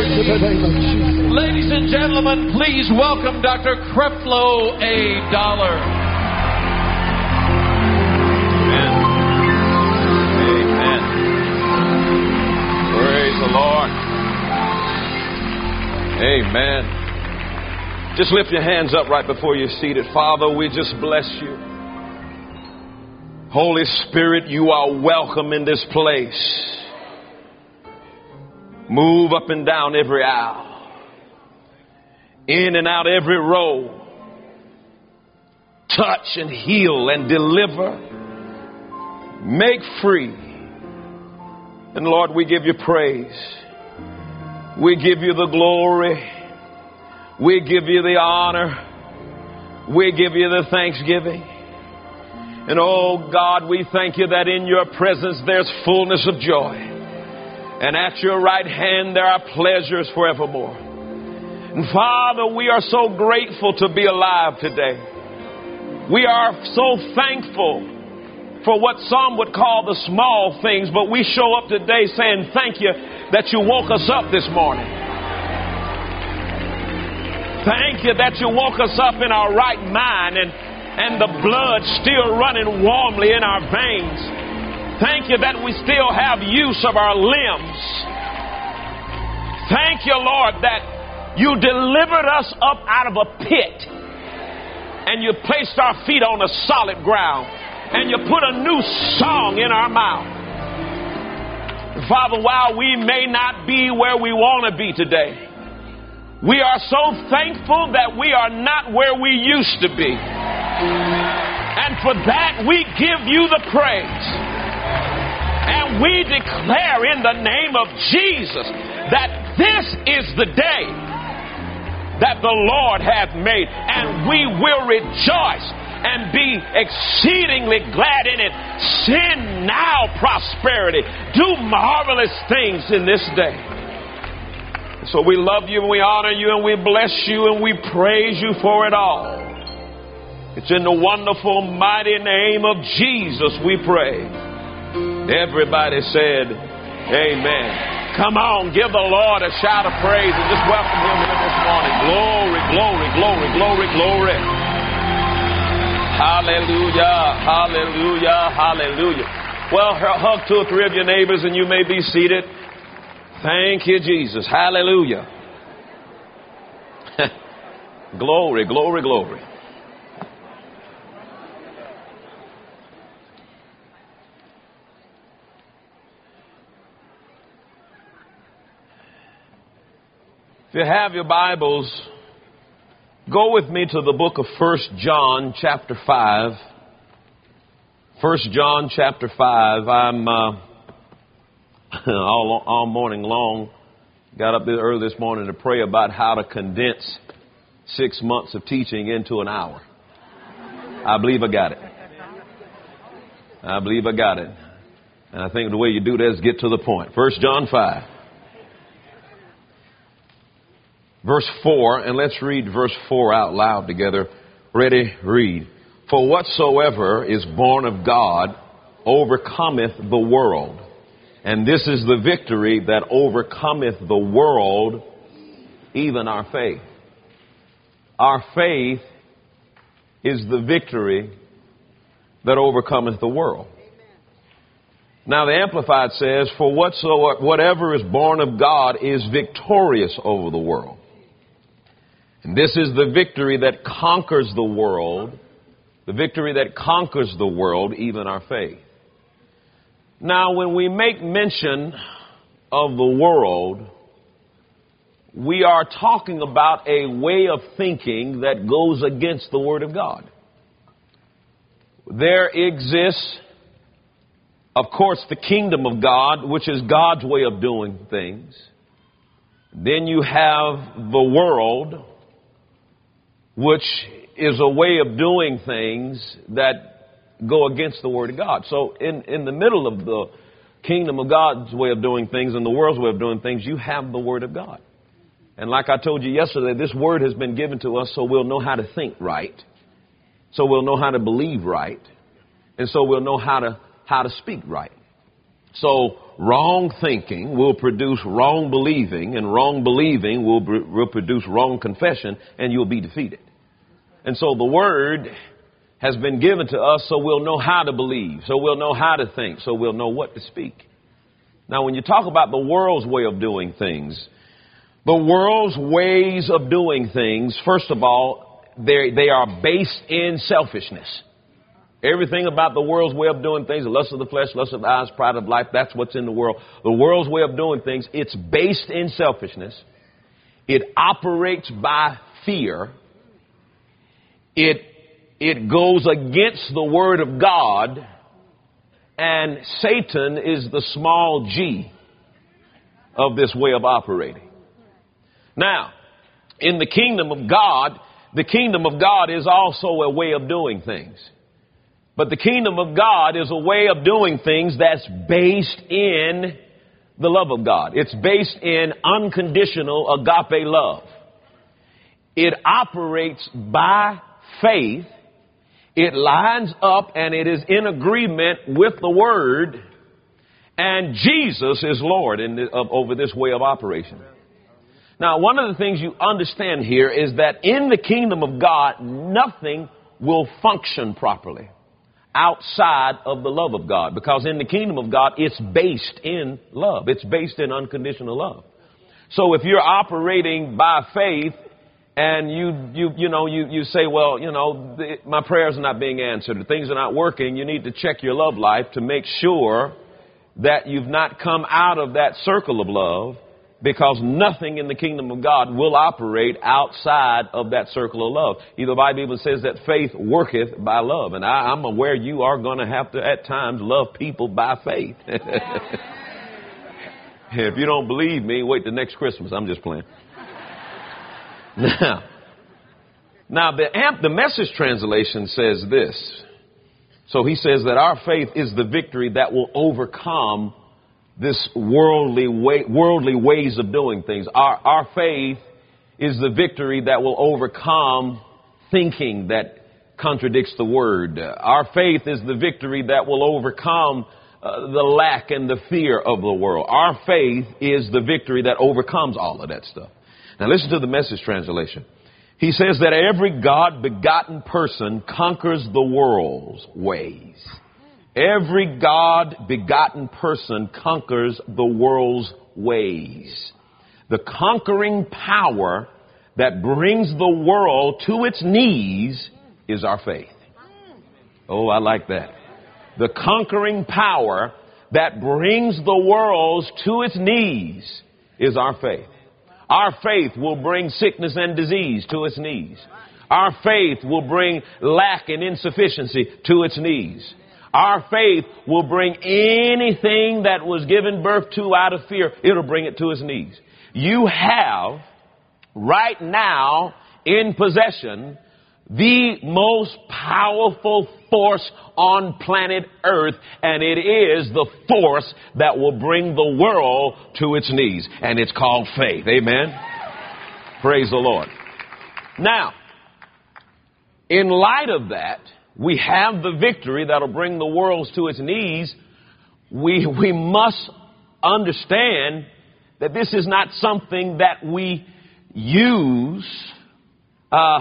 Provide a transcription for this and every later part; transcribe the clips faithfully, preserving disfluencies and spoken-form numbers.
to the name of Jesus. Ladies and gentlemen, please welcome Doctor Creflo A. Dollar. Amen. Amen. Praise the Lord. Amen. Just lift your hands up right before you're seated. Father, we just bless you. Holy Spirit, you are welcome in this place. Move up and down every aisle, in and out every row. Touch and heal and deliver. Make free. And Lord, we give you praise. We give you the glory. We give you the honor. We give you the thanksgiving. And oh God, we thank you that in your presence there's fullness of joy. And at your right hand there are pleasures forevermore. And Father, we are so grateful to be alive today. We are so thankful for what some would call the small things, but we show up today saying thank you that you woke us up this morning. Thank you that you woke us up in our right mind and, and the blood still running warmly in our veins. Thank you that we still have use of our limbs. Thank you, Lord, that you delivered us up out of a pit and you placed our feet on a solid ground and you put a new song in our mouth. Father, while we may not be where we want to be today, we are so thankful that we are not where we used to be. And for that, we give you the praise. And we declare in the name of Jesus that this is the day that the Lord hath made, and we will rejoice and be exceedingly glad in it. Send now prosperity. Do marvelous things in this day. So we love you and we honor you and we bless you and we praise you for it all. It's in the wonderful, mighty name of Jesus we pray. Everybody said, amen. Come on, give the Lord a shout of praise and just welcome him in this morning. Glory, glory, glory, glory, glory. Hallelujah, hallelujah, hallelujah. Well, hug two or three of your neighbors and you may be seated. Thank you, Jesus. Hallelujah. Glory, glory, glory. If you have your Bibles, go with me to the book of First John chapter five. First John chapter five. I'm uh, all, all morning long. Got up there early this morning to pray about how to condense six months of teaching into an hour. I believe I got it. I believe I got it. And I think the way you do that is get to the point. First John five. Verse four, and let's read verse four out loud together. Ready, read. For whatsoever is born of God overcometh the world. And this is the victory that overcometh the world, even our faith. Our faith is the victory that overcometh the world. Now the Amplified says, for whatsoever whatever is born of God is victorious over the world. And this is the victory that conquers the world, the victory that conquers the world, even our faith. Now, when we make mention of the world, we are talking about a way of thinking that goes against the Word of God. There exists, of course, the kingdom of God, which is God's way of doing things. Then you have the world, which is a way of doing things that go against the Word of God. So in, in the middle of the kingdom of God's way of doing things and the world's way of doing things, you have the Word of God. And like I told you yesterday, this Word has been given to us so we'll know how to think right. So we'll know how to believe right. And so we'll know how to, how to speak right. So wrong thinking will produce wrong believing, and wrong believing will, will produce wrong confession, and you'll be defeated. And so the word has been given to us so we'll know how to believe, so we'll know how to think, so we'll know what to speak. Now, when you talk about the world's way of doing things, the world's ways of doing things, first of all, they they are based in selfishness. Everything about the world's way of doing things, the lust of the flesh, lust of the eyes, pride of life, that's what's in the world. The world's way of doing things, it's based in selfishness. It operates by fear. It, it goes against the word of God. And Satan is the small g of this way of operating. Now, in the kingdom of God, the kingdom of God is also a way of doing things. But the kingdom of God is a way of doing things that's based in the love of God. It's based in unconditional agape love. It operates by faith. It lines up and it is in agreement with the word. And Jesus is Lord in the, of, over this way of operation. Now, one of the things you understand here is that in the kingdom of God, nothing will function properly outside of the love of God. Because in the kingdom of God, it's based in love. It's based in unconditional love. So if you're operating by faith and you, you, you know, you, you say, well, you know, the, my prayers are not being answered, or things are not working, you need to check your love life to make sure that you've not come out of that circle of love. Because nothing in the kingdom of God will operate outside of that circle of love. The Bible even says that faith worketh by love. And I, I'm aware you are going to have to at times love people by faith. If you don't believe me, wait till next Christmas. I'm just playing. Now, now the, amp, the Message translation says this. So he says that our faith is the victory that will overcome this worldly way, worldly ways of doing things. Our, our faith is the victory that will overcome thinking that contradicts the word. Our faith is the victory that will overcome uh, the lack and the fear of the world. Our faith is the victory that overcomes all of that stuff. Now listen to the Message translation. He says that every God-begotten person conquers the world's ways. Every God-begotten person conquers the world's ways. The conquering power that brings the world to its knees is our faith. Oh, I like that. The conquering power that brings the world to its knees is our faith. Our faith will bring sickness and disease to its knees. Our faith will bring lack and insufficiency to its knees. Our faith will bring anything that was given birth to out of fear. It'll bring it to its knees. You have right now in possession the most powerful force on planet Earth, and it is the force that will bring the world to its knees, and it's called faith. Amen. Praise the Lord. Now, in light of that, we have the victory that'll bring the world to its knees. We, we must understand that this is not something that we use uh,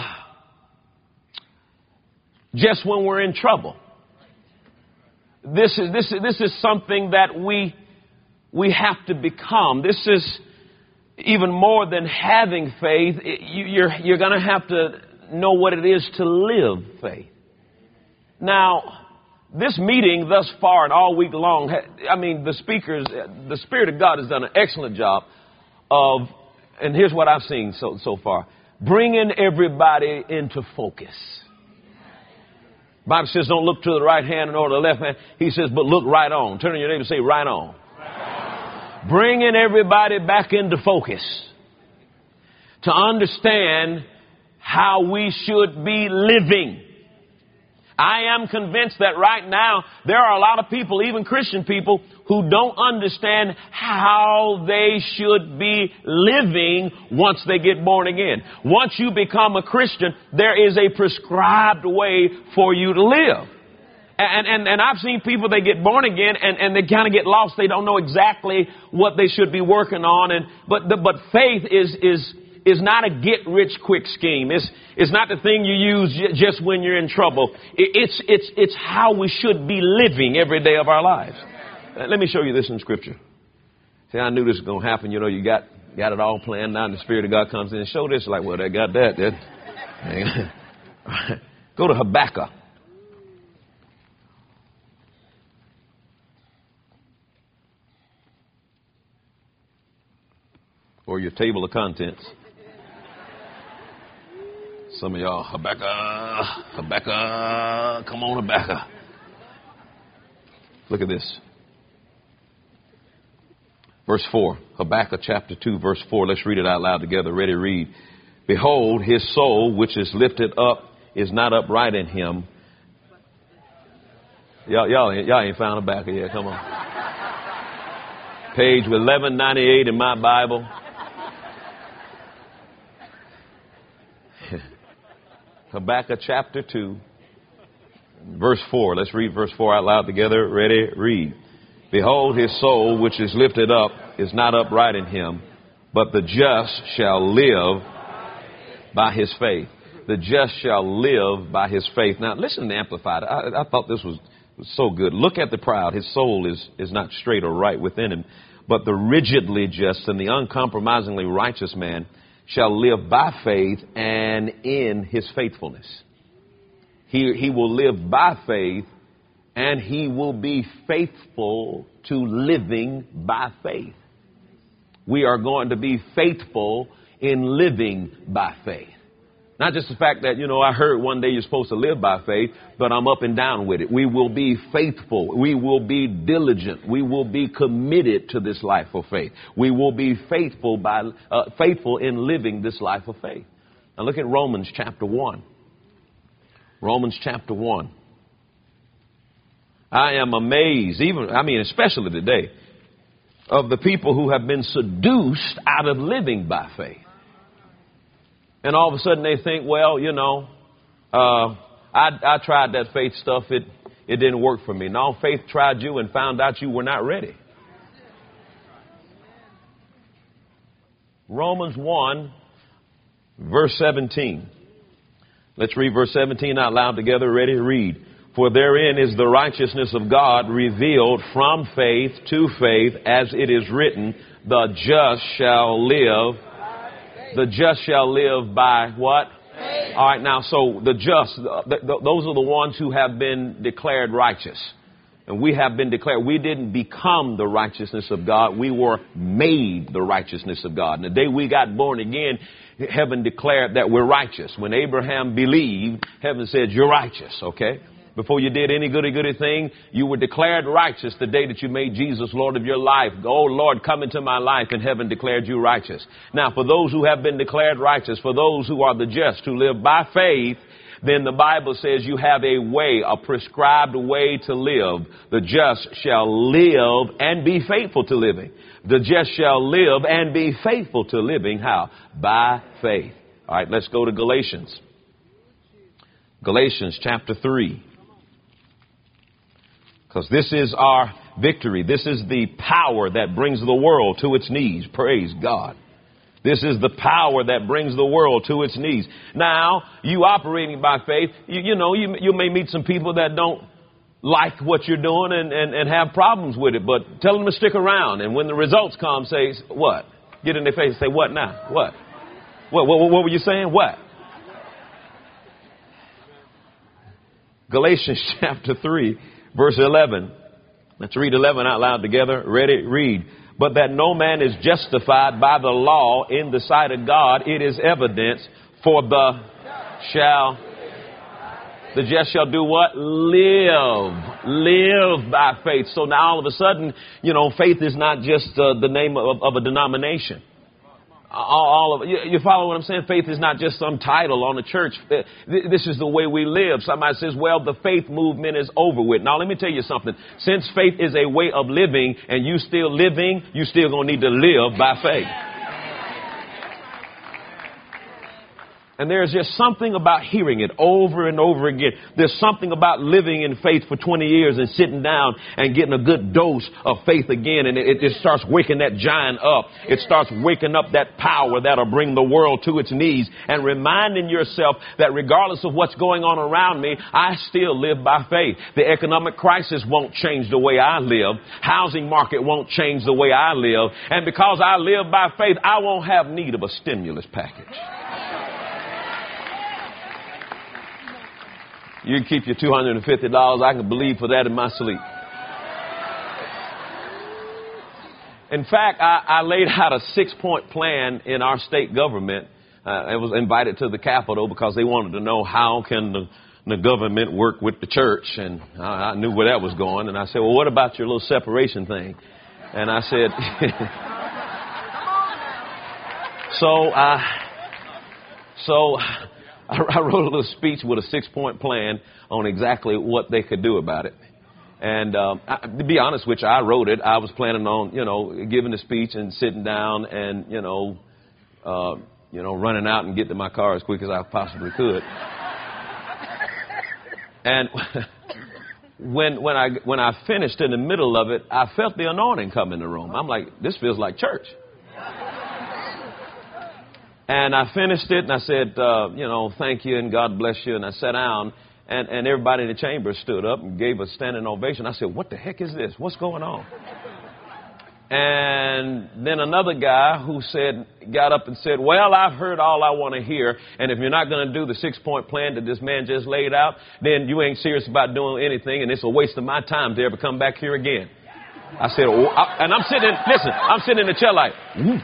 just when we're in trouble. This is, this is, this is something that we, we have to become. This is even more than having faith. It, you, you're, you're going to have to know what it is to live faith. Now, this meeting thus far and all week long, I mean, the speakers, the Spirit of God has done an excellent job of, and here's what I've seen so, so far, bringing everybody into focus. The Bible says don't look to the right hand nor the left hand. He says, but look right on. Turn to your neighbor and say, right on. Right on. Bringing everybody back into focus to understand how we should be living. I am convinced that right now there are a lot of people, even Christian people, who don't understand how they should be living once they get born again. Once you become a Christian, there is a prescribed way for you to live. And, and, and I've seen people, they get born again and, and they kind of get lost. They don't know exactly what they should be working on. And, but, the, but faith is, is, is not a get rich quick scheme. It's, it's not the thing you use j- just when you're in trouble. It, it's, it's, it's how we should be living every day of our lives. Uh, let me show you this in Scripture. See, I knew this was going to happen. You know, you got, got it all planned out and the Spirit of God comes in and show this. Like, well, they got that. that. Go to Habakkuk. Or your table of contents. Some of y'all, Habakkuk, Habakkuk, come on, Habakkuk. Look at this. Verse four, Habakkuk chapter two, verse four. Let's read it out loud together. Ready, read. Behold, his soul, which is lifted up, is not upright in him. Y'all, y'all, y'all ain't found Habakkuk yet. Come on. Page eleven ninety-eight in my Bible. Habakkuk chapter two, verse four. Let's read verse four out loud together. Ready? Read. Behold, his soul, which is lifted up, is not upright in him, but the just shall live by his faith. The just shall live by his faith. Now, listen to Amplified. I, I thought this was, was so good. Look at the proud. His soul is, is not straight or right within him, but the rigidly just and the uncompromisingly righteous man shall live by faith and in his faithfulness. He, he will live by faith and he will be faithful to living by faith. We are going to be faithful in living by faith. Not just the fact that, you know, I heard one day you're supposed to live by faith, but I'm up and down with it. We will be faithful. We will be diligent. We will be committed to this life of faith. We will be faithful by uh, faithful in living this life of faith. Now look at Romans chapter one. Romans chapter one. I am amazed, even, I mean, especially today, of the people who have been seduced out of living by faith. And all of a sudden they think, well, you know, uh, I, I tried that faith stuff. It, it didn't work for me. No, faith tried you and found out you were not ready. Romans one, verse seventeen. Let's read verse seventeen out loud together. Ready? Read. For therein is the righteousness of God revealed from faith to faith, as it is written, the just shall live. The just shall live by what? Faith. All right, now, so the just, th- th- those are the ones who have been declared righteous. And we have been declared, we didn't become the righteousness of God. We were made the righteousness of God. And the day we got born again, heaven declared that we're righteous. When Abraham believed, heaven said, you're righteous, okay? Before you did any goody goody thing, you were declared righteous the day that you made Jesus Lord of your life. Oh, Lord, come into my life, and heaven declared you righteous. Now, for those who have been declared righteous, for those who are the just, who live by faith, then the Bible says you have a way, a prescribed way to live. The just shall live and be faithful to living. The just shall live and be faithful to living. How? By faith. All right, let's go to Galatians. Galatians chapter three. Because this is our victory. This is the power that brings the world to its knees. Praise God. This is the power that brings the world to its knees. Now, you operating by faith, you, you know, you, you may meet some people that don't like what you're doing and, and, and have problems with it. But tell them to stick around. And when the results come, say, what? Get in their face and say, what now? What? What, what, what were you saying? What? Galatians chapter three. Verse eleven. Let's read eleven out loud together. Ready? Read. But that no man is justified by the law in the sight of God, it is evidence, for the shall, the just shall do what? Live. Live by faith. So now all of a sudden, you know, faith is not just uh, the name of, of a denomination. All, all of you, you follow what I'm saying? Faith is not just some title on the church. This is the way we live. Somebody says, well, the faith movement is over with. Now, let me tell you something. Since faith is a way of living and you still living, you still going to need to live by faith. And there's just something about hearing it over and over again. There's something about living in faith for twenty years and sitting down and getting a good dose of faith again. And it, it starts waking that giant up. It starts waking up that power that'll bring the world to its knees and reminding yourself that regardless of what's going on around me, I still live by faith. The economic crisis won't change the way I live. Housing market won't change the way I live. And because I live by faith, I won't have need of a stimulus package. You can keep your two hundred fifty dollars. I can believe for that in my sleep. In fact, I, I laid out a six-point plan in our state government. Uh, I was invited to the Capitol because they wanted to know how can the, the government work with the church. And I, I knew where that was going. And I said, well, what about your little separation thing? And I said, so I, so I wrote a little speech with a six-point plan on exactly what they could do about it. And um, I, to be honest with you, I wrote it. I was planning on, you know, giving the speech and sitting down and, you know, uh, you know, running out and getting to my car as quick as I possibly could. And when when I when I finished in the middle of it, I felt the anointing come in the room. I'm like, this feels like church. And I finished it, and I said, uh, you know, thank you, and God bless you. And I sat down, and, and everybody in the chamber stood up and gave a standing ovation. I said, what the heck is this? What's going on? And then another guy who said, got up and said, well, I've heard all I want to hear, and if you're not going to do the six-point plan that this man just laid out, then you ain't serious about doing anything, and it's a waste of my time to ever come back here again. I said, oh, I, and I'm sitting, listen, I'm sitting in the chair like, ooh.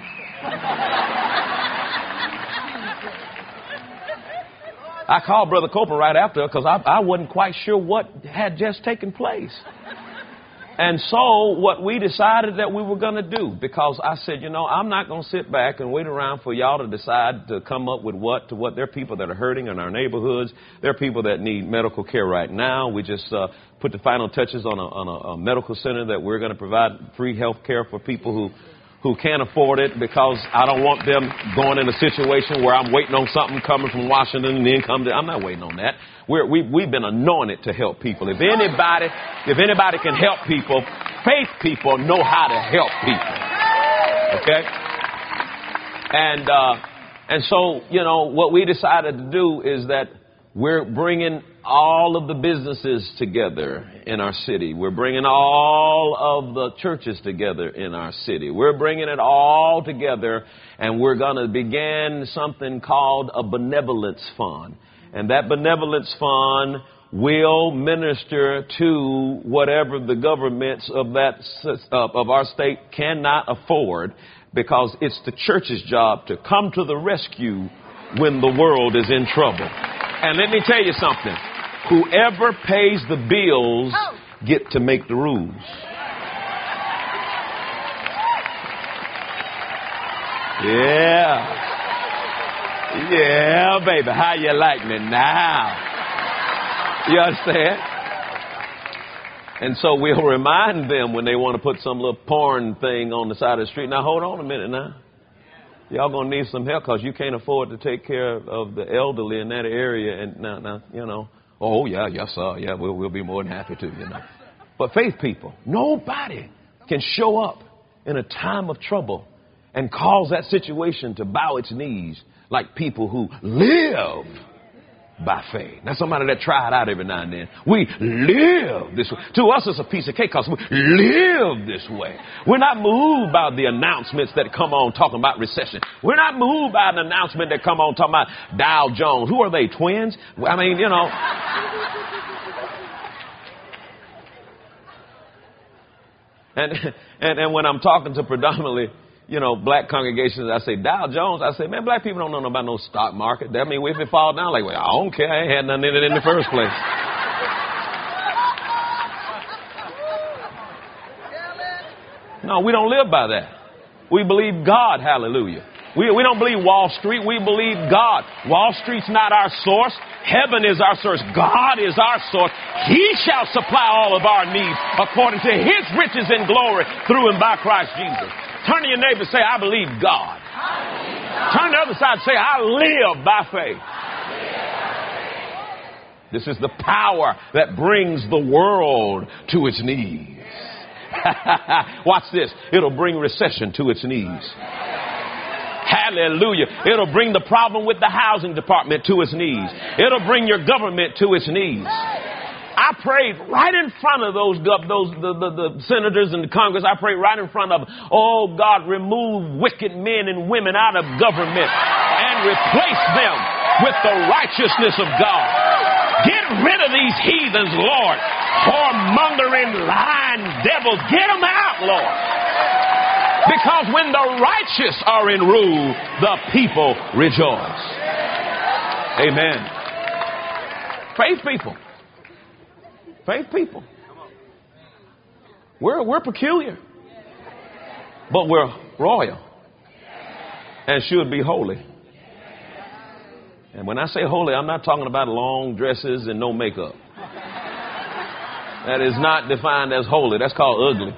I called Brother Copeland right after because I, I wasn't quite sure what had just taken place. And so what we decided that we were going to do, because I said, you know, I'm not going to sit back and wait around for y'all to decide to come up with what to what. There are people that are hurting in our neighborhoods. There are people that need medical care right now. We just uh, put the final touches on a, on a, a medical center that we're going to provide free health care for people who who can't afford it, because I don't want them going in a situation where I'm waiting on something coming from Washington and then come to, I'm not waiting on that. We're, we, we've been anointed to help people. If anybody, if anybody can help people, faith people know how to help people. Okay? And, uh, and so, you know, what we decided to do is that we're bringing all of the businesses together in our city. We're bringing all of the churches together in our city. We're bringing it all together, and we're going to begin something called a benevolence fund. And that benevolence fund will minister to whatever the governments of that uh, of our state cannot afford, because it's the church's job to come to the rescue when the world is in trouble. And let me tell you something. Whoever pays the bills get to make the rules. Yeah. Yeah, baby. How you like me now? You understand? And so we'll remind them when they want to put some little porn thing on the side of the street. Now, hold on a minute now. Y'all going to need some help because you can't afford to take care of the elderly in that area. And now, now you know, oh, yeah, yes, sir. Yeah, we'll, we'll be more than happy to, you know. But faith people, nobody can show up in a time of trouble and cause that situation to bow its knees like people who live by faith. Now, somebody that try it out every now and then. We live this way. To us, it's a piece of cake because we live this way. We're not moved by the announcements that come on talking about recession. We're not moved by an announcement that come on talking about Dow Jones. Who are they, twins? I mean, you know. and, and, and when I'm talking to predominantly, you know, black congregations, I say, Dow Jones, I say, man, black people don't know about no stock market. That mean, if it fall down, like, well, I don't care. I ain't had nothing in it in the first place. No, we don't live by that. We believe God, hallelujah. We, we don't believe Wall Street. We believe God. Wall Street's not our source. Heaven is our source. God is our source. He shall supply all of our needs according to his riches and glory through and by Christ Jesus. Turn to your neighbor and say, I believe God. I believe God. Turn to the other side and say, I live by faith. This is the power that brings the world to its knees. Watch this. It'll bring recession to its knees. Hallelujah. It'll bring the problem with the housing department to its knees. It'll bring your government to its knees. I prayed right in front of those, those the, the, the senators and the Congress. I prayed right in front of them. Oh, God, remove wicked men and women out of government and replace them with the righteousness of God. Get rid of these heathens, Lord. Whoremongering, lying devils. Get them out, Lord. Because when the righteous are in rule, the people rejoice. Amen. Faith people. Faith people. We're, we're peculiar. But we're royal. And should be holy. And when I say holy, I'm not talking about long dresses and no makeup. That is not defined as holy. That's called ugly.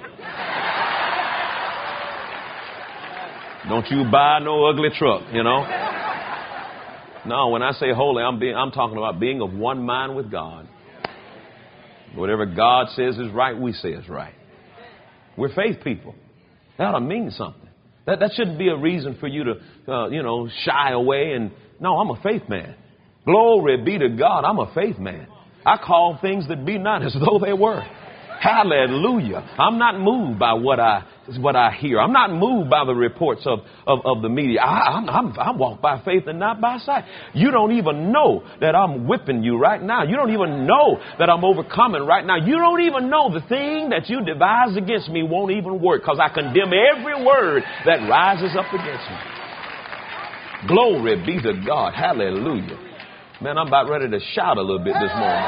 Don't you buy no ugly truck, you know. No, when I say holy, I'm being, I'm talking about being of one mind with God. Whatever God says is right, we say is right. We're faith people. That ought to mean something. That that shouldn't be a reason for you to, uh, you know, shy away. And no, I'm a faith man. Glory be to God. I'm a faith man. I call things that be not as though they were. Hallelujah. I'm not moved by what I what I hear. I'm not moved by the reports of, of, of the media. I, I'm, I'm, I walk by faith and not by sight. You don't even know that I'm whipping you right now. You don't even know that I'm overcoming right now. You don't even know the thing that you devised against me won't even work, because I condemn every word that rises up against me. Glory be to God. Hallelujah. Man, I'm about ready to shout a little bit this morning.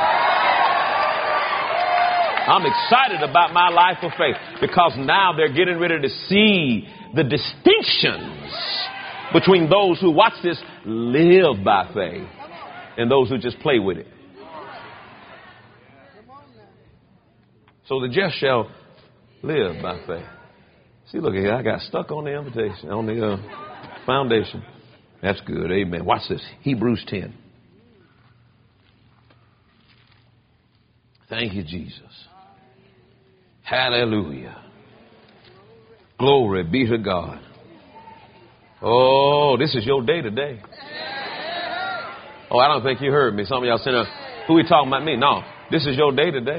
I'm excited about my life of faith, because now they're getting ready to see the distinctions between those who, watch this, live by faith and those who just play with it. So the just shall live by faith. See, look here, I got stuck on the invitation, on the uh, foundation. That's good. Amen. Watch this. Hebrews ten. Thank you, Jesus. Hallelujah. Glory be to God. Oh, this is your day today. Oh, I don't think you heard me. Some of y'all saying, uh, who we talking about? Me? No, this is your day today.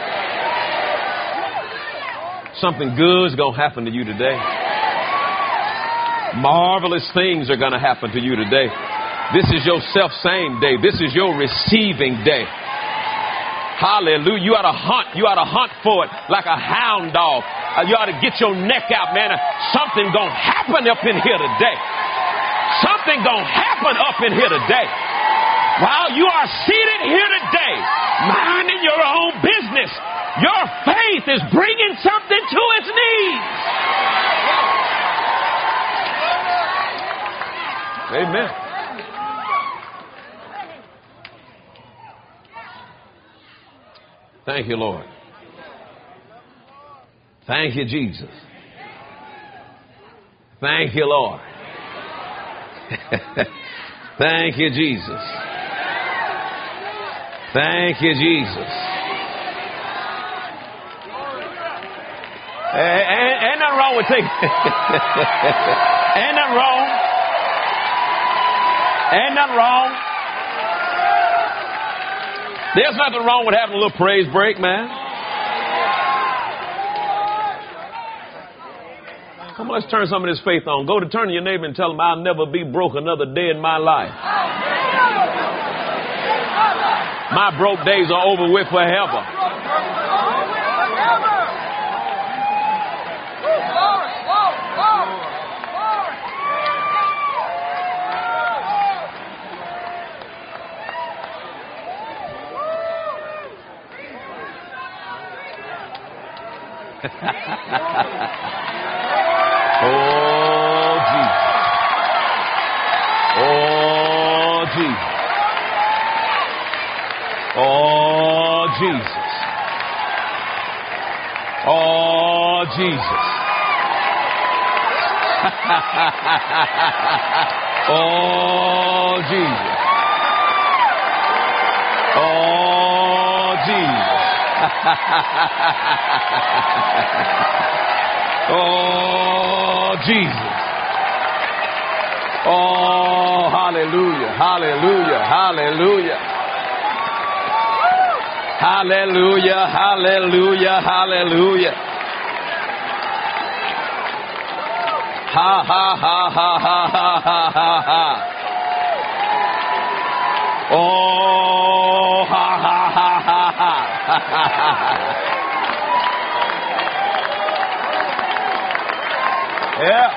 Something good is going to happen to you today. Marvelous things are going to happen to you today. This is your self-same day. This is your receiving day. Hallelujah. You ought to hunt. You ought to hunt for it like a hound dog. Uh, you ought to get your neck out, man. Uh, something going to happen up in here today. Something going to happen up in here today. While you are seated here today, minding your own business, your faith is bringing something to its knees. Amen. Thank you, Lord. Thank you, Jesus. Thank you, Lord. Thank you, Jesus. Thank you, Jesus. Ain't, ain't nothing wrong with taking. Ain't nothing wrong. Ain't nothing wrong. There's nothing wrong with having a little praise break, man. Come on, let's turn some of this faith on. Go to turn to your neighbor and tell him, I'll never be broke another day in my life. My broke days are over with forever. Oh, Jesus. Oh, Jesus. Oh, Jesus. Oh, Jesus. Oh, Jesus. Oh, Jesus. Oh, Jesus. Oh, hallelujah, hallelujah, hallelujah. Hallelujah, hallelujah, hallelujah. Ha, ha, ha, ha, ha, ha, ha, ha, ha. Oh, ha, ha, ha, ha, ha, ha, ha, ha. Yeah.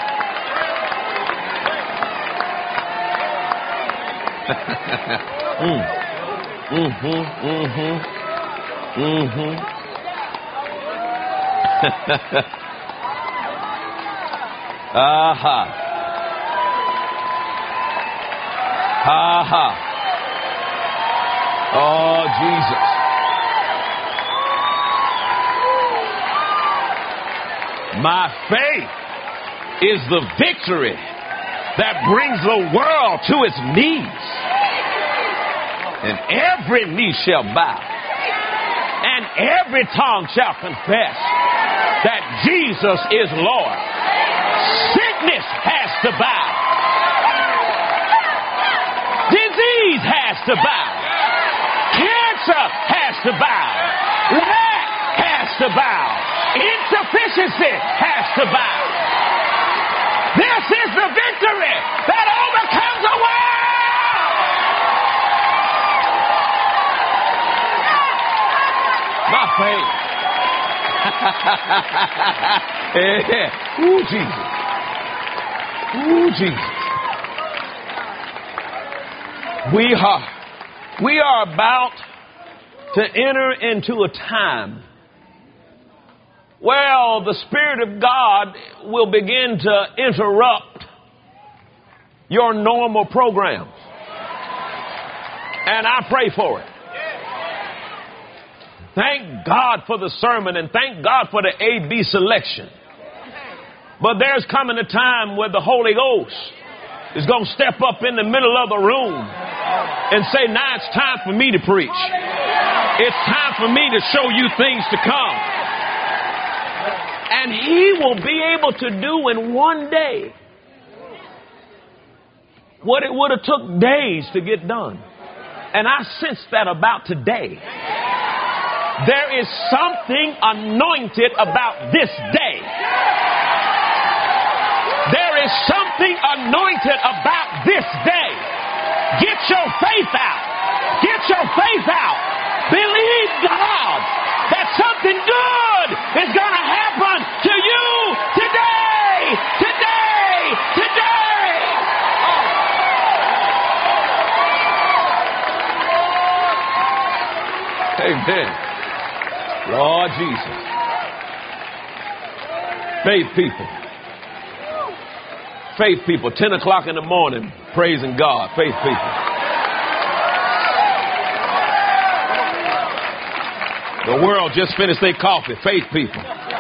mm. Mm-hmm, mm-hmm, mm-hmm. Aha. Aha. Oh, Jesus. My faith is the victory that brings the world to its knees. And every knee shall bow. And every tongue shall confess that Jesus is Lord. Sickness has to bow. Disease has to bow. Cancer has to bow. Lack has to bow. Insufficiency has to bow. This is the victory that overcomes the world. My faith. Ooh, Jesus. Ooh, Jesus. We are, we are about to enter into a time where the Spirit of God will begin to interrupt your normal programs. And I pray for it. Thank God for the sermon and thank God for the A B selection. But there's coming a time where the Holy Ghost is going to step up in the middle of the room and say, now it's time for me to preach. It's time for me to show you things to come. And He will be able to do in one day what it would have took days to get done. And I sense that about today. There is something anointed about this day. There is something anointed about this day. Get your faith out. Get your faith out. Believe God that something good is going to happen to you today. Today. Today. Amen. Lord Jesus. Faith people. Faith people. ten o'clock in the morning, praising God. Faith people. The world just finished their coffee. Faith people.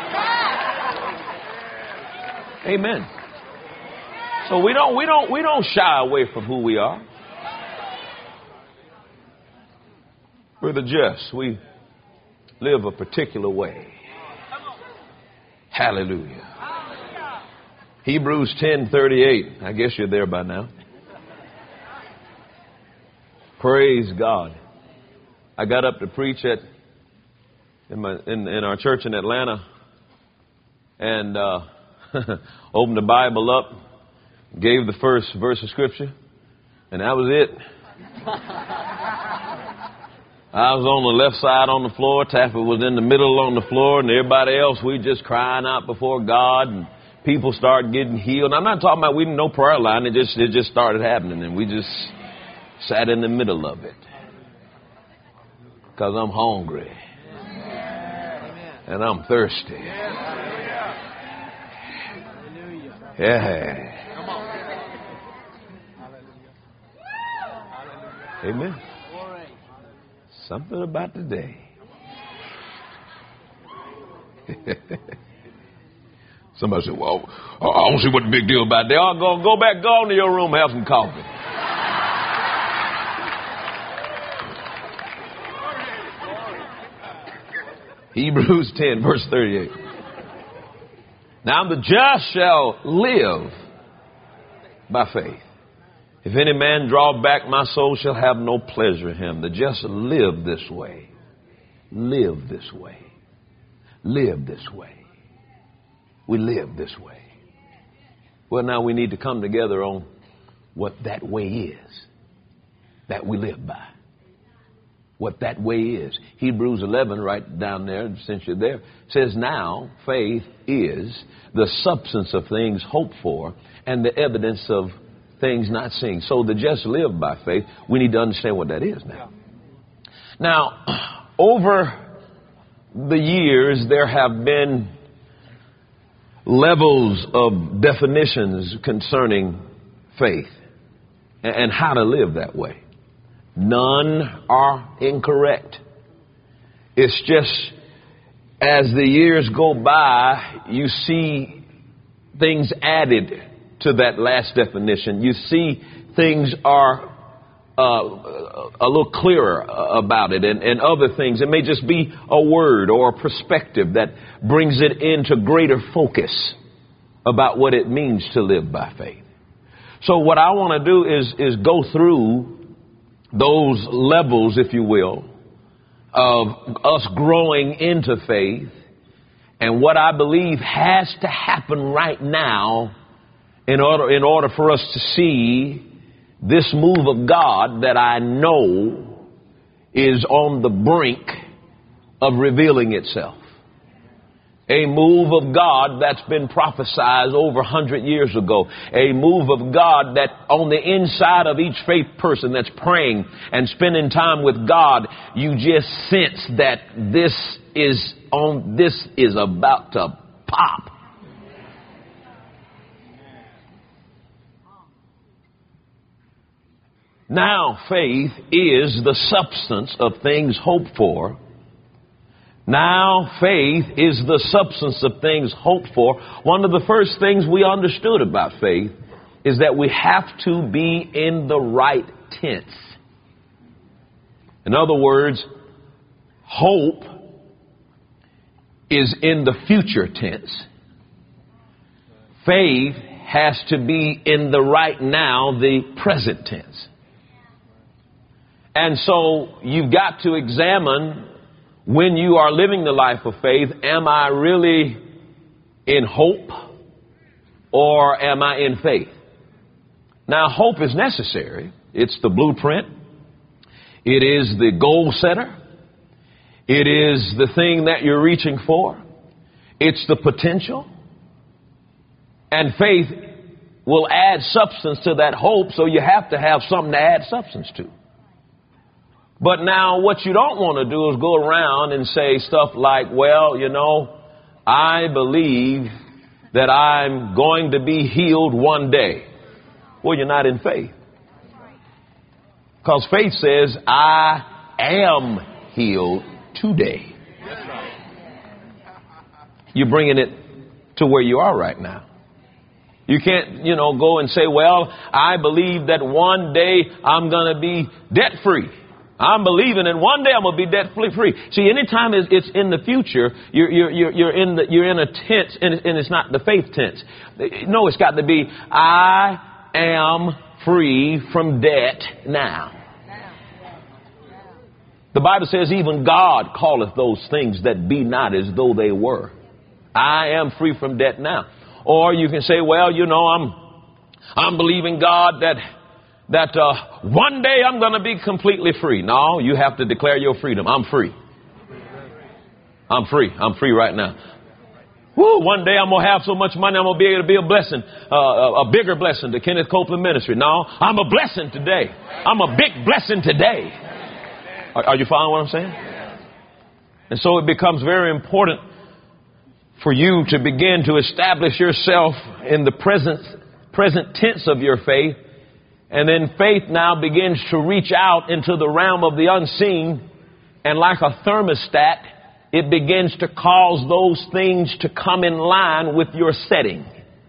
Amen. So we don't, we don't, we don't shy away from who we are. Brother Jess, we live a particular way. Hallelujah. Hebrews ten thirty-eight. I guess you're there by now. Praise God. I got up to preach at in my in, in our church in Atlanta, and uh, opened the Bible up, gave the first verse of scripture, and that was it. I was on the left side on the floor. Taffy was in the middle on the floor, and everybody else, we just crying out before God, and people started getting healed. I'm not talking about we didn't know prayer line. It just it just started happening, and we just sat in the middle of it because I'm hungry and I'm thirsty. Yeah. Amen. Something about today. Somebody said, well, I don't see what the big deal about that. Oh, go, go back, go into your room, have some coffee. Hebrews ten, verse thirty-eight. Now the just shall live by faith. If any man draw back, my soul shall have no pleasure in him. The just live this way. Live this way. Live this way. We live this way. Well, now we need to come together on what that way is that we live by. What that way is. Hebrews eleven, right down there, since you're there, says, now faith is the substance of things hoped for and the evidence of things not seen. So the just live by faith. We need to understand what that is now. Now, over the years, there have been levels of definitions concerning faith and how to live that way. None are incorrect. It's just as the years go by, you see things added to that last definition. You see things are uh, a little clearer about it, and, and other things. It may just be a word or a perspective that brings it into greater focus about what it means to live by faith. So what I want to do is, is go through those levels, if you will, of us growing into faith and what I believe has to happen right now in order, in order for us to see this move of God that I know is on the brink of revealing itself. A move of God that's been prophesied over a hundred years ago. A move of God that on the inside of each faith person that's praying and spending time with God, you just sense that this is on, this is about to pop. Now faith is the substance of things hoped for. Now faith is the substance of things hoped for. One of the first things we understood about faith is that we have to be in the right tense. In other words, hope is in the future tense. Faith has to be in the right now, the present tense. And so you've got to examine, when you are living the life of faith, am I really in hope or am I in faith? Now, hope is necessary. It's the blueprint. It is the goal setter. It is the thing that you're reaching for. It's the potential. And faith will add substance to that hope, so you have to have something to add substance to. But now what you don't want to do is go around and say stuff like, well, you know, I believe that I'm going to be healed one day. Well, you're not in faith. Because faith says, I am healed today. You're bringing it to where you are right now. You can't, you know, go and say, well, I believe that one day I'm going to be debt free. I'm believing that one day I'm going to be debt free. See, anytime it's in the future, you're, you're, you're, in the, you're in a tense, and it's not the faith tense. No, it's got to be, I am free from debt now. The Bible says even God calleth those things that be not as though they were. I am free from debt now. Or you can say, well, you know, I'm, I'm believing God that that uh, one day I'm going to be completely free. No, you have to declare your freedom. I'm free. I'm free. I'm free right now. Woo, one day I'm going to have so much money I'm going to be able to be a blessing, uh, a, a bigger blessing to Kenneth Copeland Ministry. No, I'm a blessing today. I'm a big blessing today. Are, are you following what I'm saying? And so it becomes very important for you to begin to establish yourself in the present, present tense of your faith. And then faith now begins to reach out into the realm of the unseen, and like a thermostat, it begins to cause those things to come in line with your setting.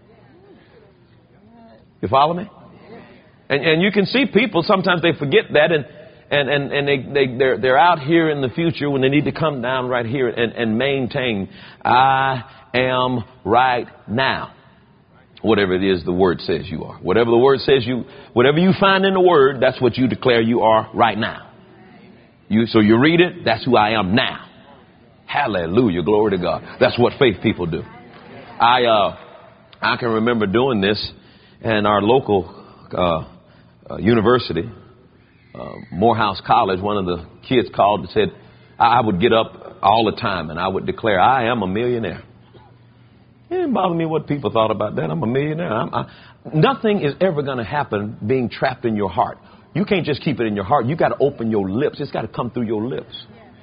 You follow me? And, and you can see people, sometimes they forget that, and and, and, and they, they, they're, they're out here in the future when they need to come down right here and, and maintain, I am right now. Whatever it is the word says you are. Whatever the word says you, whatever you find in the word, that's what you declare you are right now. You, so you read it, that's who I am now. Hallelujah, glory to God. That's what faith people do. I, uh, I can remember doing this in our local, uh, uh university, uh, Morehouse College. One of the kids called and said, I would get up all the time and I would declare, I am a millionaire. It didn't bother me what people thought about that. I'm a millionaire. I'm, I, nothing is ever going to happen being trapped in your heart. You can't just keep it in your heart. You got to open your lips. It's got to come through your lips.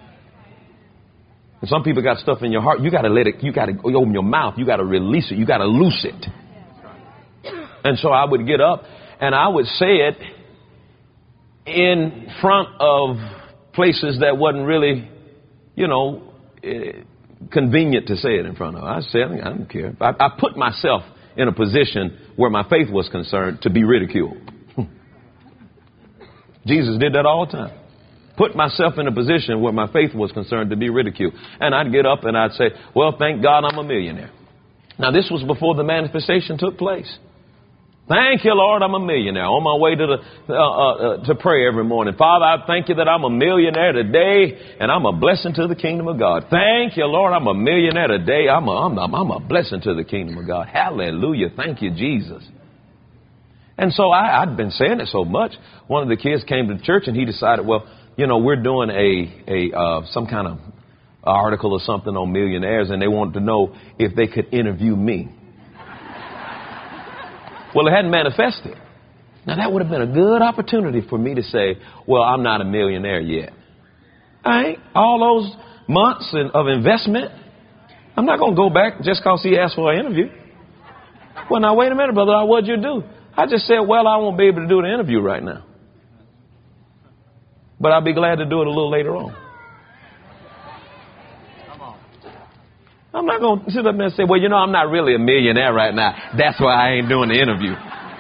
And some people got stuff in your heart. You got to let it, you got to open your mouth. You got to release it. You got to loose it. And so I would get up and I would say it in front of places that wasn't really, you know, eh, convenient to say it in front of. I said, I don't care. I, I put myself in a position where my faith was concerned to be ridiculed. Jesus did that all the time. Put myself in a position where my faith was concerned to be ridiculed. And I'd get up and I'd say, well, thank God I'm a millionaire. Now, this was before the manifestation took place. Thank you, Lord, I'm a millionaire. On my way to the uh, uh, to pray every morning. Father, I thank you that I'm a millionaire today, and I'm a blessing to the kingdom of God. Thank you, Lord, I'm a millionaire today. I'm a, I'm a, I'm a blessing to the kingdom of God. Hallelujah. Thank you, Jesus. And so I, I'd been saying it so much. One of the kids came to church, and he decided, well, you know, we're doing a a uh, some kind of article or something on millionaires, and they wanted to know if they could interview me. Well, it hadn't manifested. Now, that would have been a good opportunity for me to say, well, I'm not a millionaire yet. I ain't. All those months in, of investment, I'm not going to go back just because he asked for an interview. Well, now, wait a minute, brother. What'd you do? I just said, well, I won't be able to do the interview right now. But I'll be glad to do it a little later on. I'm not going to sit up there and say, well, you know, I'm not really a millionaire right now. That's why I ain't doing the interview.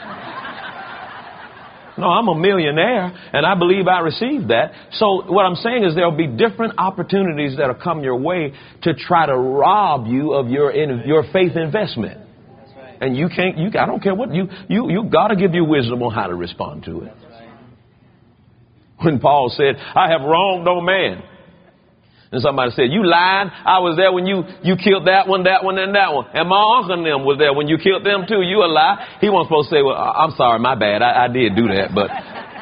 No, I'm a millionaire, and I believe I received that. So what I'm saying is there'll be different opportunities that'll come your way to try to rob you of your in, your faith investment. And you can't, you, I don't care what, you, you, you got to give you wisdom on how to respond to it. When Paul said, I have wronged no man. And somebody said, you lied. I was there when you, you killed that one, that one, and that one. And my uncle and them was there when you killed them too. You a lie. He wasn't supposed to say, well, I'm sorry, my bad. I, I did do that, but.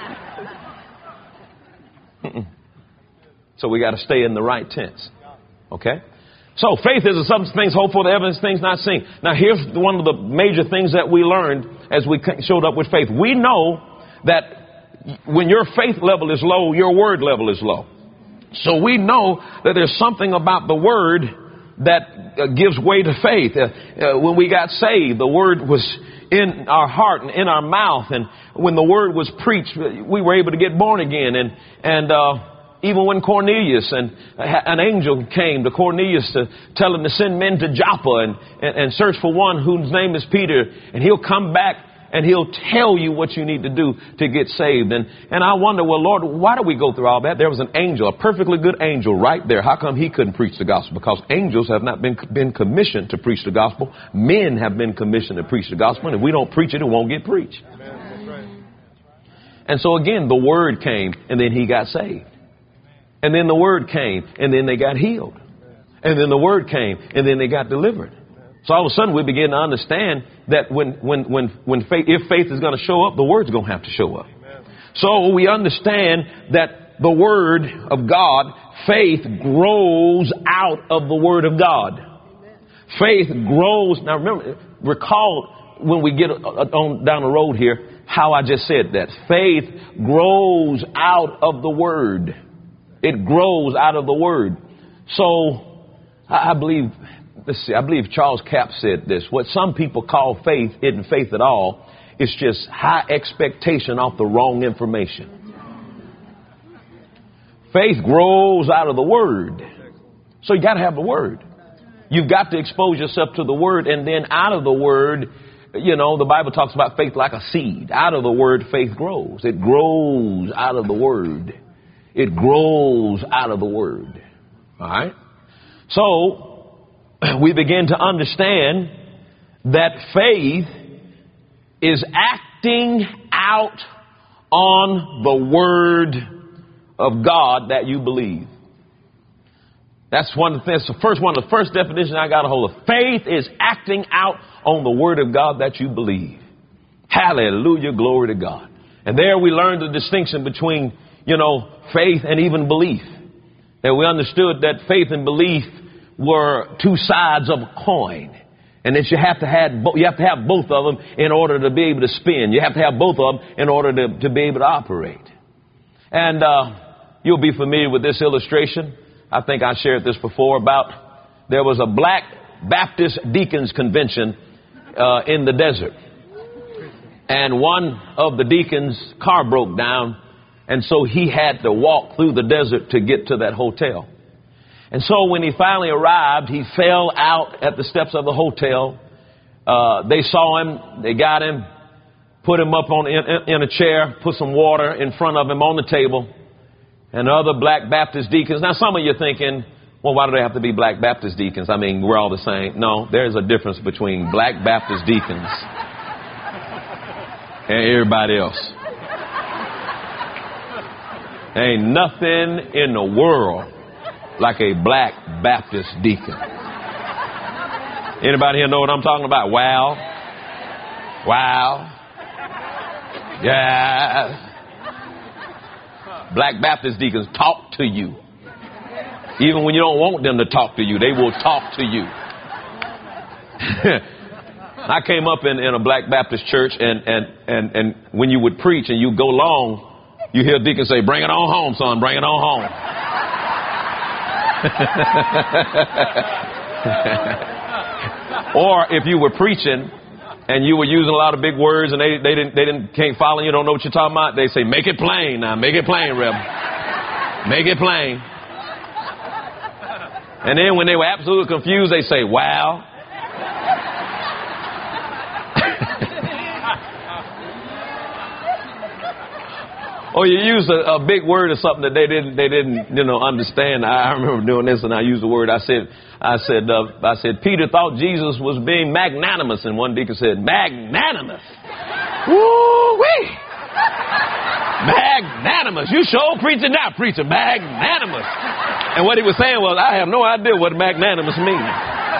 So we got to stay in the right tense. Okay? So faith is the substance of things hoped for, the evidence of things not seen. Now here's one of the major things that we learned as we showed up with faith. We know that when your faith level is low, your word level is low. So we know that there's something about the word that uh, gives way to faith. Uh, uh, when we got saved, the word was in our heart and in our mouth. And when the word was preached, we were able to get born again. And, and, uh, even when Cornelius and an angel came to Cornelius to tell him to send men to Joppa and, and, and search for one whose name is Peter, and he'll come back and he'll tell you what you need to do to get saved. And, and I wonder, well, Lord, why do we go through all that? There was an angel, a perfectly good angel right there. How come he couldn't preach the gospel? Because angels have not been, been commissioned to preach the gospel. Men have been commissioned to preach the gospel. And if we don't preach it, it won't get preached. Amen. And so again, the word came and then he got saved. And then the word came and then they got healed. And then the word came and then they got delivered. So all of a sudden we begin to understand that when, when, when, when faith, if faith is going to show up, the word's going to have to show up. Amen. So we understand that the word of God, faith grows out of the word of God. Amen. Faith grows. Now remember, recall when we get on down the road here, how I just said that faith grows out of the word. It grows out of the word. So I believe, let's see, I believe Charles Capps said this. What some people call faith isn't faith at all. It's just high expectation off the wrong information. Faith grows out of the word. So you got to have the Word. You've got to expose yourself to the Word, and then out of the Word, you know, the Bible talks about faith like a seed. Out of the Word, faith grows. It grows out of the Word. It grows out of the Word. All right? So we begin to understand that faith is acting out on the Word of God that you believe. That's one of the things, the first one of the first definitions I got a hold of. Faith is acting out on the Word of God that you believe. Hallelujah, glory to God. And there we learned the distinction between, you know, faith and even belief. And we understood that faith and belief were two sides of a coin. And that you have to have bo- you have to have both of them in order to be able to spin. You have to have both of them in order to, to be able to operate. And uh, you'll be familiar with this illustration. I think I shared this before about there was a black Baptist deacons convention uh, in the desert. And one of the deacons' car broke down. And so he had to walk through the desert to get to that hotel. And so when he finally arrived, he fell out at the steps of the hotel. Uh, they saw him. They got him, put him up on in, in a chair, put some water in front of him on the table. And other black Baptist deacons. Now, some of you are thinking, well, why do they have to be black Baptist deacons? I mean, we're all the same. No, there's a difference between black Baptist deacons and everybody else. Ain't nothing in the world like a black Baptist deacon. Anybody here know what I'm talking about? Wow. Wow. Yeah. Black Baptist deacons talk to you. Even when you don't want them to talk to you, they will talk to you. I came up in, in a black Baptist church, and, and, and, and when you would preach and you go long, you hear deacons say, "Bring it on home, son, bring it on home." Or if you were preaching and you were using a lot of big words and they, they didn't, they didn't, can't follow you, don't know what you're talking about, they say, "Make it plain now, make it plain, Reverend. Make it plain." And then when they were absolutely confused, they say, "Wow." Or you use a, a big word or something that they didn't, they didn't, you know, understand. I remember doing this, and I used the word. I said, I said, uh, I said, Peter thought Jesus was being magnanimous, and one deacon said, "Magnanimous." Woo-wee! Magnanimous. You sure preaching now, preacher. Magnanimous. And what he was saying was, I have no idea what magnanimous means.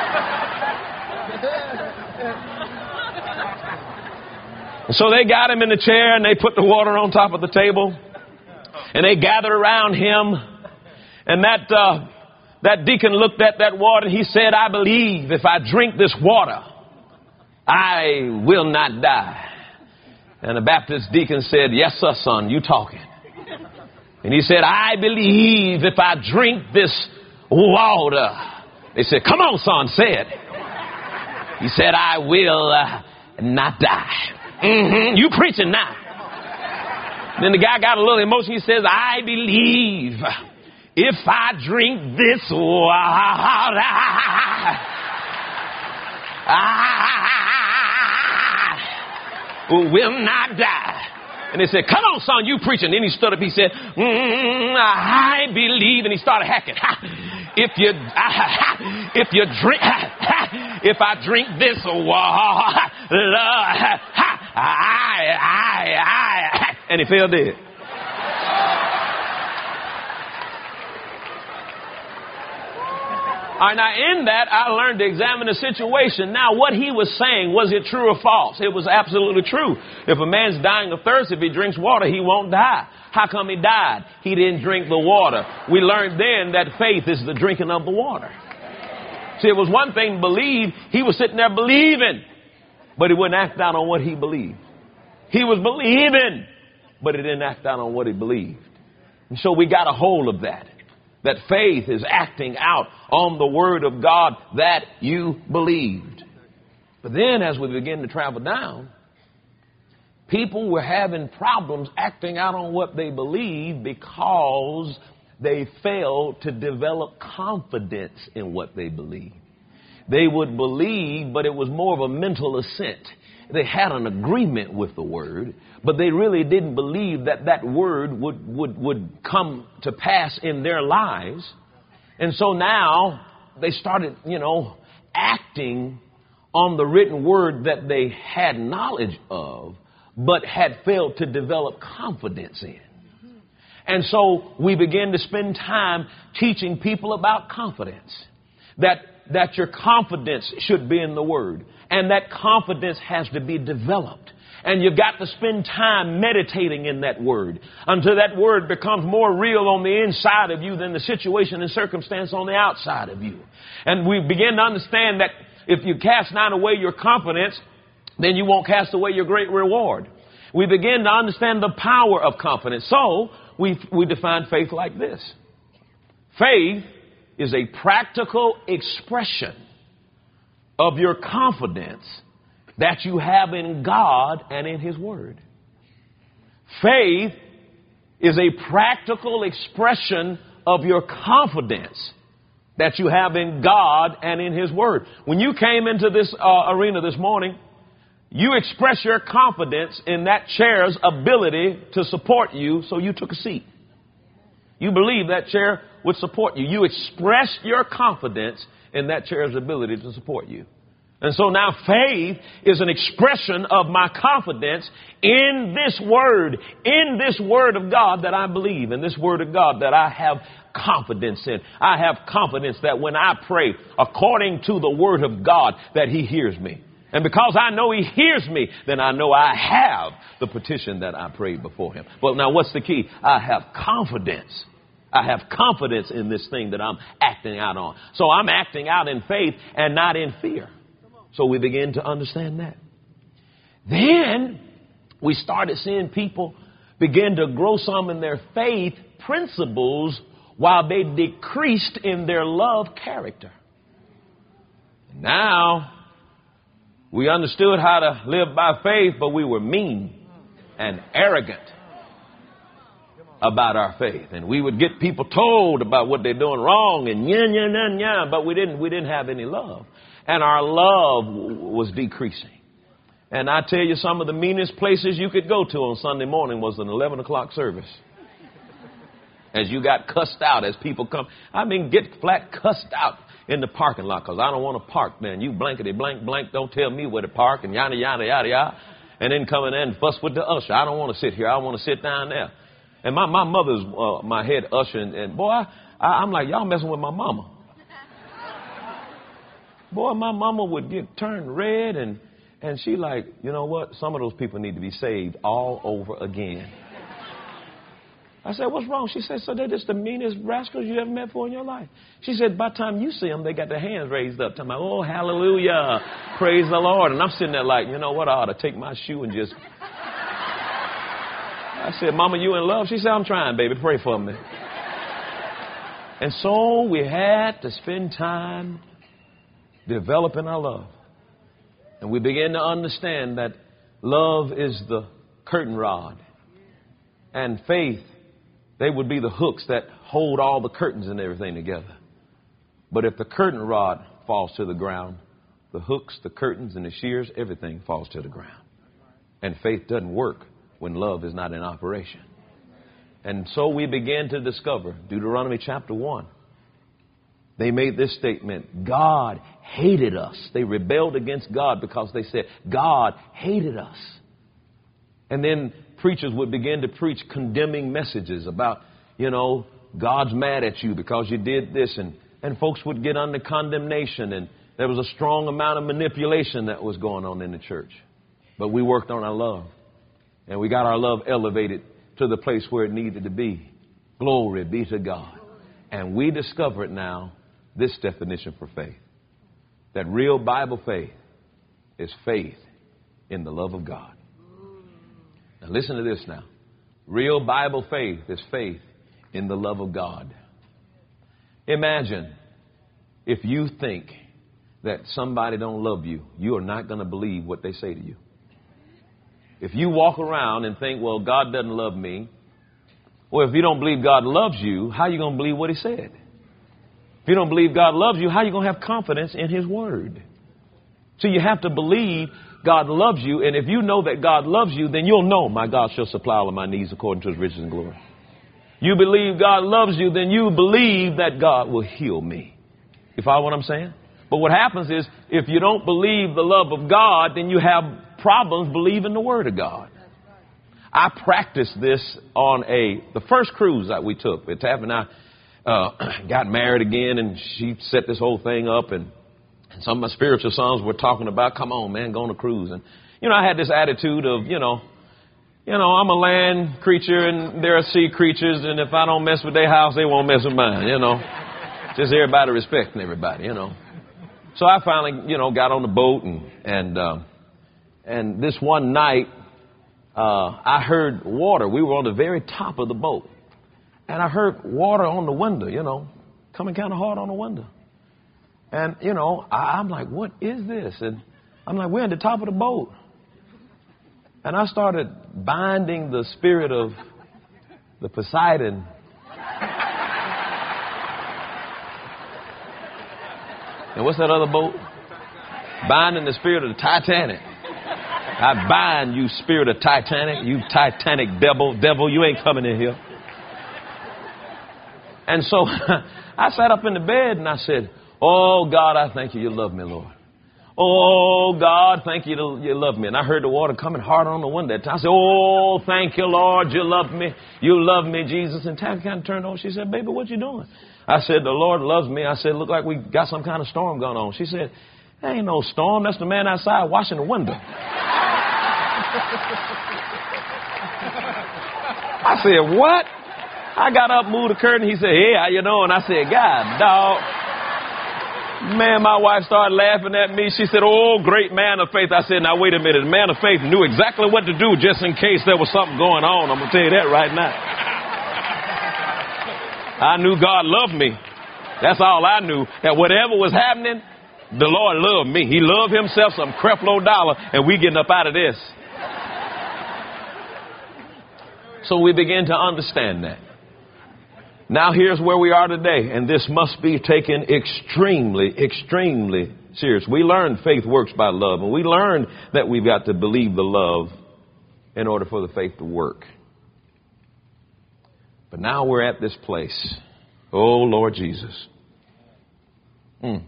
So they got him in the chair and they put the water on top of the table and they gathered around him. And that, uh, that deacon looked at that water and he said, "I believe if I drink this water, I will not die." And the Baptist deacon said, "Yes, sir, son, you talking." And he said, "I believe if I drink this water." They said, "Come on, son, say it." He said, "I will uh, not die." Mm-hmm. You preaching now. Then the guy got a little emotion. He says, "I believe if I drink this water, I will not die." And they said, "Come on, son, you preaching." Then he stood up. He said, mm, "I believe," and he started hacking. If you, if you drink, if I drink this water, I, I, I, and he fell dead. All right, now in that, I learned to examine the situation. Now, what he was saying, was it true or false? It was absolutely true. If a man's dying of thirst, if he drinks water, he won't die. How come he died? He didn't drink the water. We learned then that faith is the drinking of the water. See, it was one thing to believe. He was sitting there believing, but he wouldn't act out on what he believed. He was believing, but he didn't act out on what he believed. And so we got a hold of that. That faith is acting out on the Word of God that you believed. But then as we begin to travel down, people were having problems acting out on what they believed because they failed to develop confidence in what they believed. They would believe, but it was more of a mental assent. They had an agreement with the word, but they really didn't believe that that word would, would, would come to pass in their lives. And so now they started, you know, acting on the written word that they had knowledge of, but had failed to develop confidence in. And so we began to spend time teaching people about confidence, that that your confidence should be in the word, and that confidence has to be developed. And you've got to spend time meditating in that word until that word becomes more real on the inside of you than the situation and circumstance on the outside of you. And we begin to understand that if you cast not away your confidence, then you won't cast away your great reward. We begin to understand the power of confidence. So we, we define faith like this. Faith is a practical expression of your confidence that you have in God and in His Word. Faith is a practical expression of your confidence that you have in God and in His Word. When you came into this uh, arena this morning, you expressed your confidence in that chair's ability to support you, so you took a seat. You believe that chair would support you. You expressed your confidence in that chair's ability to support you. And so now faith is an expression of my confidence in this word, in this word of God that I believe, in this word of God that I have confidence in. I have confidence that when I pray according to the word of God, that He hears me. And because I know He hears me, then I know I have the petition that I prayed before Him. Well, now what's the key? I have confidence. I have confidence in this thing that I'm acting out on. So I'm acting out in faith and not in fear. So we begin to understand that. Then we started seeing people begin to grow some in their faith principles while they decreased in their love character. Now we understood how to live by faith, but we were mean and arrogant about our faith. And we would get people told about what they're doing wrong and yeah, yeah, yeah, yeah, but we didn't, we didn't have any love. And our love w- was decreasing. And I tell you, some of the meanest places you could go to on Sunday morning was an eleven o'clock service. As you got cussed out as people come. I mean, get flat cussed out in the parking lot because I don't want to park, man. You blankety blank blank, don't tell me where to park and yada, yada, yada, yada. And then come in there and fuss with the usher. I don't want to sit here. I want to sit down there. And my, my mother's uh, my head usher. And, and boy, I, I, I'm like, y'all messing with my mama. Boy, my mama would get turned red. And, and she like, you know what? Some of those people need to be saved all over again. I said, what's wrong? She said, so they're just the meanest rascals you ever met for in your life. She said, by the time you see them, they got their hands raised up. Talking about, oh, hallelujah. Praise the Lord. And I'm sitting there like, you know what? I ought to take my shoe and just... I said, Mama, you in love? She said, I'm trying, baby. Pray for me. And so we had to spend time developing our love. And we began to understand that love is the curtain rod. And faith, they would be the hooks that hold all the curtains and everything together. But if the curtain rod falls to the ground, the hooks, the curtains, and the shears, everything falls to the ground. And faith doesn't work when love is not in operation. And so we began to discover, Deuteronomy chapter one, they made this statement, God hated us. They rebelled against God because they said, God hated us. And then preachers would begin to preach condemning messages about, you know, God's mad at you because you did this. And, and folks would get under condemnation. And there was a strong amount of manipulation that was going on in the church. But we worked on our love. And we got our love elevated to the place where it needed to be. Glory be to God. And we discovered now this definition for faith. That real Bible faith is faith in the love of God. Now listen to this now. Real Bible faith is faith in the love of God. Imagine if you think that somebody don't love you, you are not going to believe what they say to you. If you walk around and think, well, God doesn't love me, Well, if you don't believe God loves you, how are you going to believe what he said? If you don't believe God loves you, how are you going to have confidence in his word? So you have to believe God loves you. And if you know that God loves you, then you'll know my God shall supply all of my needs according to his riches and glory. You believe God loves you, then you believe that God will heal me. You follow what I'm saying? But what happens is if you don't believe the love of God, then you have problems believing the word of God. I practiced this on a the first cruise that we took. Taff and I uh, got married again, and she set this whole thing up, and, and some of my spiritual sons were talking about, come on, man, go on a cruise. And, you know, I had this attitude of, you know, you know, I'm a land creature, and there are sea creatures, and if I don't mess with their house, they won't mess with mine, you know. Just everybody respecting everybody, you know. So I finally, you know, got on the boat, and and uh, and this one night, uh, I heard water. We were on the very top of the boat, and I heard water on the window, you know, coming kind of hard on the window. And, you know, I, I'm like, what is this? And I'm like, we're at the top of the boat. And I started binding the spirit of the Poseidon. And what's that other boat? Binding the spirit of the Titanic. I bind you, spirit of Titanic, you Titanic devil, devil, you ain't coming in here. And so I sat up in the bed and I said, oh, God, I thank you, you love me, Lord. Oh, God, thank you, you love me. And I heard the water coming hard on the window. I said, oh, thank you, Lord, you love me. You love me, Jesus. And Taffy kind of turned on. She said, baby, what you doing? I said, the Lord loves me. I said, look like we got some kind of storm going on. She said, there ain't no storm. That's the man outside washing the window. I said, what? I got up, moved the curtain. He said, hey, how you doing? I said, God, dog. Man, my wife started laughing at me. She said, oh, great man of faith. I said, now, wait a minute. The man of faith knew exactly what to do just in case there was something going on. I'm going to tell you that right now. I knew God loved me. That's all I knew. That whatever was happening, the Lord loved me. He loved himself some Creflo Dollar, and we getting up out of this. So we begin to understand that. Now here's where we are today, and this must be taken extremely, extremely serious. We learned faith works by love, and we learned that we've got to believe the love in order for the faith to work. But now we're at this place. Oh, Lord Jesus. Mm.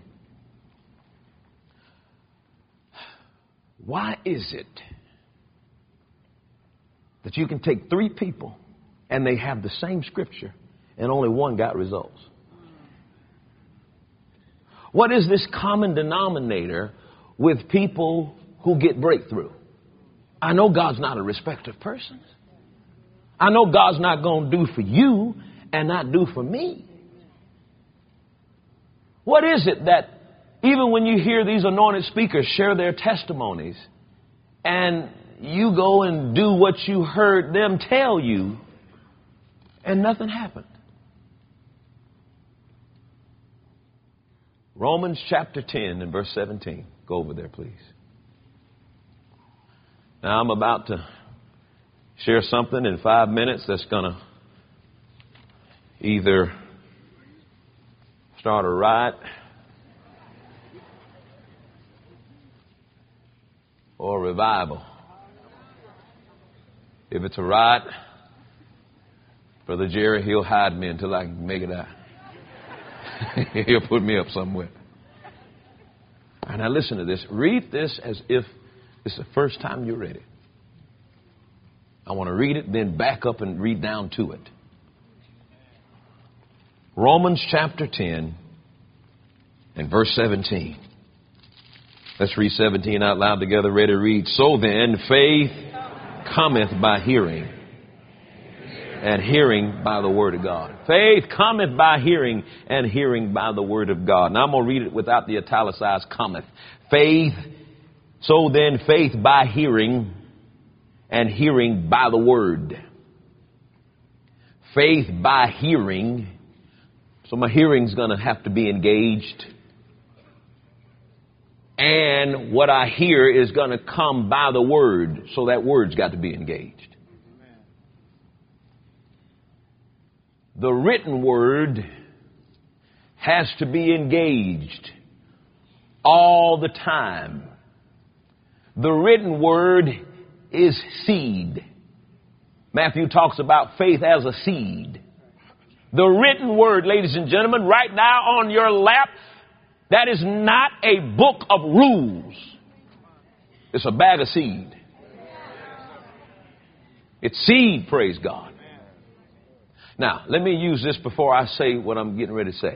Why is it that you can take three people and they have the same scripture and only one got results? What is this common denominator with people who get breakthrough? I know God's not a respecter of persons. I know God's not going to do for you and not do for me. What is it that even when you hear these anointed speakers share their testimonies and you go and do what you heard them tell you and nothing happened? Romans chapter ten and verse seventeen. Go over there, please. Now I'm about to share something in five minutes that's going to either start a riot or a revival. If it's a riot, Brother Jerry, he'll hide me until I can make it out. He'll put me up somewhere. And now listen to this. Read this as if it's the first time you read it. I want to read it, then back up and read down to it. Romans chapter ten and verse seventeen. Let's read seventeen out loud together. Ready to read. So then, faith cometh by hearing, and hearing by the word of God. Faith cometh by hearing, and hearing by the word of God. Now I'm going to read it without the italicized cometh. Faith, so then faith by hearing, and hearing by the word. Faith by hearing. So my hearing's going to have to be engaged. And what I hear is going to come by the word. So that word's got to be engaged. the written word has to be engaged all the time. The written word is seed. Matthew talks about faith as a seed. The written word, ladies and gentlemen, right now on your lap, that is not a book of rules. It's a bag of seed. It's seed, praise God. Now, let me use this before I say what I'm getting ready to say.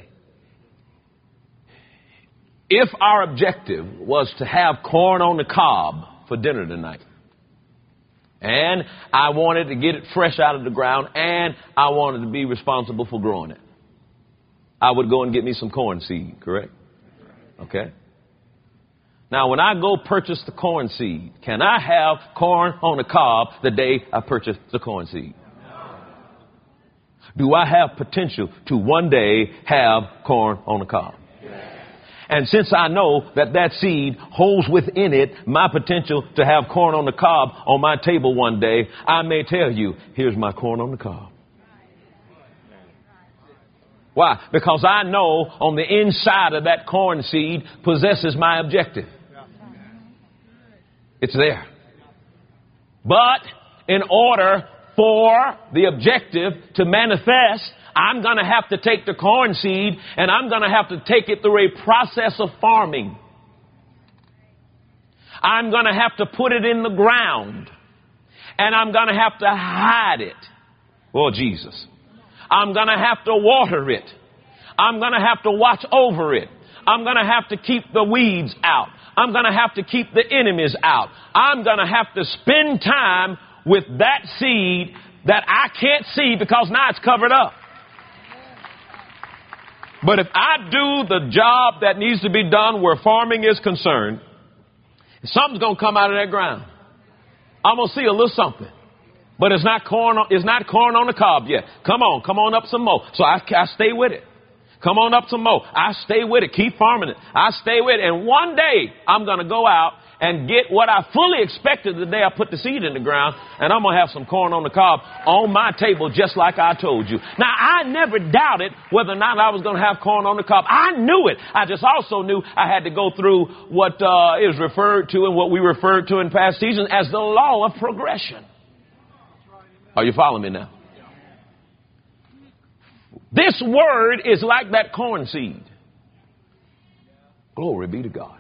If our objective was to have corn on the cob for dinner tonight, and I wanted to get it fresh out of the ground, and I wanted to be responsible for growing it, I would go and get me some corn seed, correct? Okay. Now, when I go purchase the corn seed, can I have corn on the cob the day I purchase the corn seed? Do I have potential to one day have corn on the cob? And since I know that that seed holds within it my potential to have corn on the cob on my table one day, I may tell you, here's my corn on the cob. Why? Because I know on the inside of that corn seed possesses my objective. It's there. But in order for the objective to manifest, I'm going to have to take the corn seed and I'm going to have to take it through a process of farming. I'm going to have to put it in the ground and I'm going to have to hide it. Oh, Jesus. I'm going to have to water it. I'm going to have to watch over it. I'm going to have to keep the weeds out. I'm going to have to keep the enemies out. I'm going to have to spend time with that seed that I can't see because now it's covered up. But if I do the job that needs to be done where farming is concerned, something's going to come out of that ground. I'm going to see a little something. But it's not corn, it's not corn on the cob yet. Come on, come on up some more. So I, I stay with it. Come on up some more. I stay with it. Keep farming it. I stay with it. And one day I'm going to go out and get what I fully expected the day I put the seed in the ground, and I'm going to have some corn on the cob on my table just like I told you. Now, I never doubted whether or not I was going to have corn on the cob. I knew it. I just also knew I had to go through what uh, is referred to and what we referred to in past seasons as the law of progression. Are you following me now? This word is like that corn seed. Glory be to God.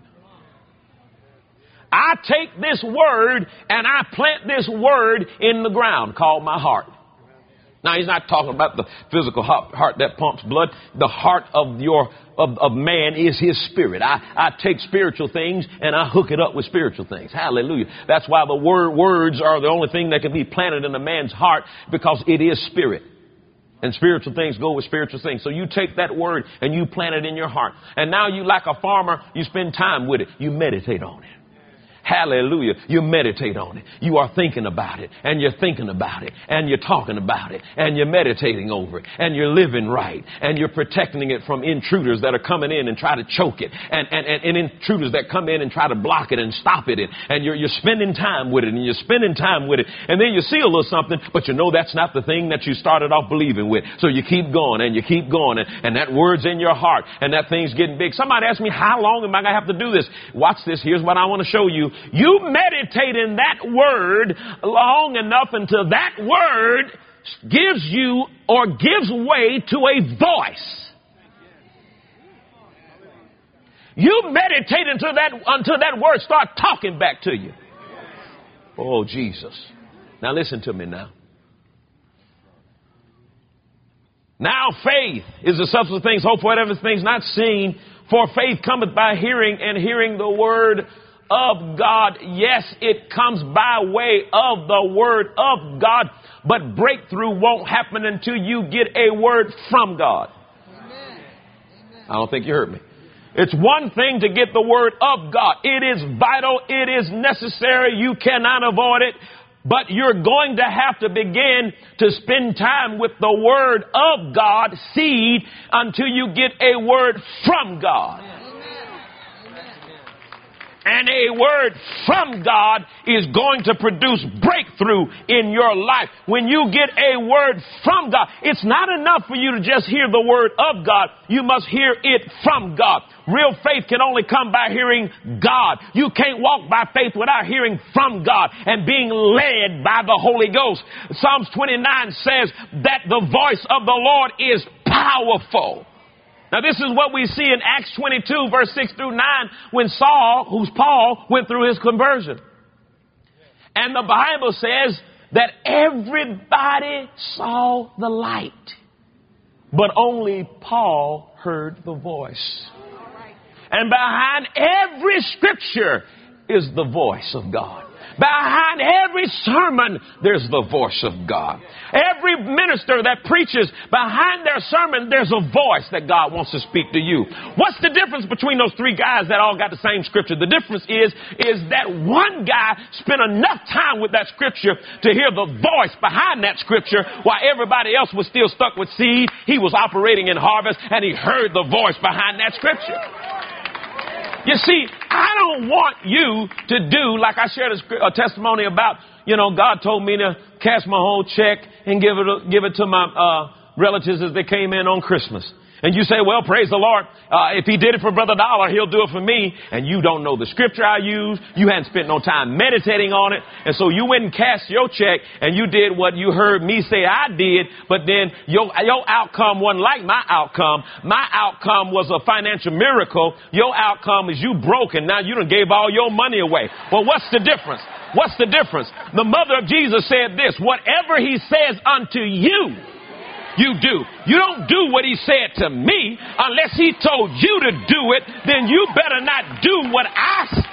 I take this word and I plant this word in the ground called my heart. Now, he's not talking about the physical heart that pumps blood. The heart of your of, of man is his spirit. I, I take spiritual things and I hook it up with spiritual things. Hallelujah. That's why the word words are the only thing that can be planted in a man's heart, because it is spirit. And spiritual things go with spiritual things. So you take that word and you plant it in your heart. And now you, like a farmer, you spend time with it. You meditate on it. Hallelujah. You meditate on it. You are thinking about it, and you're thinking about it, and you're talking about it, and you're meditating over it, and you're living right, and you're protecting it from intruders that are coming in and try to choke it, and, and, and, and intruders that come in and try to block it and stop it. And, and you're, you're spending time with it, and you're spending time with it. And then you see a little something, but you know that's not the thing that you started off believing with. So you keep going, and you keep going, and, and that word's in your heart, and that thing's getting big. Somebody asked me, how long am I going to have to do this? Watch this. Here's what I want to show you. You meditate in that word long enough until that word gives you or gives way to a voice. You meditate until that, until that word starts talking back to you. Oh, Jesus. Now listen to me now. Now faith is the substance of things hoped for, whatever things not seen. For faith cometh by hearing, and hearing the word of God. Yes, it comes by way of the word of God, but breakthrough won't happen until you get a word from God. Amen. I don't think you heard me. It's one thing to get the word of God. It is vital. It is necessary. You cannot avoid it. But you're going to have to begin to spend time with the word of God, seed, until you get a word from God. And a word from God is going to produce breakthrough in your life. When you get a word from God, it's not enough for you to just hear the word of God. You must hear it from God. Real faith can only come by hearing God. You can't walk by faith without hearing from God and being led by the Holy Ghost. Psalms twenty-nine says that the voice of the Lord is powerful. Now, this is what we see in Acts twenty-two, verse six through nine, when Saul, who's Paul, went through his conversion. And the Bible says that everybody saw the light, but only Paul heard the voice. And behind every scripture is the voice of God. Behind every sermon, there's the voice of God. Every minister that preaches, behind their sermon, there's a voice that God wants to speak to you. What's the difference between those three guys that all got the same scripture? The difference is, is that one guy spent enough time with that scripture to hear the voice behind that scripture, while everybody else was still stuck with seed. He was operating in harvest, and he heard the voice behind that scripture. You see, I don't want you to do like I shared a, a testimony about, you know, God told me to cash my whole check and give it, give it to my uh, relatives as they came in on Christmas. And you say, well, praise the Lord. Uh, if he did it for Brother Dollar, he'll do it for me. And you don't know the scripture I use. You hadn't spent no time meditating on it. And so you went and cast your check and you did what you heard me say I did. But then your, your outcome wasn't like my outcome. My outcome was a financial miracle. Your outcome is you broke and now you done gave all your money away. Well, what's the difference? What's the difference? The mother of Jesus said this, whatever he says unto you, you do. You don't do what he said to me unless he told you to do it. Then you better not do what I said.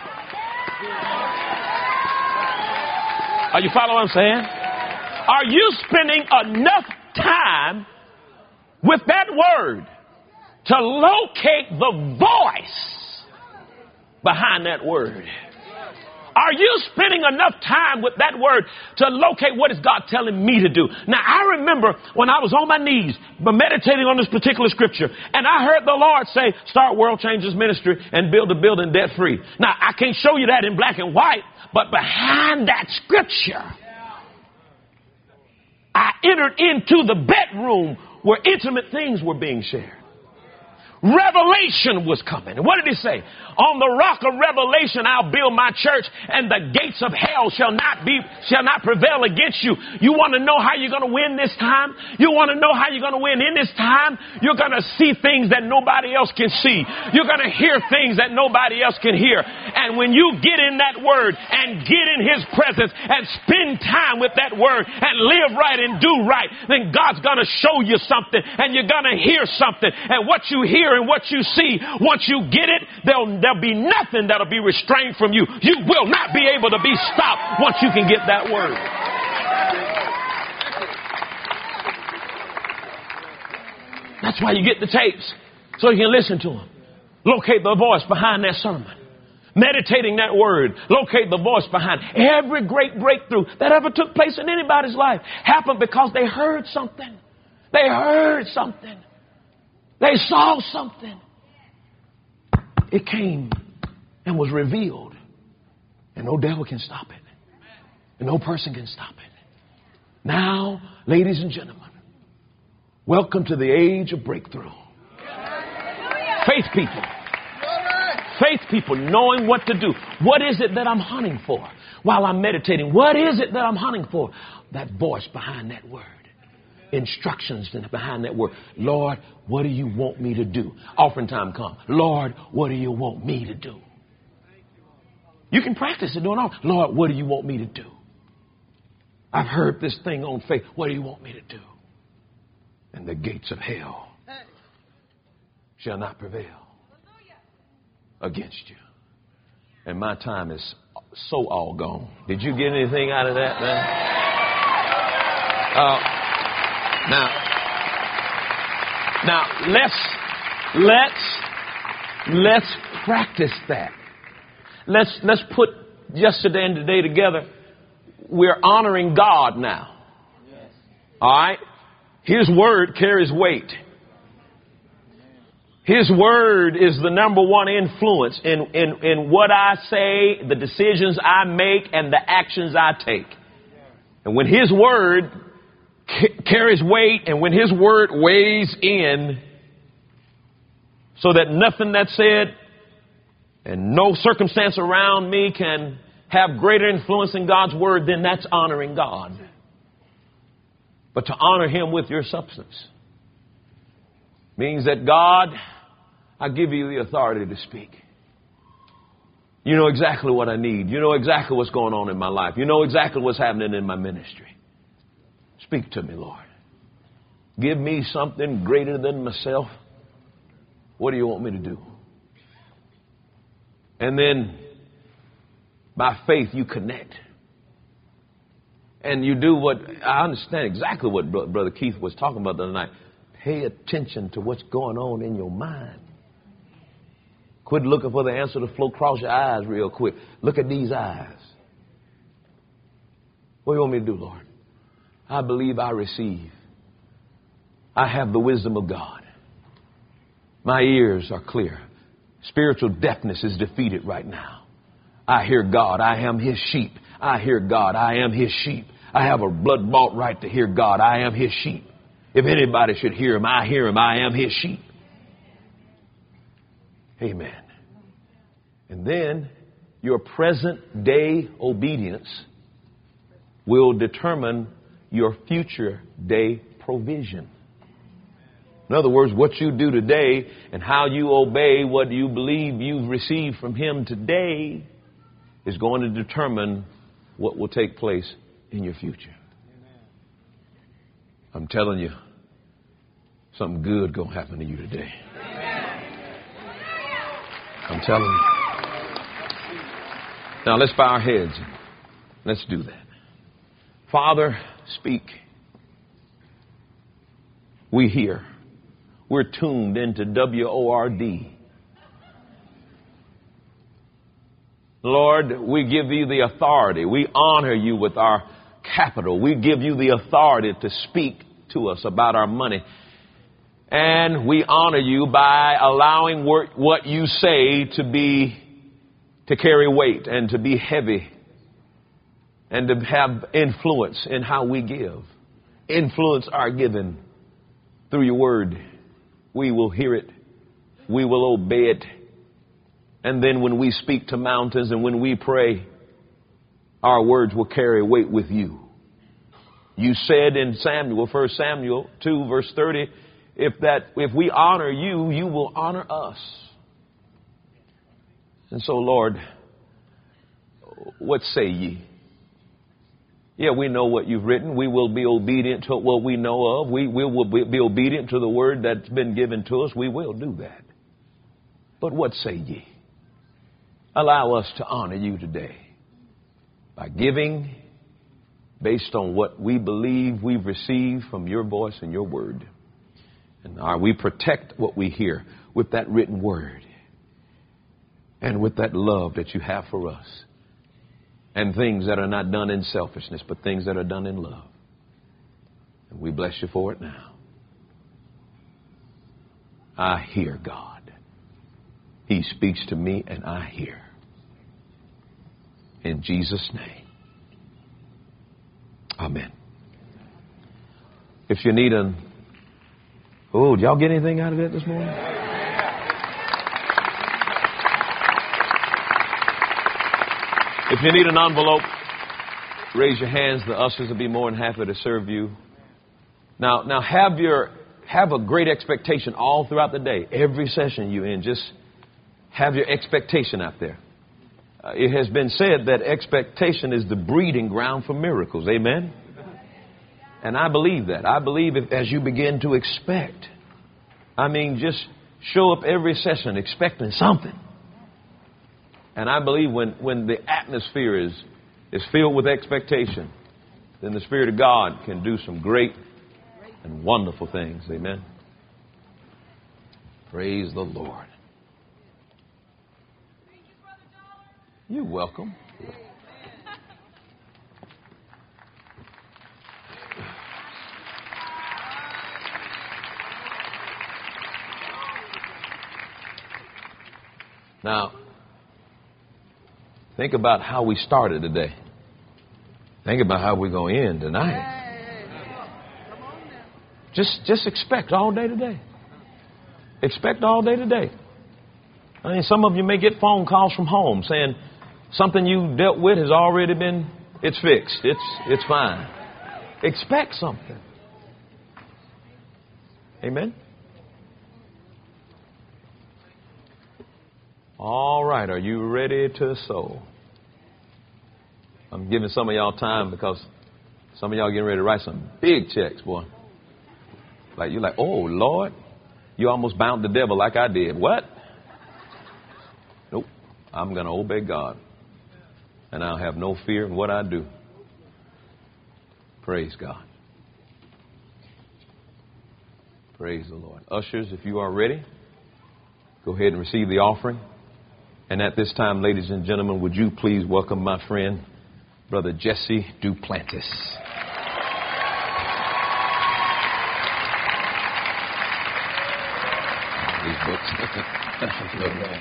Are you following what I'm saying? Are you spending enough time with that word to locate the voice behind that word? Are you spending enough time with that word to locate what is God telling me to do? Now, I remember when I was on my knees meditating on this particular scripture, and I heard the Lord say, start World Changers Ministry and build a building debt free. Now, I can't show you that in black and white, but behind that scripture, I entered into the bedroom where intimate things were being shared. Revelation was coming. And what did he say? On the rock of revelation, I'll build my church, and the gates of hell shall not be, shall not prevail against you. You want to know how you're going to win this time? You want to know how you're going to win in this time? You're going to see things that nobody else can see. You're going to hear things that nobody else can hear. And when you get in that word and get in his presence and spend time with that word and live right and do right, then God's going to show you something, and you're going to hear something. And what you hear and what you see, once you get it, there'll There'll be nothing that'll be restrained from you. You will not be able to be stopped once you can get that word. That's why you get the tapes, so you can listen to them. Locate the voice behind that sermon. Meditating that word. Locate the voice behind. Every great breakthrough that ever took place in anybody's life happened because they heard something. They heard something. They saw something. It came and was revealed. And no devil can stop it. And no person can stop it. Now, ladies and gentlemen, welcome to the age of breakthrough. Faith people. Faith people knowing what to do. What is it that I'm hunting for while I'm meditating? What is it that I'm hunting for? That voice behind that word. Instructions behind that word. Lord, what do you want me to do? Offering time come. Lord, what do you want me to do? You can practice it doing all. Lord, what do you want me to do? I've heard this thing on faith. What do you want me to do? And the gates of hell shall not prevail against you. And my time is so all gone. Did you get anything out of that, man? Uh, Now, now let's, let's, let's practice that. Let's, let's put yesterday and today together. We're honoring God now. All right. His word carries weight. His word is the number one influence in, in, in what I say, the decisions I make, and the actions I take. And when His word ca- carries weight, and when His word weighs in, so that nothing that's said and no circumstance around me can have greater influence in God's word, then that's honoring God. But to honor Him with your substance means that, God, I give you the authority to speak. You know exactly what I need. You know exactly what's going on in my life. You know exactly what's happening in my ministry. Speak to me, Lord. Give me something greater than myself. What do you want me to do? And then, by faith, you connect. And you do what, I understand exactly what Brother Keith was talking about the other night. Pay attention to what's going on in your mind. Quit looking for the answer to flow across your eyes real quick. Look at these eyes. What do you want me to do, Lord? I believe I receive. I have the wisdom of God. My ears are clear. Spiritual deafness is defeated right now. I hear God. I am His sheep. I hear God. I am His sheep. I have a blood-bought right to hear God. I am His sheep. If anybody should hear Him, I hear Him. I am His sheep. Amen. And then your present day obedience will determine your future day provision. In other words, what you do today and how you obey what you believe you've received from Him today is going to determine what will take place in your future. I'm telling you, something good going to happen to you today. I'm telling you. Now let's bow our heads. Let's do that. Father, speak. We hear. We're tuned into W O R D. Lord, we give you the authority. We honor you with our capital. We give you the authority to speak to us about our money. And we honor you by allowing what you say to be, to carry weight and to be heavy and to have influence in how we give. Influence our giving through your word. We will hear it. We will obey it. And then when we speak to mountains and when we pray, our words will carry weight with you. You said in Samuel, First Samuel two, verse thirty, if that if we honor you, you will honor us. And so, Lord, what say ye? Yeah, we know what you've written. We will be obedient to what we know of. We, we will be obedient to the word that's been given to us. We will do that. But what say ye? Allow us to honor you today by giving based on what we believe we've received from your voice and your word. And are we protect what we hear with that written word and with that love that you have for us. And things that are not done in selfishness, but things that are done in love. And we bless you for it now. I hear God. He speaks to me and I hear. In Jesus' name. Amen. If you need an... Oh, did y'all get anything out of it this morning? If you need an envelope, raise your hands. The ushers will be more than happy to serve you. Now, now have your have a great expectation all throughout the day. Every session you're in, just have your expectation out there. Uh, it has been said that expectation is the breeding ground for miracles. Amen? And I believe that. I believe if, as you begin to expect, I mean, just show up every session expecting something. And I believe when, when the atmosphere is, is filled with expectation, then the Spirit of God can do some great and wonderful things. Amen. Praise the Lord. You're welcome. Now, think about how we started today. Think about how we're going to end tonight. Just, just expect all day today. Expect all day today. I mean, some of you may get phone calls from home saying something you dealt with has already been, it's fixed. It's, it's fine. Expect something. Amen. All right. Are you ready to sow? I'm giving some of y'all time because some of y'all getting ready to write some big checks, boy. Like, you're like, oh, Lord, you almost bound the devil like I did. What? Nope. I'm going to obey God. And I'll have no fear in what I do. Praise God. Praise the Lord. Ushers, if you are ready, go ahead and receive the offering. And at this time, ladies and gentlemen, would you please welcome my friend, Brother Jesse Duplantis. These books.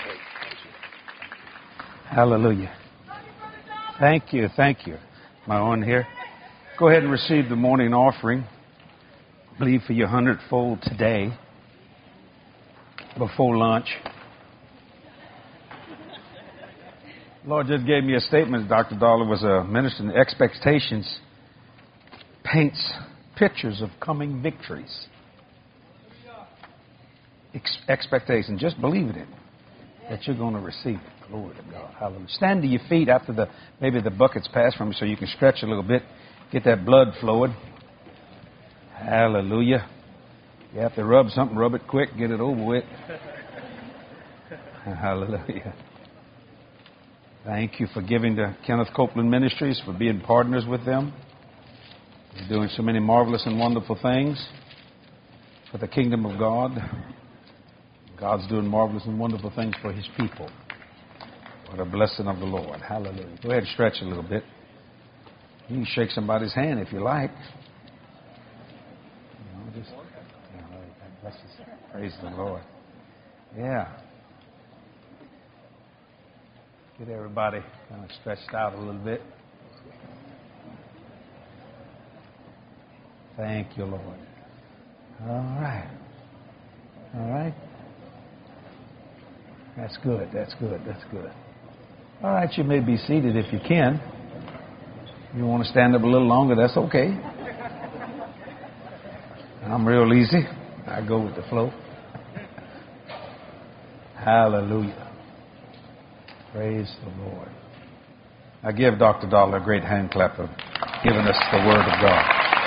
Hallelujah. Thank you. Thank you. Am I on here? Go ahead and receive the morning offering. Believe for your hundredfold today before lunch. Lord just gave me a statement. Doctor Dollar was a minister in expectations, paints pictures of coming victories. Ex- expectation. Just believe in it, that you're going to receive it. Glory to God. Hallelujah. Stand to your feet after the maybe the bucket's passed from you so you can stretch a little bit, get that blood flowing. Hallelujah. You have to rub something, rub it quick, get it over with. Hallelujah. Thank you for giving to Kenneth Copeland Ministries, for being partners with them. You're doing so many marvelous and wonderful things for the kingdom of God. God's doing marvelous and wonderful things for His people. What a blessing of the Lord. Hallelujah. Go ahead and stretch a little bit. You can shake somebody's hand if you like. You know, just, you know, praise the Lord. Yeah. Get everybody kind of stretched out a little bit. Thank you, Lord. All right. All right. That's good. That's good. That's good. All right. You may be seated if you can. If you want to stand up a little longer, that's okay. I'm real easy. I go with the flow. Hallelujah. Praise the Lord. I give Doctor Dollar a great hand clap for giving us the Word of God.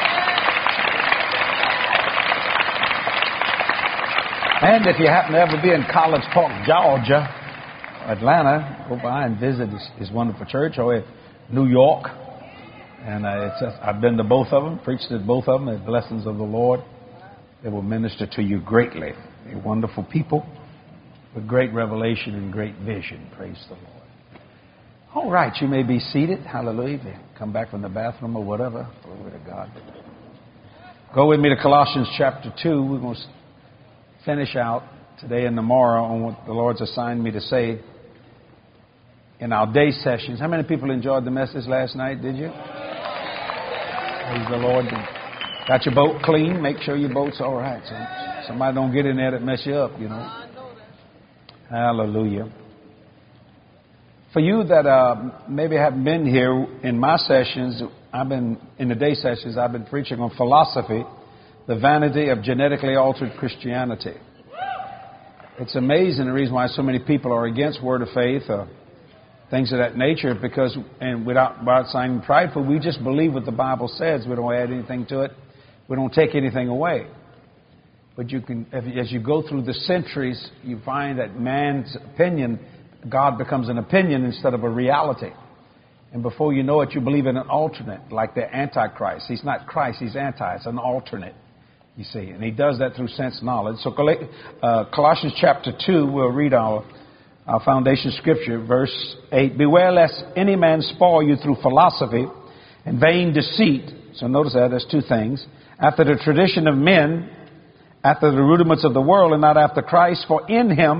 And if you happen to ever be in College Park, Georgia, Atlanta, go by and visit his, his wonderful church, or in New York. And uh, it's just, I've been to both of them, preached at both of them, the blessings of the Lord. They will minister to you greatly. They're wonderful people with great revelation and great vision. Praise the Lord. All right, you may be seated. Hallelujah. They come back from the bathroom or whatever. Glory to God. Go with me to Colossians chapter two. We're going to finish out today and tomorrow on what the Lord's assigned me to say in our day sessions. How many people enjoyed the message last night? Did you? Praise the Lord. Got your boat clean? Make sure your boat's all right. So somebody don't get in there that mess you up, you know. Hallelujah. For you that uh, maybe haven't been here in my sessions, I've been in the day sessions. I've been preaching on philosophy, the vanity of genetically altered Christianity. It's amazing the reason why so many people are against Word of Faith, uh, things of that nature, because and without without sounding prideful, we just believe what the Bible says. We don't add anything to it. We don't take anything away. But you can, as you go through the centuries, you find that man's opinion, God becomes an opinion instead of a reality. And before you know it, you believe in an alternate, like the Antichrist. He's not Christ, he's anti. It's an alternate, you see. And he does that through sense knowledge. So uh, Colossians chapter two, we'll read our, our foundation scripture, verse eight. Beware lest any man spoil you through philosophy and vain deceit. So notice that, there's two things. After the tradition of men, after the rudiments of the world, and not after Christ. For in Him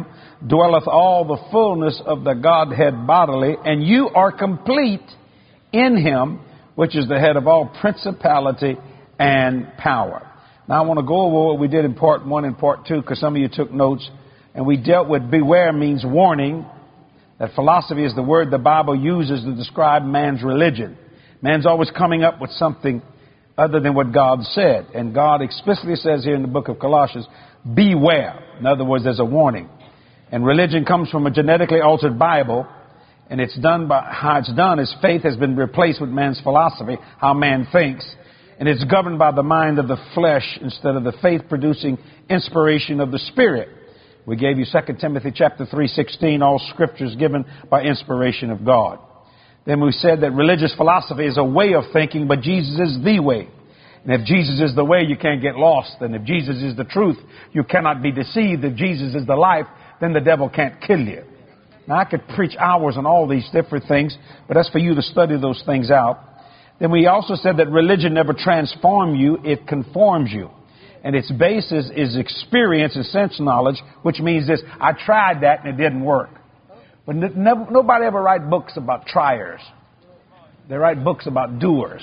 dwelleth all the fullness of the Godhead bodily, and you are complete in him, which is the head of all principality and power. Now I want to go over what we did in part one and part two, because some of you took notes, and we dealt with beware means warning. That philosophy is the word the Bible uses to describe man's religion. Man's always coming up with something other than what God said. And God explicitly says here in the book of Colossians, beware. In other words, there's a warning. And religion comes from a genetically altered Bible. And it's done by how it's done is faith has been replaced with man's philosophy, how man thinks. And it's governed by the mind of the flesh instead of the faith-producing inspiration of the Spirit. We gave you Second Timothy chapter three sixteen, all scriptures given by inspiration of God. Then we said that religious philosophy is a way of thinking, but Jesus is the way. And if Jesus is the way, you can't get lost. And if Jesus is the truth, you cannot be deceived. If Jesus is the life, then the devil can't kill you. Now, I could preach hours on all these different things, but that's for you to study those things out. Then we also said that religion never transforms you, it conforms you. And its basis is experience and sense knowledge, which means this: I tried that and it didn't work. But no, nobody ever write books about triers. They write books about doers.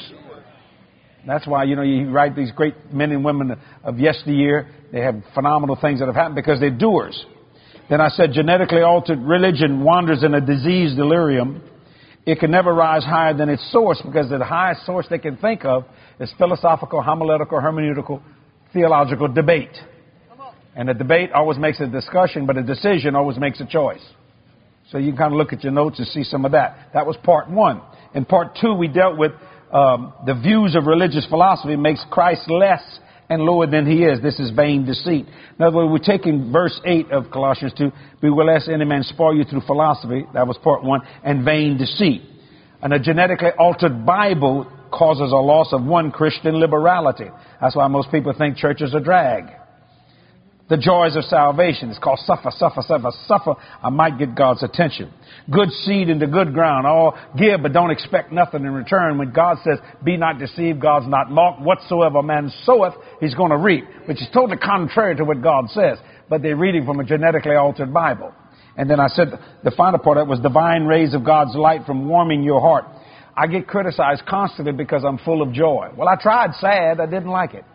That's why, you know, you write these great men and women of yesteryear. They have phenomenal things that have happened because they're doers. Then I said genetically altered religion wanders in a diseased delirium. It can never rise higher than its source, because the highest source they can think of is philosophical, homiletical, hermeneutical, theological debate. And a debate always makes a discussion, but a decision always makes a choice. So you can kind of look at your notes and see some of that. That was part one. In part two, we dealt with um, the views of religious philosophy makes Christ less and lower than he is. This is vain deceit. In other words, we're taking verse eight of Colossians two, beware lest any man spoil you through philosophy. That was part one. And vain deceit. And a genetically altered Bible causes a loss of one, Christian liberality. That's why most people think church is a drag. The joys of salvation. It's called suffer, suffer, suffer, suffer. I might get God's attention. Good seed into good ground. All give, but don't expect nothing in return. When God says, be not deceived, God's not mocked. Whatsoever man soweth, he's going to reap. Which is totally contrary to what God says. But they're reading from a genetically altered Bible. And then I said the final part of it was divine rays of God's light from warming your heart. I get criticized constantly because I'm full of joy. Well, I tried sad. I didn't like it.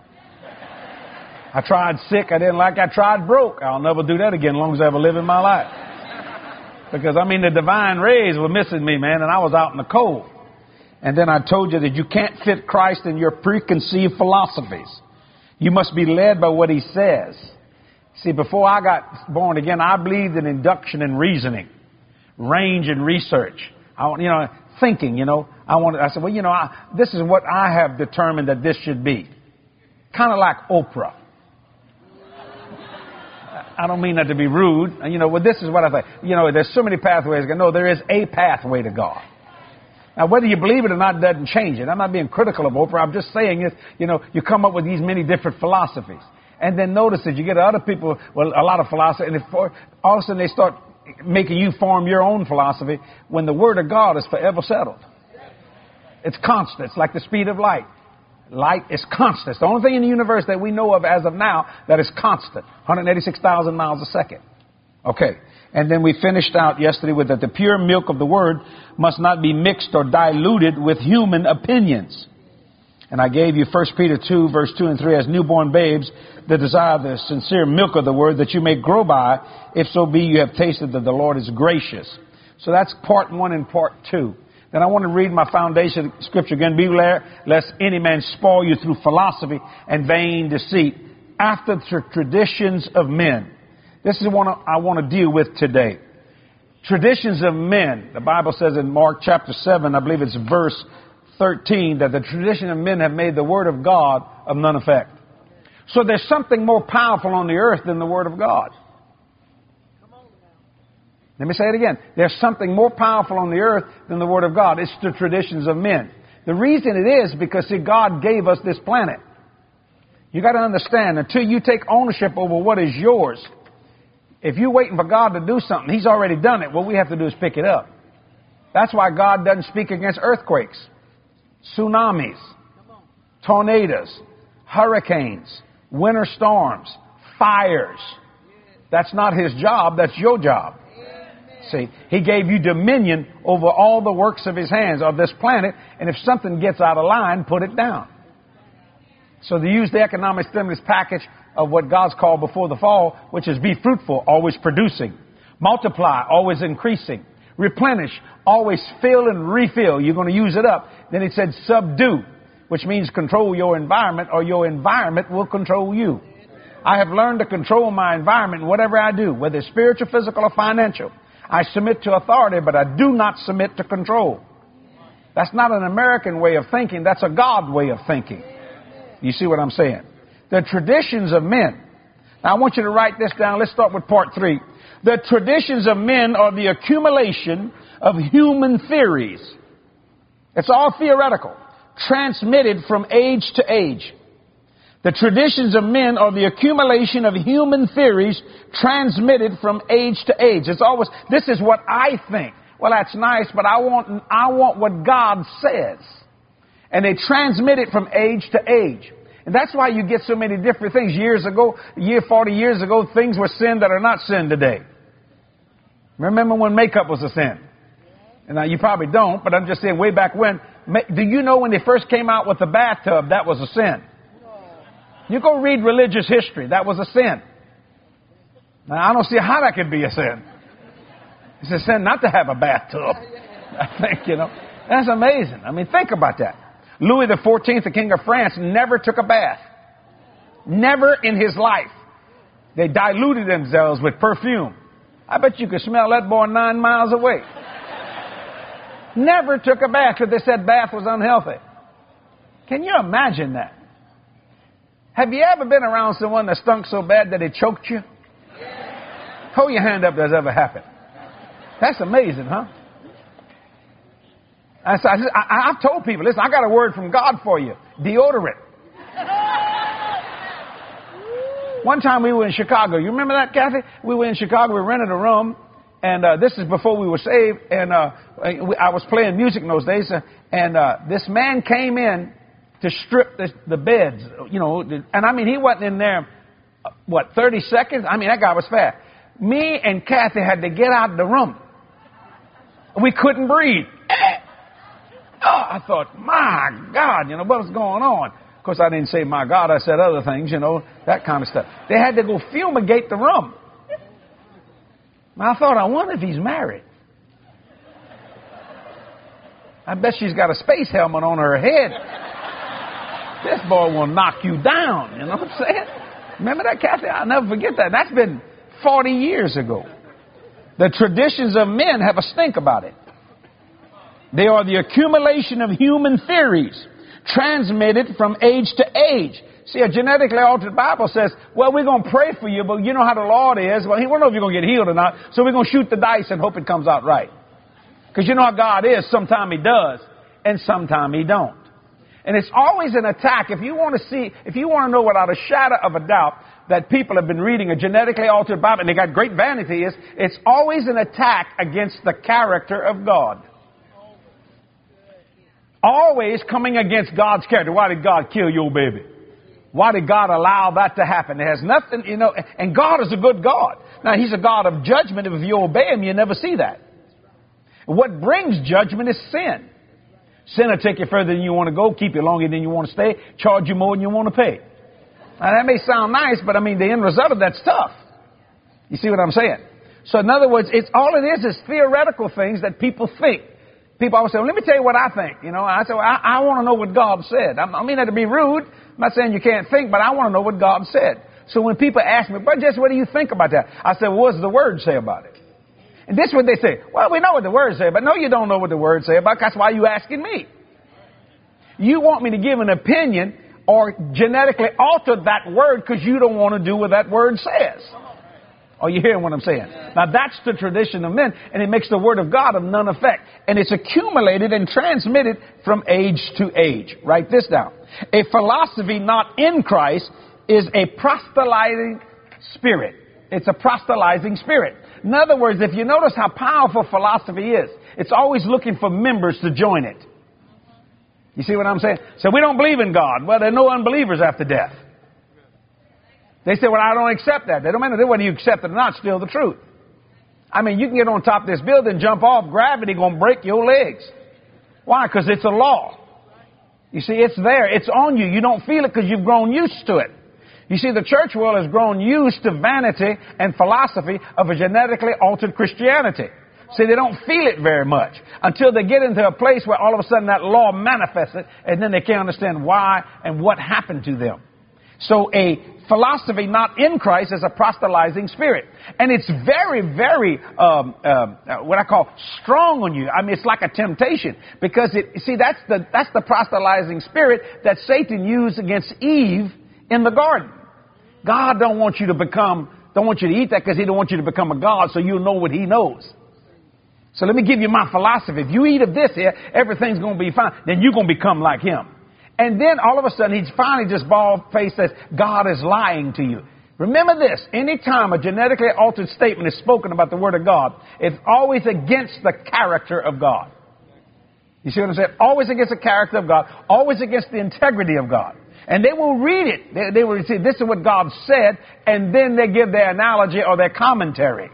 I tried sick. I didn't like it. I tried broke. I'll never do that again as long as I ever live in my life. Because, I mean, the divine rays were missing me, man, and I was out in the cold. And then I told you that you can't fit Christ in your preconceived philosophies. You must be led by what he says. See, before I got born again, I believed in induction and reasoning, range and research. I, you know, thinking, you know. I wanted. I said, well, you know, I, this is what I have determined that this should be. Kind of like Oprah. I don't mean that to be rude. You know, well, this is what I think. You know, there's so many pathways. No, there is a pathway to God. Now, whether you believe it or not doesn't change it. I'm not being critical of Oprah. I'm just saying is, you know, you come up with these many different philosophies. And then notice that you get other people, well, a lot of philosophy, and if all of a sudden they start making you form your own philosophy when the Word of God is forever settled. It's constant. It's like the speed of light. Light is constant. It's the only thing in the universe that we know of as of now that is constant. one hundred eighty-six thousand miles a second. Okay. And then we finished out yesterday with that the pure milk of the Word must not be mixed or diluted with human opinions. And I gave you First Peter two, verse two and three, as newborn babes, that desire the sincere milk of the Word, that you may grow by, if so be you have tasted that the Lord is gracious. So that's part one and part two. Then I want to read my foundation scripture again. Beware lest any man spoil you through philosophy and vain deceit, after the traditions of men. This is what I want to deal with today. Traditions of men. The Bible says in Mark chapter seven, I believe it's verse thirteen, that the tradition of men have made the Word of God of none effect. So there's something more powerful on the earth than the Word of God. Let me say it again. There's something more powerful on the earth than the Word of God. It's the traditions of men. The reason it is because, see, God gave us this planet. You got to understand, until you take ownership over what is yours, if you're waiting for God to do something, He's already done it. What we have to do is pick it up. That's why God doesn't speak against earthquakes, tsunamis, tornadoes, hurricanes, winter storms, fires. That's not his job. That's your job. See, he gave you dominion over all the works of his hands of this planet. And if something gets out of line, put it down. So they use the economic stimulus package of what God's called before the fall, which is be fruitful, always producing. Multiply, always increasing. Replenish, always fill and refill. You're going to use it up. Then it said subdue, which means control your environment, or your environment will control you. I have learned to control my environment in whatever I do, whether it's spiritual, physical, or financial. I submit to authority, but I do not submit to control. That's not an American way of thinking. That's a God way of thinking. You see what I'm saying? The traditions of men. Now, I want you to write this down. Let's start with part three. The traditions of men are the accumulation of human theories. It's all theoretical, transmitted from age to age. The traditions of men are the accumulation of human theories transmitted from age to age. It's always, this is what I think. Well, that's nice, but I want, I want what God says. And they transmit it from age to age. And that's why you get so many different things. Years ago, a year, forty years ago, things were sin that are not sin today. Remember when makeup was a sin? And now you probably don't, but I'm just saying way back when. Do you know when they first came out with the bathtub, that was a sin? You go read religious history. That was a sin. Now, I don't see how that could be a sin. It's a sin not to have a bathtub. I think, you know, that's amazing. I mean, think about that. Louis the fourteenth, the King of France, never took a bath. Never in his life. They diluted themselves with perfume. I bet you could smell that boy nine miles away. Never took a bath because they said bath was unhealthy. Can you imagine that? Have you ever been around someone that stunk so bad that it choked you? Hold your hand up if that's ever happened. That's amazing, huh? I, I, I've told people, listen, I got a word from God for you. Deodorant. One time we were in Chicago. You remember that, Kathy? We were in Chicago. We rented a room. And uh, this is before we were saved. And uh, I was playing music in those days. And uh, this man came in to strip the, the beds, you know. And I mean, he wasn't in there, what, thirty seconds? I mean, that guy was fast. Me and Kathy had to get out of the room. We couldn't breathe. Oh, I thought, my God, you know, what was going on? Of course, I didn't say, my God, I said other things, you know, that kind of stuff. They had to go fumigate the room. I thought, I wonder if he's married. I bet she's got a space helmet on her head. This boy will knock you down, you know what I'm saying? Remember that, Kathy? I'll never forget that. That's been forty years ago. The traditions of men have a stink about it. They are the accumulation of human theories transmitted from age to age. See, a genetically altered Bible says, well, we're going to pray for you, but you know how the Lord is. Well, he won't know if you're going to get healed or not, so we're going to shoot the dice and hope it comes out right. Because you know how God is. Sometime he does, and sometime he don't. And it's always an attack. If you want to see, if you want to know without a shadow of a doubt that people have been reading a genetically altered Bible and they got great vanity, is it's always an attack against the character of God. Always coming against God's character. Why did God kill your baby? Why did God allow that to happen? It has nothing, you know, and God is a good God. Now, he's a God of judgment. If you obey him, you never see that. What brings judgment is sin. Sin will take you further than you want to go, keep you longer than you want to stay, charge you more than you want to pay. Now, that may sound nice, but I mean, the end result of that's tough. You see what I'm saying? So, in other words, it's all it is is theoretical things that people think. People always say, well, let me tell you what I think. You know, I say, well, I, I want to know what God said. I, I mean that to be rude. I'm not saying you can't think, but I want to know what God said. So when people ask me, but Jesse, what do you think about that? I say, well, what does the Word say about it? And this is what they say. Well, we know what the Word say, but no, you don't know what the Word say about it. That's why you asking me. You want me to give an opinion or genetically alter that Word because you don't want to do what that Word says. Are you hearing what I'm saying? Now, that's the tradition of men, and it makes the Word of God of none effect. And it's accumulated and transmitted from age to age. Write this down. A philosophy not in Christ is a proselytizing spirit. It's a proselytizing spirit. In other words, if you notice how powerful philosophy is, it's always looking for members to join it. You see what I'm saying? So we don't believe in God. Well, there are no unbelievers after death. They say, well, I don't accept that. They don't matter whether you accept it or not, still the truth. I mean, you can get on top of this building, jump off, gravity going to break your legs. Why? Because it's a law. You see, it's there. It's on you. You don't feel it because you've grown used to it. You see, the church world has grown used to vanity and philosophy of a genetically altered Christianity. See, they don't feel it very much until they get into a place where all of a sudden that law manifests it, and then they can't understand why and what happened to them. So a philosophy not in Christ is a proselytizing spirit. And it's very, very, um, um, uh, what I call strong on you. I mean, it's like a temptation. Because, it, see, that's the, that's the proselytizing spirit that Satan used against Eve in the garden. God don't want you to become, don't want you to eat that because he don't want you to become a God so you'll know what he knows. So let me give you my philosophy. If you eat of this here, everything's going to be fine. Then you're going to become like him. And then all of a sudden, he finally just bald-faced says, God is lying to you. Remember this, anytime a genetically altered statement is spoken about the Word of God, it's always against the character of God. You see what I'm saying? Always against the character of God, always against the integrity of God. And they will read it. They, they will say, this is what God said, and then they give their analogy or their commentary.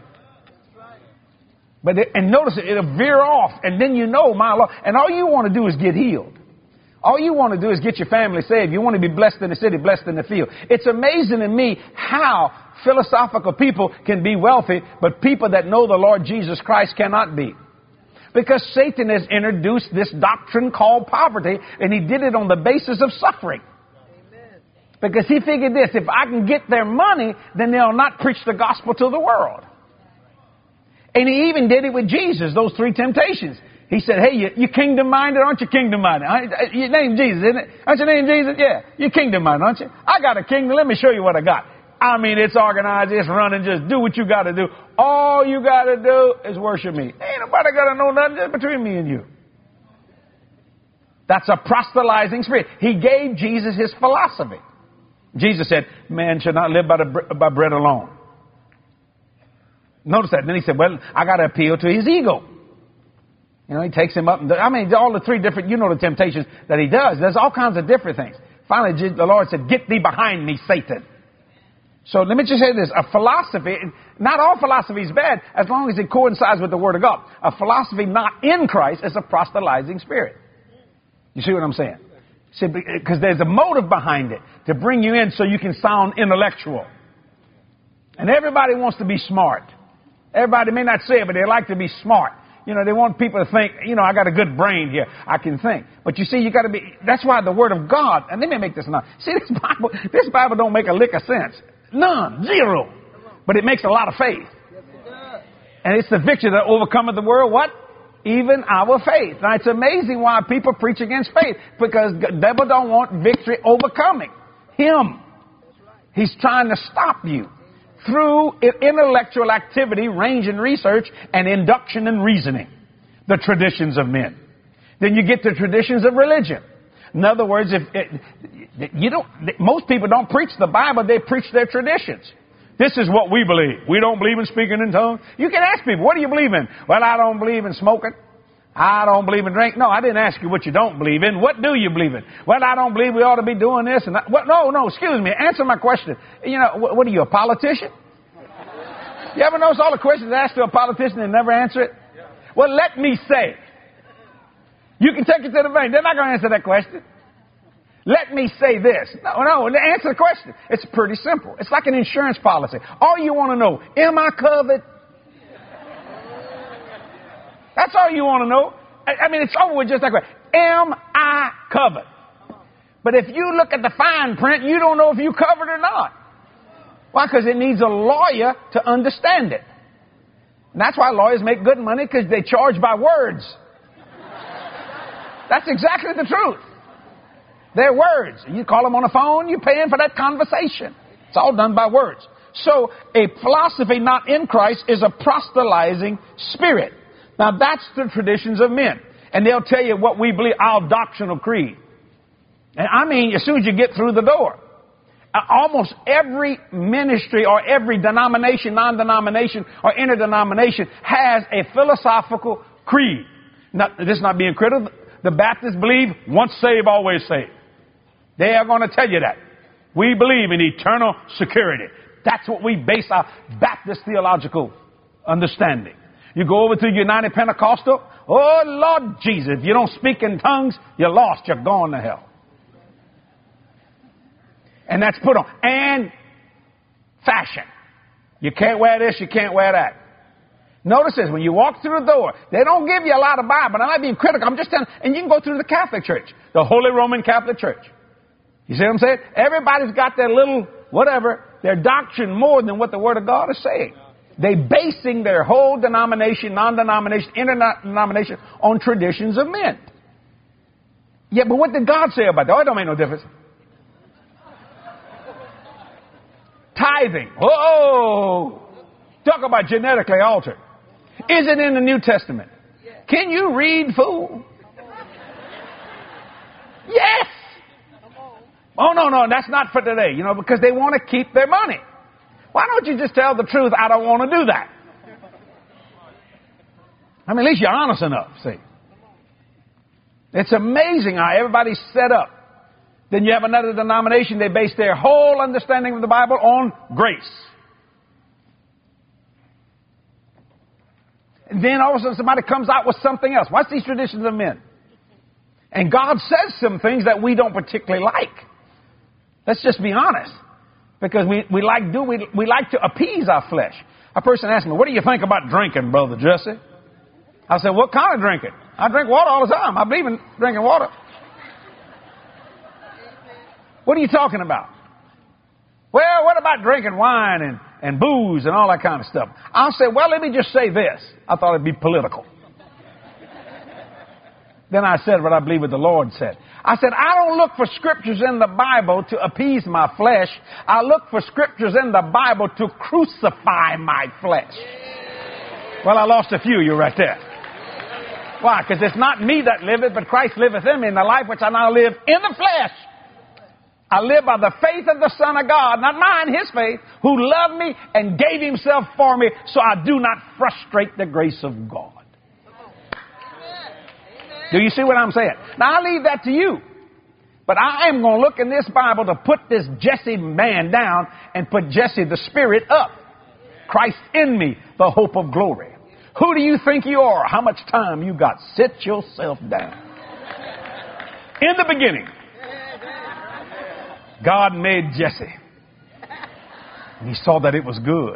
But they, and notice it, it'll veer off, and then you know, my Lord, and all you want to do is get healed. All you want to do is get your family saved. You want to be blessed in the city, blessed in the field. It's amazing to me how philosophical people can be wealthy, but people that know the Lord Jesus Christ cannot be. Because Satan has introduced this doctrine called poverty, and he did it on the basis of suffering. Amen. Because he figured this, if I can get their money, then they'll not preach the gospel to the world. And he even did it with Jesus, those three temptations. He said, hey, you, you kingdom-minded, aren't you kingdom-minded? Your name's Jesus, isn't it? Aren't your name Jesus? Yeah, you're kingdom-minded, aren't you? I got a kingdom. Let me show you what I got. I mean, it's organized, it's running, just do what you got to do. All you got to do is worship me. Ain't nobody got to know nothing just between me and you. That's a proselytizing spirit. He gave Jesus his philosophy. Jesus said, man should not live by, the, by bread alone. Notice that. Then he said, well, I got to appeal to his ego. You know, he takes him up. And, I mean, all the three different, you know, the temptations that he does. There's all kinds of different things. Finally, the Lord said, get thee behind me, Satan. So let me just say this. A philosophy, not all philosophy is bad as long as it coincides with the Word of God. A philosophy not in Christ is a proselytizing spirit. You see what I'm saying? See, because there's a motive behind it to bring you in so you can sound intellectual. And everybody wants to be smart. Everybody may not say it, but they like to be smart. You know, they want people to think, you know, I got a good brain here. I can think. But you see, you got to be, that's why the Word of God, and let me make this enough. See, this Bible, this Bible don't make a lick of sense. None. Zero. But it makes a lot of faith. And it's the victory that overcometh the world. What? Even our faith. Now, it's amazing why people preach against faith. Because the devil don't want victory overcoming him. He's trying to stop you. Through intellectual activity, range in research, and induction and reasoning. The traditions of men. Then you get the traditions of religion. In other words, if it, you don't, most people don't preach the Bible, they preach their traditions. This is what we believe. We don't believe in speaking in tongues. You can ask people, what do you believe in? Well, I don't believe in smoking. I don't believe in drink. No, I didn't ask you what you don't believe in. What do you believe in? Well, I don't believe we ought to be doing this and that. Well, no, no, excuse me. Answer my question. You know, what, what are you, a politician? You ever notice all the questions asked to a politician and never answer it? Well, let me say. You can take it to the bank. They're not going to answer that question. Let me say this. No, no, answer the question. It's pretty simple. It's like an insurance policy. All you want to know, am I covered? That's all you want to know. I, I mean, it's over with just like that. Am I covered? But if you look at the fine print, you don't know if you're covered or not. Why? Because it needs a lawyer to understand it. And that's why lawyers make good money, because they charge by words. That's exactly the truth. They're words. You call them on the phone, you're paying for that conversation. It's all done by words. So a philosophy not in Christ is a proselytizing spirit. Now that's the traditions of men. And they'll tell you what we believe, our doctrinal creed. And I mean, as soon as you get through the door, almost every ministry or every denomination, non-denomination or interdenomination has a philosophical creed. Now, this is not being critical. The Baptists believe once saved, always saved. They are going to tell you that. We believe in eternal security. That's what we base our Baptist theological understanding. You go over to United Pentecostal, oh Lord Jesus, if you don't speak in tongues, you're lost, you're going to hell. And that's put on. And fashion. You can't wear this, you can't wear that. Notice this, when you walk through the door, they don't give you a lot of Bible. I'm not being critical, I'm just telling you, and you can go through the Catholic Church, the Holy Roman Catholic Church. You see what I'm saying? Everybody's got their little whatever, their doctrine more than what the Word of God is saying. They basing their whole denomination, non-denomination, interdenomination on traditions of men. Yeah, but what did God say about that? Oh, it don't make no difference. Tithing. Oh, talk about genetically altered. Is it in the New Testament? Can you read, fool? Yes. Oh, no, no, that's not for today, you know, because they want to keep their money. Why don't you just tell the truth? I don't want to do that. I mean, at least you're honest enough, see. It's amazing how everybody's set up. Then you have another denomination, they base their whole understanding of the Bible on grace. And then all of a sudden somebody comes out with something else. What's these traditions of men? And God says some things that we don't particularly like. Let's just be honest. Because we, we like do we, we like to appease our flesh. A person asked me, what do you think about drinking, Brother Jesse? I said, what kind of drinking? I drink water all the time. I believe in drinking water. What are you talking about? Well, what about drinking wine and, and booze and all that kind of stuff? I said, well, let me just say this. I thought it'd be political. Then I said what I believe what the Lord said. I said, I don't look for scriptures in the Bible to appease my flesh. I look for scriptures in the Bible to crucify my flesh. Well, I lost a few of you right there. Why? Because it's not me that liveth, but Christ liveth in me, in the life which I now live in the flesh. I live by the faith of the Son of God, not mine, His faith, who loved me and gave Himself for me so I do not frustrate the grace of God. Do you see what I'm saying? Now, I leave that to you. But I am going to look in this Bible to put this Jesse man down and put Jesse the Spirit up. Christ in me, the hope of glory. Who do you think you are? How much time you got? Sit yourself down. In the beginning, God made Jesse. And He saw that it was good.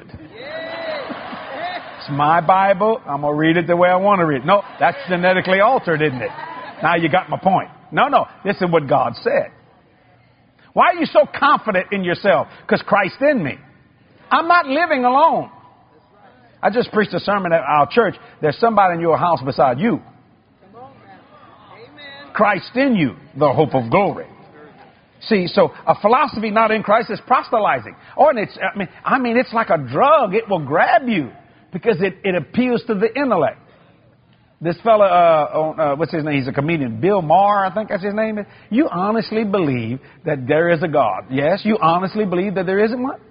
It's my Bible. I'm going to read it the way I want to read it. No, that's genetically altered, isn't it? Now you got my point. No, no. This is what God said. Why are you so confident in yourself? Because Christ in me. I'm not living alone. I just preached a sermon at our church. There's somebody in your house beside you. Christ in you, the hope of glory. See, so a philosophy not in Christ is proselytizing. Oh, and it's, I mean, I mean, it's like a drug. It will grab you because it, it appeals to the intellect. This fella, uh, uh, what's his name? He's a comedian. Bill Maher, I think that's his name. You honestly believe that there is a God. Yes, you honestly believe that there isn't one?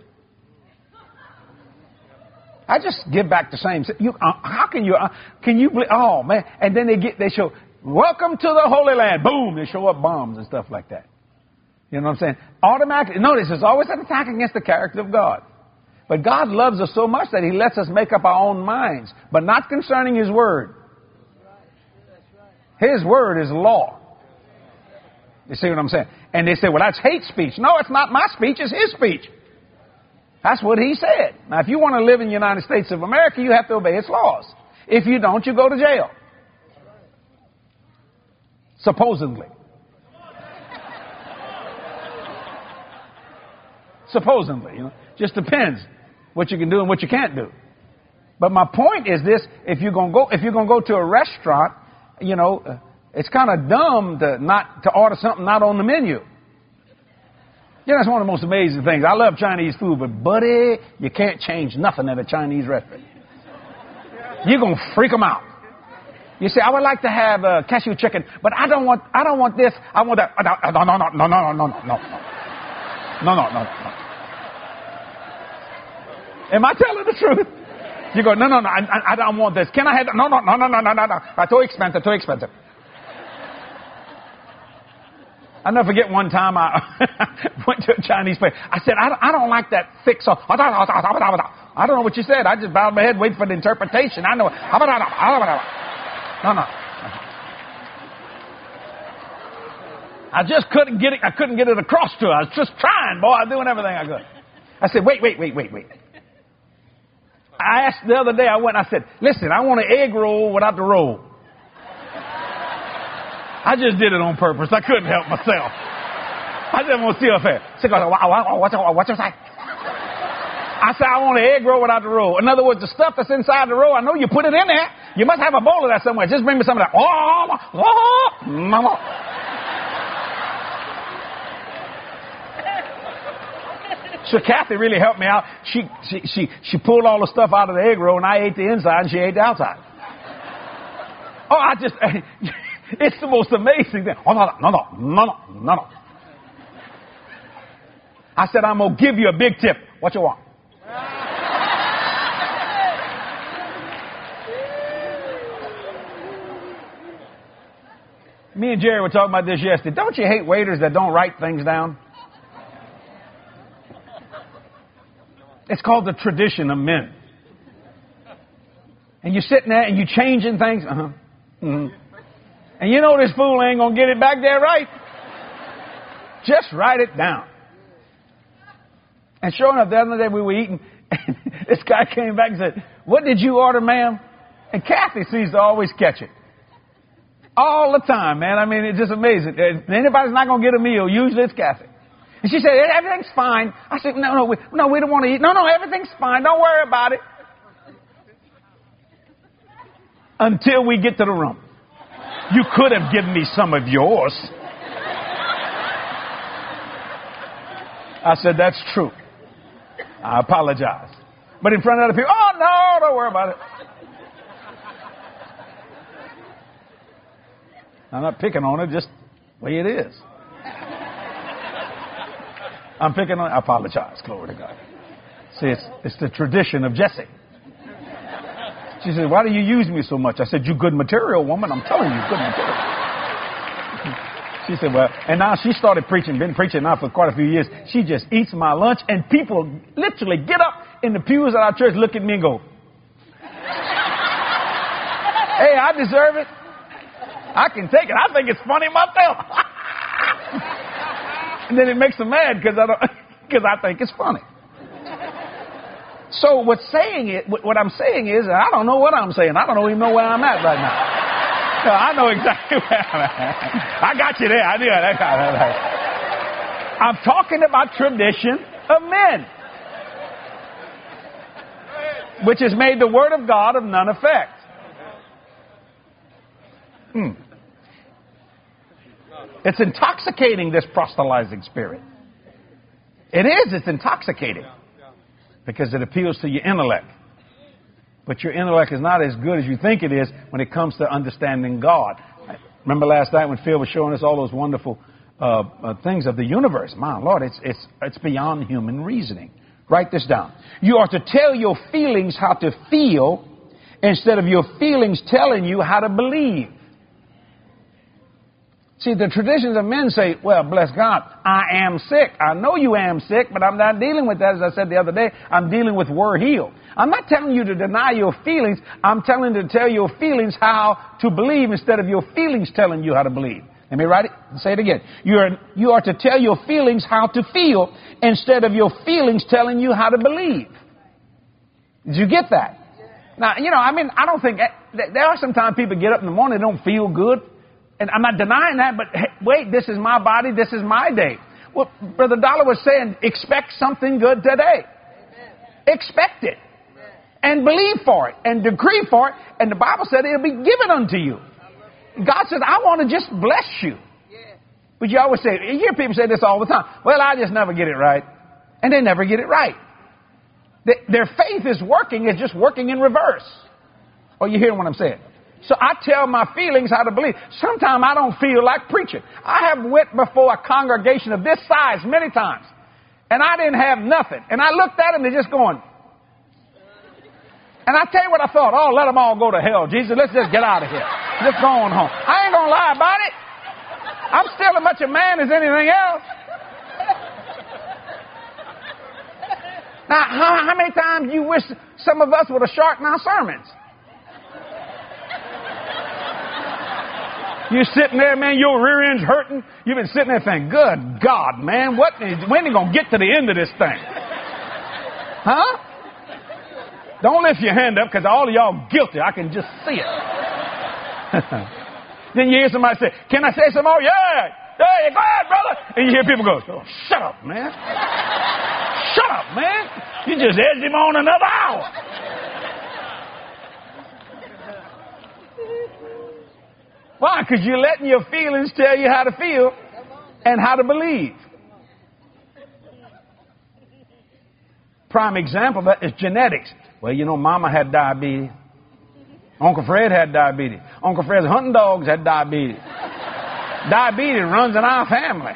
I just give back the same. You, uh, how can you, uh, can you believe? Oh, man. And then they get, they show, welcome to the Holy Land. Boom. They show up bombs and stuff like that. You know what I'm saying? Automatically. Notice, there's always an attack against the character of God. But God loves us so much that He lets us make up our own minds, but not concerning His Word. His Word is law. You see what I'm saying? And they say, well, that's hate speech. No, it's not my speech. It's His speech. That's what He said. Now, if you want to live in the United States of America, you have to obey its laws. If you don't, you go to jail. Supposedly. Supposedly, you know, just depends what you can do and what you can't do. But my point is this: if you're gonna go, if you're gonna go to a restaurant, you know, uh, it's kind of dumb to not to order something not on the menu. Yeah, that's one of the most amazing things. I love Chinese food, but buddy, you can't change nothing at a Chinese restaurant. You're gonna freak them out. You say, I would like to have uh, cashew chicken, but I don't want, I don't want this. I want that. No, no, no, no, no, no, no, no. No, no, no, no. Am I telling the truth? You go, no, no, no, I, I, I don't want this. Can I have that? No, no, no, no, no, no, no, no. Too expensive, too expensive. I'll never forget one time I went to a Chinese place. I said, I don't, I don't like that thick sauce. I don't know what you said. I just bowed my head waiting for the interpretation. I know. No, no. I just couldn't get it. I couldn't get it across to her. I was just trying, boy. I was doing everything I could. I said, wait, wait, wait, wait, wait. I asked the other day, I went, I said, listen, I want an egg roll without the roll. I just did it on purpose. I couldn't help myself. I just want to see her face. She goes, what's your say? I said, I want an egg roll without the roll. In other words, the stuff that's inside the roll, I know you put it in there. You must have a bowl of that somewhere. Just bring me some of that. Oh, oh, mama. So Kathy really helped me out. She, she, she, she pulled all the stuff out of the egg roll, and I ate the inside, and she ate the outside. Oh, I just, it's the most amazing thing. Oh, no, no, no, no, no, no, no. I said, I'm going to give you a big tip. What you want? Me and Jerry were talking about this yesterday. Don't you hate waiters that don't write things down? It's called the tradition of men. And you're sitting there and you're changing things. Uh-huh. Mm-hmm. And you know this fool ain't going to get it back there right. Just write it down. And sure enough, the other day we were eating, and this guy came back and said, what did you order, ma'am? And Kathy seems to always catch it. All the time, man. I mean, it's just amazing. Anybody's not going to get a meal, usually it's Kathy. And she said, everything's fine. I said, no, no, we, no, we don't want to eat. No, no, everything's fine. Don't worry about it. Until we get to the room. You could have given me some of yours. I said, that's true. I apologize. But in front of other people, oh, no, don't worry about it. I'm not picking on it, just the way it is. I'm picking on it. I apologize. Glory to God. See, it's, it's the tradition of Jesse. She said, why do you use me so much? I said, you good material, woman. I'm telling you, good material. She said, well, and now she started preaching, been preaching now for quite a few years. She just eats my lunch, and people literally get up in the pews at our church, look at me and go, hey, I deserve it. I can take it. I think it's funny myself. And then it makes them mad because I don't, because I think it's funny. So what's saying it, what I'm saying is, I don't know what I'm saying. I don't even know where I'm at right now. So I know exactly where I'm at. I got you there. I knew that. I'm talking about tradition of men, which has made the word of God of none effect. Hmm. It's intoxicating, this proselytizing spirit. It is. It's intoxicating. Because it appeals to your intellect. But your intellect is not as good as you think it is when it comes to understanding God. Remember last night when Phil was showing us all those wonderful uh, uh, things of the universe. My Lord, it's, it's, it's beyond human reasoning. Write this down. You are to tell your feelings how to feel instead of your feelings telling you how to believe. See, the traditions of men say, well, bless God, I am sick. I know you am sick, but I'm not dealing with that. As I said the other day, I'm dealing with word healed. I'm not telling you to deny your feelings. I'm telling you to tell your feelings how to believe instead of your feelings telling you how to believe. Let me write it and say it again. You are, you are to tell your feelings how to feel instead of your feelings telling you how to believe. Did you get that? Now, you know, I mean, I don't think, there are sometimes people get up in the morning, they don't feel good. And I'm not denying that, but hey, wait, this is my body, this is my day. Well, Brother Dollar was saying, expect something good today. Amen. Expect it. Amen. And believe for it, and decree for it. And the Bible said it'll be given unto you. God says, I want to just bless you. Yeah. But you always say, you hear people say this all the time. Well, I just never get it right. And they never get it right. They, their faith is working, it's just working in reverse. Oh, you hear what I'm saying? So I tell my feelings how to believe. Sometimes I don't feel like preaching. I have went before a congregation of this size many times. And I didn't have nothing. And I looked at them, they're just going. And I tell you what I thought. Oh, let them all go to hell, Jesus. Let's just get out of here. Just go on home. I ain't going to lie about it. I'm still as much a man as anything else. Now, how, how many times do you wish some of us would have shortened our sermons? You're sitting there, man, your rear end's hurting. You've been sitting there thinking, good God, man, what is, when are you going to get to the end of this thing? Huh? Don't lift your hand up because all of y'all guilty. I can just see it. Then you hear somebody say, can I say some more? Yeah. Hey, go ahead, brother. And you hear people go, oh, shut up, man. Shut up, man. You just edged him on another hour. Why? Because you're letting your feelings tell you how to feel and how to believe. Prime example of that is genetics. Well, you know, Mama had diabetes. Uncle Fred had diabetes. Uncle Fred's hunting dogs had diabetes. Diabetes runs in our family.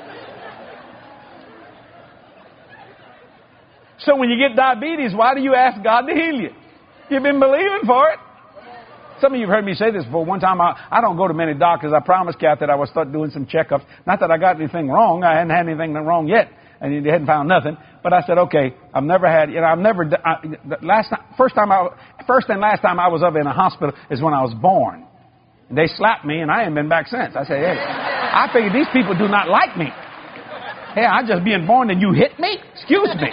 So when you get diabetes, why do you ask God to heal you? You've been believing for it. Some of you have heard me say this before. One time, I, I don't go to many doctors. I promised Kath that I would start doing some checkups. Not that I got anything wrong. I hadn't had anything wrong yet. And they hadn't found nothing. But I said, okay, I've never had, you know, I've never, I, last time, first time I, first and last time I was up in a hospital is when I was born. And they slapped me and I ain't been back since. I said, hey, I figured these people do not like me. Hey, I just being born and you hit me? Excuse me.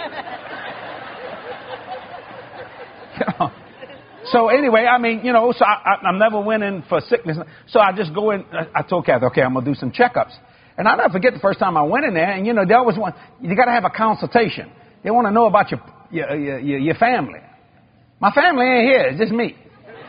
You know? So anyway, I mean, you know, so I, I, I'm never winning for sickness. So I just go in, I told Kath, okay, I'm going to do some checkups. And I'll never forget the first time I went in there, and you know, they always want, you got to have a consultation. They want to know about your, your, your, your family. My family ain't here, it's just me.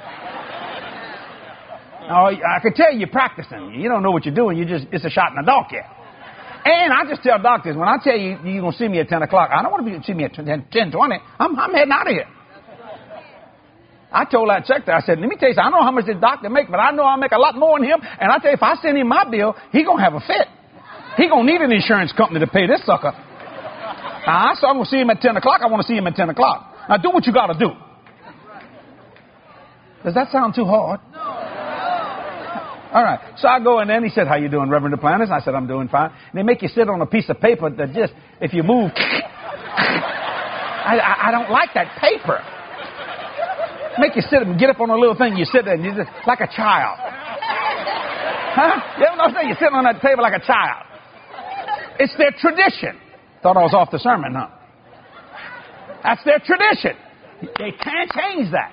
Oh, I can tell you're practicing. You don't know what you're doing, you just, it's a shot in the dark yet. And I just tell doctors, when I tell you you're going to see me at ten o'clock, I don't want to be see me at ten twenty. I'm, I'm heading out of here. I told that secretary, I said, let me tell you something, I don't know how much this doctor make, but I know I'll make a lot more than him. And I tell you, if I send him my bill, he going to have a fit. He going to need an insurance company to pay this sucker. Now, I said I'm going to see him at ten o'clock. I want to see him at ten o'clock. Now, do what you got to do. Does that sound too hard? No. All right. So I go in there, and he said, how you doing, Reverend Duplantis? I said, I'm doing fine. And they make you sit on a piece of paper that just, if you move, I, I, I don't like that paper. Make you sit and get up on a little thing. You sit there, and you just, like a child. Huh? You ever know what I'm saying? You're sitting on that table like a child. It's their tradition. Thought I was off the sermon, huh? That's their tradition. They can't change that.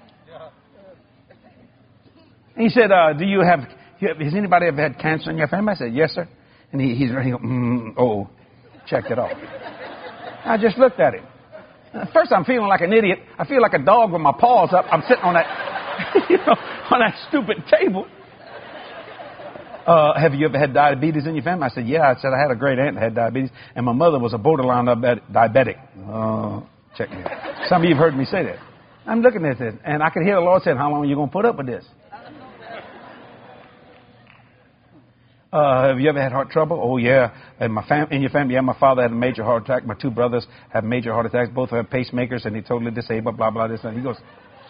And he said, uh, do you have, has anybody ever had cancer in your family? I said, yes, sir. And he, he's ready to go, mm, oh, checked it off. I just looked at him. At first I'm feeling like an idiot. I feel like a dog with my paws up. I'm sitting on that, you know, on that stupid table. Uh, have you ever had diabetes in your family? I said, yeah. I said, I had a great aunt that had diabetes, and my mother was a borderline diabetic. Uh, check me out. Some of you have heard me say that. I'm looking at this, and I could hear the Lord saying, how long are you going to put up with this? Uh, have you ever had heart trouble? Oh, yeah. In, my fam- in your family, yeah, my father had a major heart attack. My two brothers had major heart attacks. Both have pacemakers, and he totally disabled, blah, blah, this. And he goes,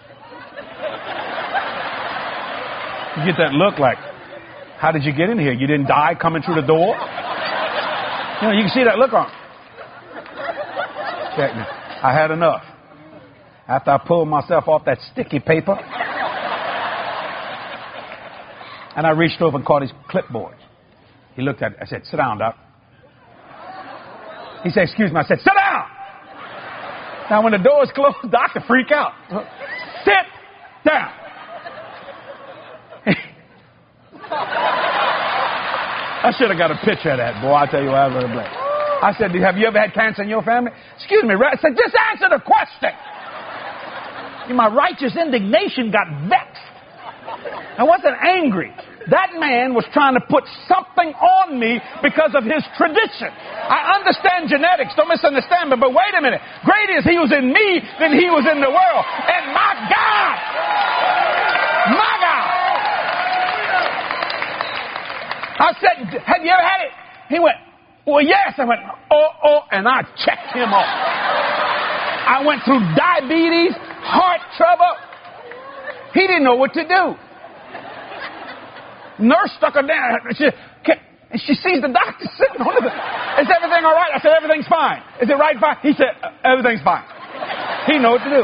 you get that look like, how did you get in here? You didn't die coming through the door? You know, you can see that look on. Check me. I had enough. After I pulled myself off that sticky paper, and I reached over and caught his clipboard. He looked at it. I said, sit down, Doc. He said, excuse me. I said, sit down. Now, when the doors closed, Doctor freak out. Sit down. I should have got a picture of that, boy. I tell you what, I was blessed. I said, have you ever had cancer in your family? Excuse me. I said, just answer the question. My righteous indignation got vexed. I wasn't angry. That man was trying to put something on me because of his tradition. I understand genetics. Don't misunderstand me. But wait a minute. Greater is he was in me than he was in the world. And my God, my God. I said, have you ever had it? He went, well, yes. I went, oh, oh, and I checked him off. I went through diabetes, heart trouble. He didn't know what to do. Nurse stuck her down. She said, can, And she sees the doctor sitting on the... Is everything all right? I said, everything's fine. Is it right fine? He said, everything's fine. He knew what to do.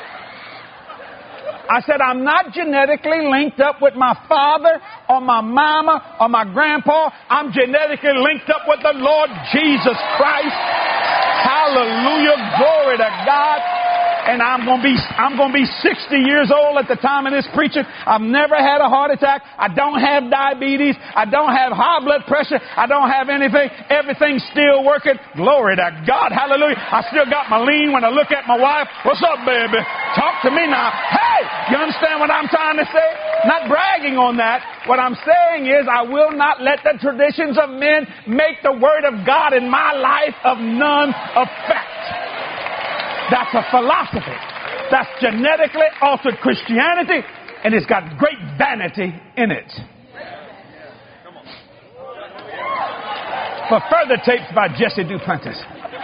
I said, I'm not genetically linked up with my father or my mama or my grandpa. I'm genetically linked up with the Lord Jesus Christ. Hallelujah. Glory to God. And I'm going to be, I'm going to be sixty years old at the time of this preaching. I've never had a heart attack. I don't have diabetes. I don't have high blood pressure. I don't have anything. Everything's still working. Glory to God. Hallelujah. I still got my lean when I look at my wife. What's up, baby? Talk to me now. Hey, you understand what I'm trying to say? Not bragging on that. What I'm saying is I will not let the traditions of men make the word of God in my life of none effect. That's a philosophy. That's genetically altered Christianity, and it's got great vanity in it. For further tapes by Jesse Duplantis.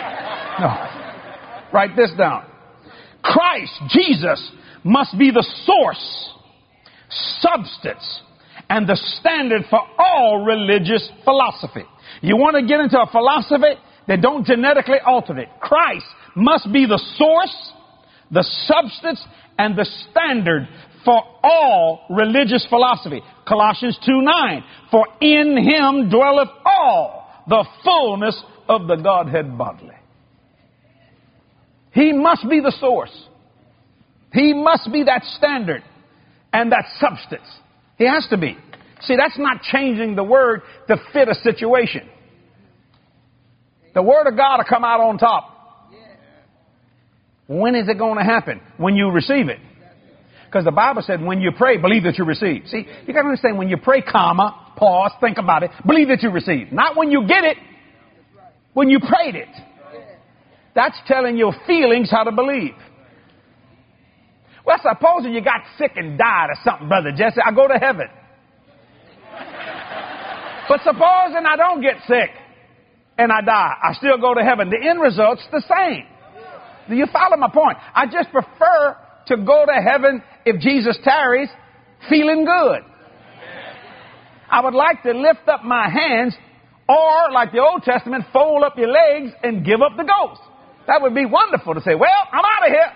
No. Write this down. Christ, Jesus, must be the source, substance, and the standard for all religious philosophy. You want to get into a philosophy that don't genetically alter it. Christ must be the source, the substance, and the standard for all religious philosophy. Colossians two nine. For in him dwelleth all the fullness of the Godhead bodily. He must be the source. He must be that standard and that substance. He has to be. See, that's not changing the word to fit a situation. The word of God will come out on top. When is it going to happen? When you receive it. Because the Bible said when you pray, believe that you receive. See, you got to understand when you pray, comma, pause, think about it, believe that you receive. Not when you get it, when you prayed it. That's telling your feelings how to believe. Well, supposing you got sick and died or something, Brother Jesse, I go to heaven. But supposing I don't get sick and I die, I still go to heaven. The end result's the same. Do you follow my point? I just prefer to go to heaven if Jesus tarries, feeling good. I would like to lift up my hands, or like the Old Testament, fold up your legs and give up the ghost. That would be wonderful to say, well, I'm out of here.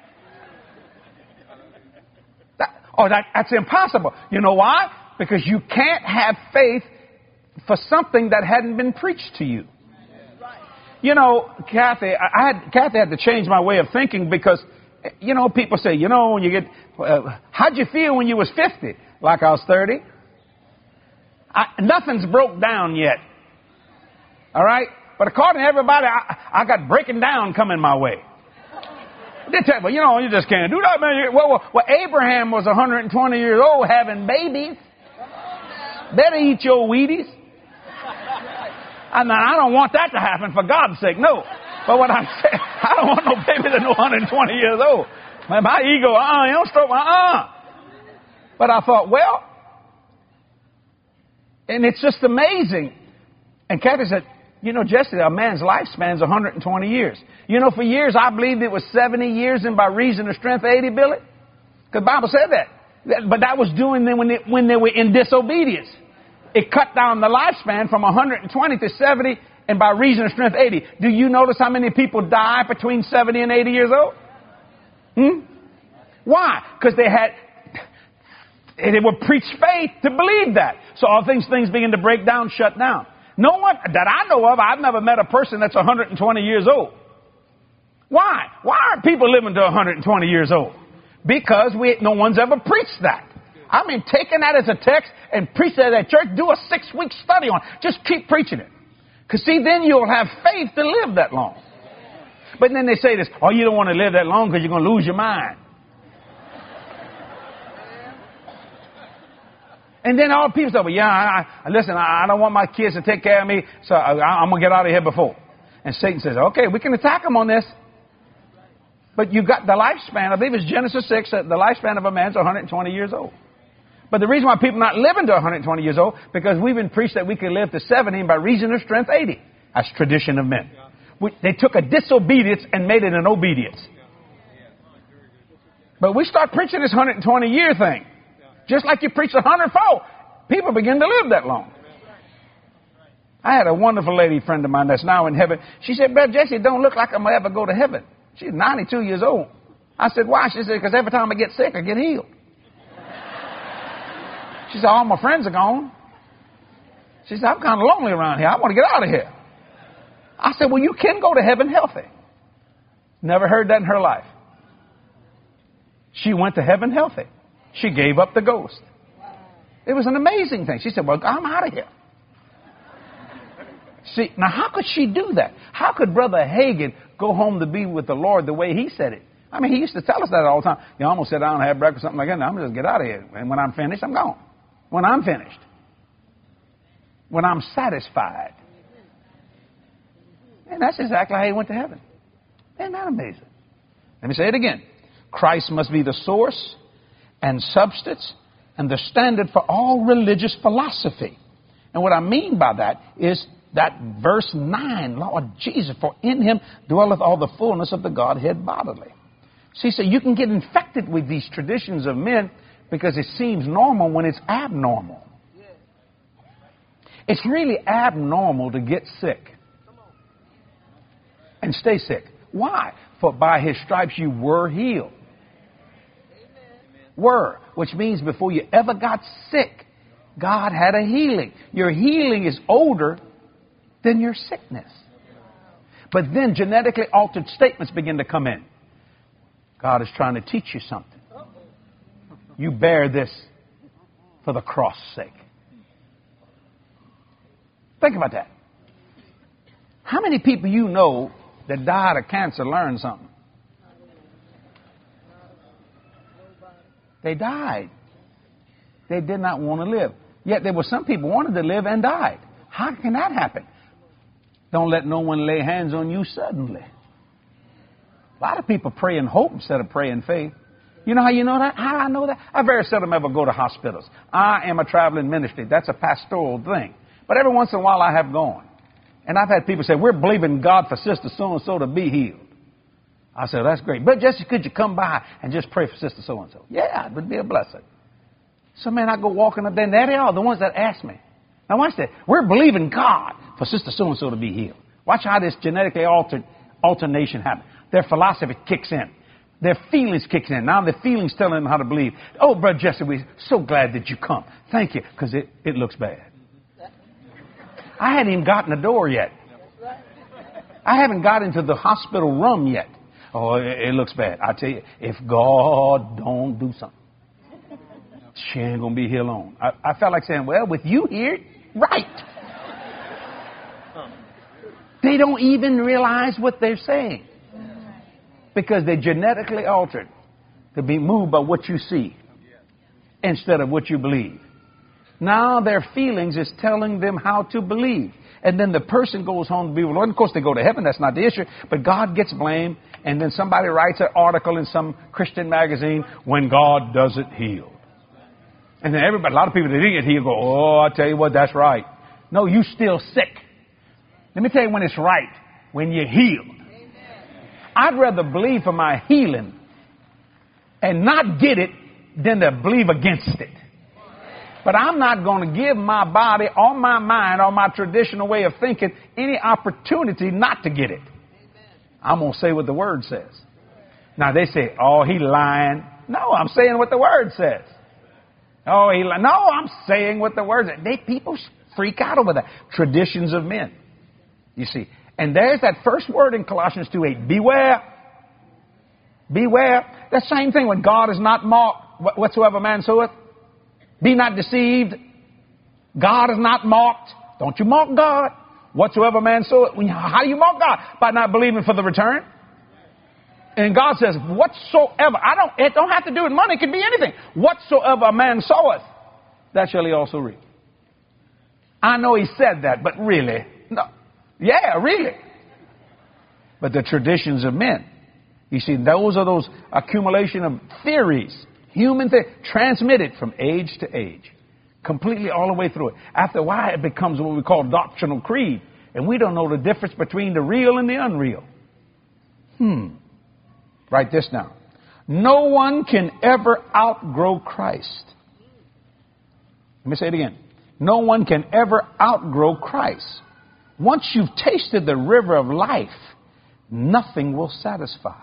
That, oh, that, that's impossible. You know why? Because you can't have faith for something that hadn't been preached to you. You know, Kathy, I had, Kathy had to change my way of thinking because, you know, people say, you know, when you get, uh, how'd you feel when you was fifty? Like I was thirty? I, nothing's broke down yet. All right? But according to everybody, I, I got breaking down coming my way. They tell me, you know, you just can't do that, man. Well, well, well, Abraham was one hundred twenty years old having babies. Better eat your Wheaties. And I don't want that to happen, for God's sake, no. But what I'm saying, I don't want no baby that's one hundred twenty years old. My, my ego, uh-uh, you don't stroke my uh-uh. But I thought, well, and it's just amazing. And Kathy said, you know, Jesse, a man's lifespan is one hundred twenty years. You know, for years I believed it was seventy years, and by reason of strength, eighty, Billy. Because the Bible said that. But that was doing them when they, when they were in disobedience. It cut down the lifespan from one hundred twenty to seventy, and by reason of strength, eighty. Do you notice how many people die between seventy and eighty years old? Hmm? Why? Because they had, they were preached faith to believe that. So all things, things begin to break down, shut down. No one that I know of, I've never met a person that's one hundred twenty years old. Why? Why aren't people living to one hundred twenty years old? Because we, no one's ever preached that. I mean, taking that as a text and preach that at church, do a six-week study on it. Just keep preaching it. Because, see, then you'll have faith to live that long. But then they say this, oh, you don't want to live that long because you're going to lose your mind. And then all people say, well, yeah, I, I, listen, I, I don't want my kids to take care of me, so I, I'm going to get out of here before. And Satan says, okay, we can attack them on this. But you've got the lifespan, I believe it's Genesis six, the lifespan of a man is one hundred twenty years old. But the reason why people are not living to one hundred twenty years old, because we've been preached that we can live to seventy, and by reason of strength, eighty. That's tradition of men. We, they took a disobedience and made it an obedience. But we start preaching this one hundred twenty year thing. Just like you preach one hundred four, people begin to live that long. I had a wonderful lady friend of mine that's now in heaven. She said, Brother Jesse, it don't look like I'm going to ever go to heaven. She's ninety-two years old. I said, why? She said, because every time I get sick, I get healed. She said, all my friends are gone. She said, I'm kind of lonely around here. I want to get out of here. I said, well, you can go to heaven healthy. Never heard that in her life. She went to heaven healthy. She gave up the ghost. It was an amazing thing. She said, well, I'm out of here. See, now how could she do that? How could Brother Hagin go home to be with the Lord the way he said it? I mean, he used to tell us that all the time. You almost sit down and have breakfast, something like that. Now, I'm going to just get out of here. And when I'm finished, I'm gone. When I'm finished. When I'm satisfied. And that's exactly how he went to heaven. Isn't that amazing? Let me say it again. Christ must be the source and substance and the standard for all religious philosophy. And what I mean by that is that verse nine, Lord Jesus, for in him dwelleth all the fullness of the Godhead bodily. See, so you can get infected with these traditions of men because it seems normal when it's abnormal. It's really abnormal to get sick and stay sick. Why? For by his stripes you were healed. Were, which means before you ever got sick, God had a healing. Your healing is older than your sickness. But then genetically altered statements begin to come in. God is trying to teach you something. You bear this for the cross' sake. Think about that. How many people you know that died of cancer learned something? They died. They did not want to live. Yet there were some people who wanted to live and died. How can that happen? Don't let no one lay hands on you suddenly. A lot of people pray in hope instead of pray in faith. You know how you know that? How I know that? I very seldom ever go to hospitals. I am a traveling ministry. That's a pastoral thing. But every once in a while I have gone. And I've had people say, we're believing God for Sister So-and-so to be healed. I said, that's great. But Jesse, could you come by and just pray for Sister So-and-so? Yeah, it would be a blessing. So, man, I go walking up there, and there they are, the ones that ask me. Now, watch that. We're believing God for Sister So-and-so to be healed. Watch how this genetically altered alternation happens. Their philosophy kicks in. Their feelings kicks in. Now their feelings telling them how to believe. Oh, Brother Jesse, we're so glad that you come. Thank you, because it, it looks bad. I hadn't even gotten the door yet. I haven't got into the hospital room yet. Oh, it, it looks bad. I tell you, if God don't do something, she ain't going to be here long. I, I felt like saying, well, with you here, right. They don't even realize what they're saying. Because they're genetically altered to be moved by what you see instead of what you believe. Now their feelings is telling them how to believe. And then the person goes home to be with the Lord. Of course, they go to heaven. That's not the issue. But God gets blamed. And then somebody writes an article in some Christian magazine, when God doesn't heal. And then everybody, a lot of people that didn't get healed go, oh, I tell you what, that's right. No, you still sick. Let me tell you when it's right. When you're healed. I'd rather believe for my healing and not get it than to believe against it. But I'm not going to give my body or my mind or my traditional way of thinking any opportunity not to get it. I'm going to say what the Word says. Now they say, oh, he lying. No, I'm saying what the Word says. Oh, he li-. No, I'm saying what the Word says. They, people freak out over that. Traditions of men. You see. And there's that first word in Colossians two eight. Beware. Beware. The same thing when God is not mocked. Whatsoever man soweth. Be not deceived. God is not mocked. Don't you mock God. Whatsoever man soweth. How do you mock God? By not believing for the return. And God says, whatsoever. I don't, it don't have to do with money. It can be anything. Whatsoever a man soweth, that shall he also reap. I know he said that, but really, no. Yeah, really. But the traditions of men, you see, those are those accumulation of theories, human theories, transmitted from age to age, completely all the way through it. After a while, it becomes what we call doctrinal creed, and we don't know the difference between the real and the unreal. Hmm. Write this down. No one can ever outgrow Christ. Let me say it again. No one can ever outgrow Christ. Once you've tasted the river of life, nothing will satisfy.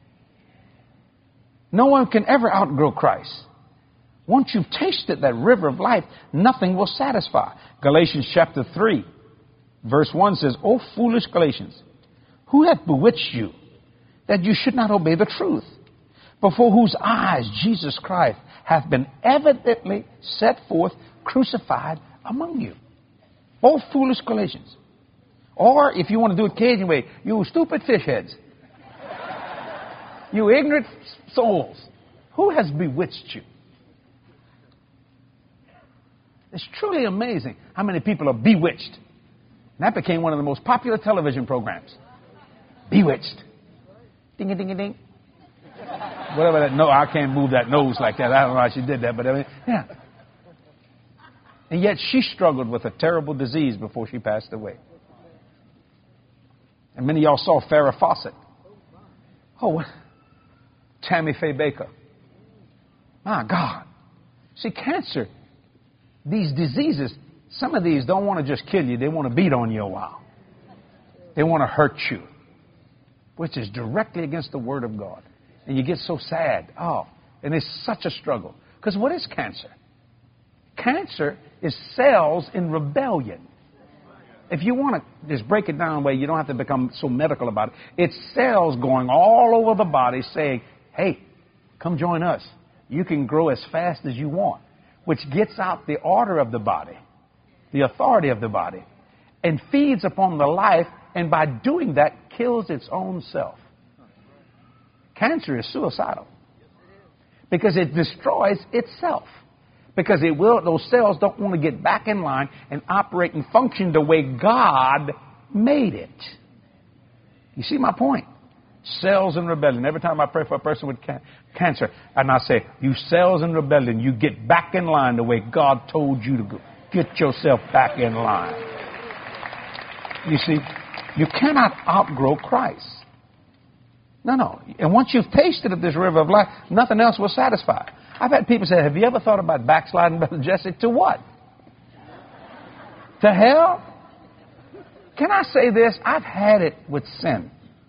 No one can ever outgrow Christ. Once you've tasted that river of life, nothing will satisfy. Galatians chapter three, verse one says, O foolish Galatians, who hath bewitched you that you should not obey the truth, before whose eyes Jesus Christ hath been evidently set forth, crucified among you? O foolish Galatians. Or, if you want to do it Cajun way, you stupid fish heads. You ignorant souls. Who has bewitched you? It's truly amazing how many people are bewitched. And that became one of the most popular television programs. Bewitched. Ding a ding a ding. Whatever that, no, I can't move that nose like that. I don't know how she did that, but I mean, yeah. And yet she struggled with a terrible disease before she passed away. And many of y'all saw Farrah Fawcett. Oh, Tammy Faye Baker. My God. See, cancer, these diseases, some of these don't want to just kill you. They want to beat on you a while. They want to hurt you, which is directly against the Word of God. And you get so sad. Oh, and it's such a struggle. Because what is cancer? Cancer is cells in rebellion. If you want to just break it down where you don't have to become so medical about it, it's cells going all over the body saying, hey, come join us. You can grow as fast as you want, which gets out the order of the body, the authority of the body, and feeds upon the life, and by doing that, kills its own self. Cancer is suicidal because it destroys itself. Because it will, those cells don't want to get back in line and operate and function the way God made it. You see my point? Cells in rebellion. Every time I pray for a person with can- cancer, and I say, you cells in rebellion, you get back in line the way God told you to go. Get yourself back in line. You see, you cannot outgrow Christ. No, no. And once you've tasted of this river of life, nothing else will satisfy. I've had people say, have you ever thought about backsliding, Brother Jesse? To what? To hell? Can I say this? I've had it with sin.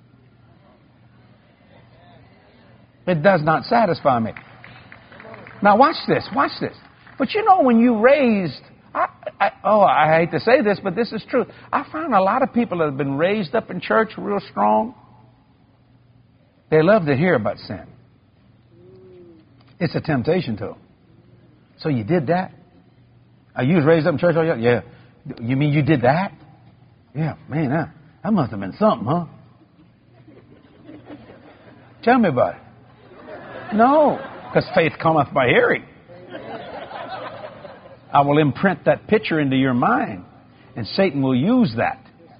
It does not satisfy me. Now watch this, watch this. But you know when you raised, I, I, oh, I hate to say this, but this is true. I found a lot of people that have been raised up in church real strong, they love to hear about sin. It's a temptation to them. So you did that? Uh, you was raised up in church? Oh, yeah. yeah. You mean you did that? Yeah, man, that, that must have been something, huh? Tell me about it. No, because faith cometh by hearing. I will imprint that picture into your mind, and Satan will use that.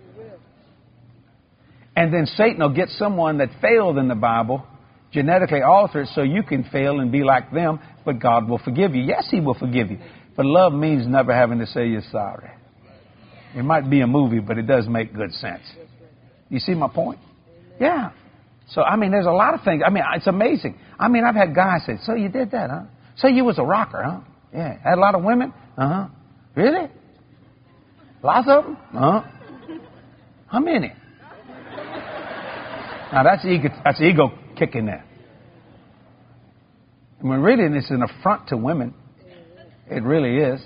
And then Satan will get someone that failed in the Bible, genetically alter it so you can fail and be like them, but God will forgive you. Yes, He will forgive you. But love means never having to say you're sorry. It might be a movie, but it does make good sense. You see my point? Yeah. So, I mean, there's a lot of things. I mean, it's amazing. I mean, I've had guys say, so you did that, huh? So you was a rocker, huh? Yeah. Had a lot of women? Uh-huh. Really? Lots of them? Uh-huh. How many? Now, that's ego, that's ego kicking there. I mean, really, it's an affront to women. It really is.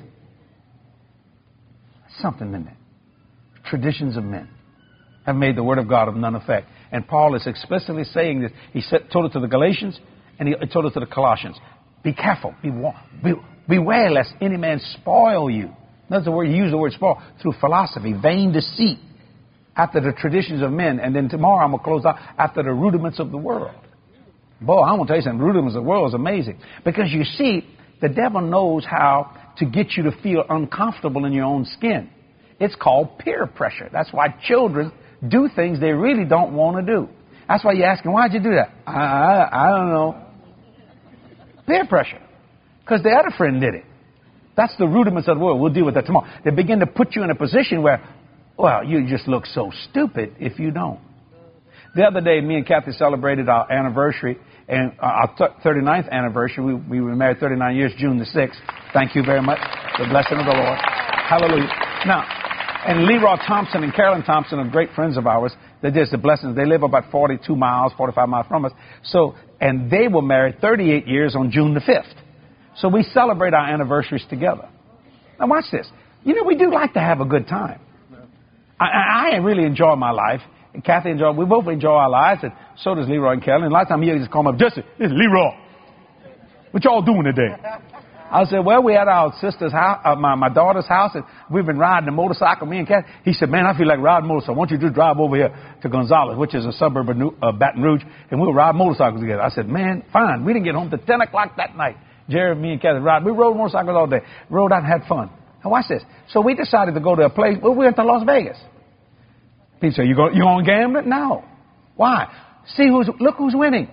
Something in there. Traditions of men have made the Word of God of none effect. And Paul is explicitly saying this. He said, told it to the Galatians, and he told it to the Colossians. Be careful. Be, be, beware lest any man spoil you. That's the word, he used the word spoil through philosophy, vain deceit, after the traditions of men. And then tomorrow I'm going to close out after the rudiments of the world. Boy, I'm going to tell you something. Rudiments of the world is amazing. Because you see, the devil knows how to get you to feel uncomfortable in your own skin. It's called peer pressure. That's why children do things they really don't want to do. That's why you ask them, why'd you do that? I, I, I don't know. Peer pressure. Because the other friend did it. That's the rudiments of the world. We'll deal with that tomorrow. They begin to put you in a position where, well, you just look so stupid if you don't. The other day, me and Kathy celebrated our anniversary, and our thirty-ninth anniversary. We, we were married thirty-nine years, June the sixth. Thank you very much. The blessing of the Lord. Hallelujah. Now, And Leroy Thompson and Carolyn Thompson are great friends of ours. They're just the blessings. They live about forty-two miles, forty-five miles from us. So, and they were married thirty-eight years on June the fifth. So we celebrate our anniversaries together. Now watch this. You know, we do like to have a good time. I, I really enjoy my life. And Kathy enjoy. We both enjoy our lives, and so does Leroy and Carolyn. And a lot of times you just call them up, Jesse, this is Leroy. What y'all doing today? I said, well, we at our sister's house, uh, my, my daughter's house, and we've been riding a motorcycle, me and Kathy. He said, man, I feel like riding a motorcycle. Why don't you just drive over here to Gonzales, which is a suburb of New, uh, Baton Rouge, and we'll ride motorcycles together. I said, man, fine. We didn't get home till ten o'clock that night. Jerry, me, and Kathy ride. We rode motorcycles all day. Rode out and had fun. Now watch this. So we decided to go to a place. Well, we went to Las Vegas. People say, you going you going to gamble? No. Why? See who's, look who's winning.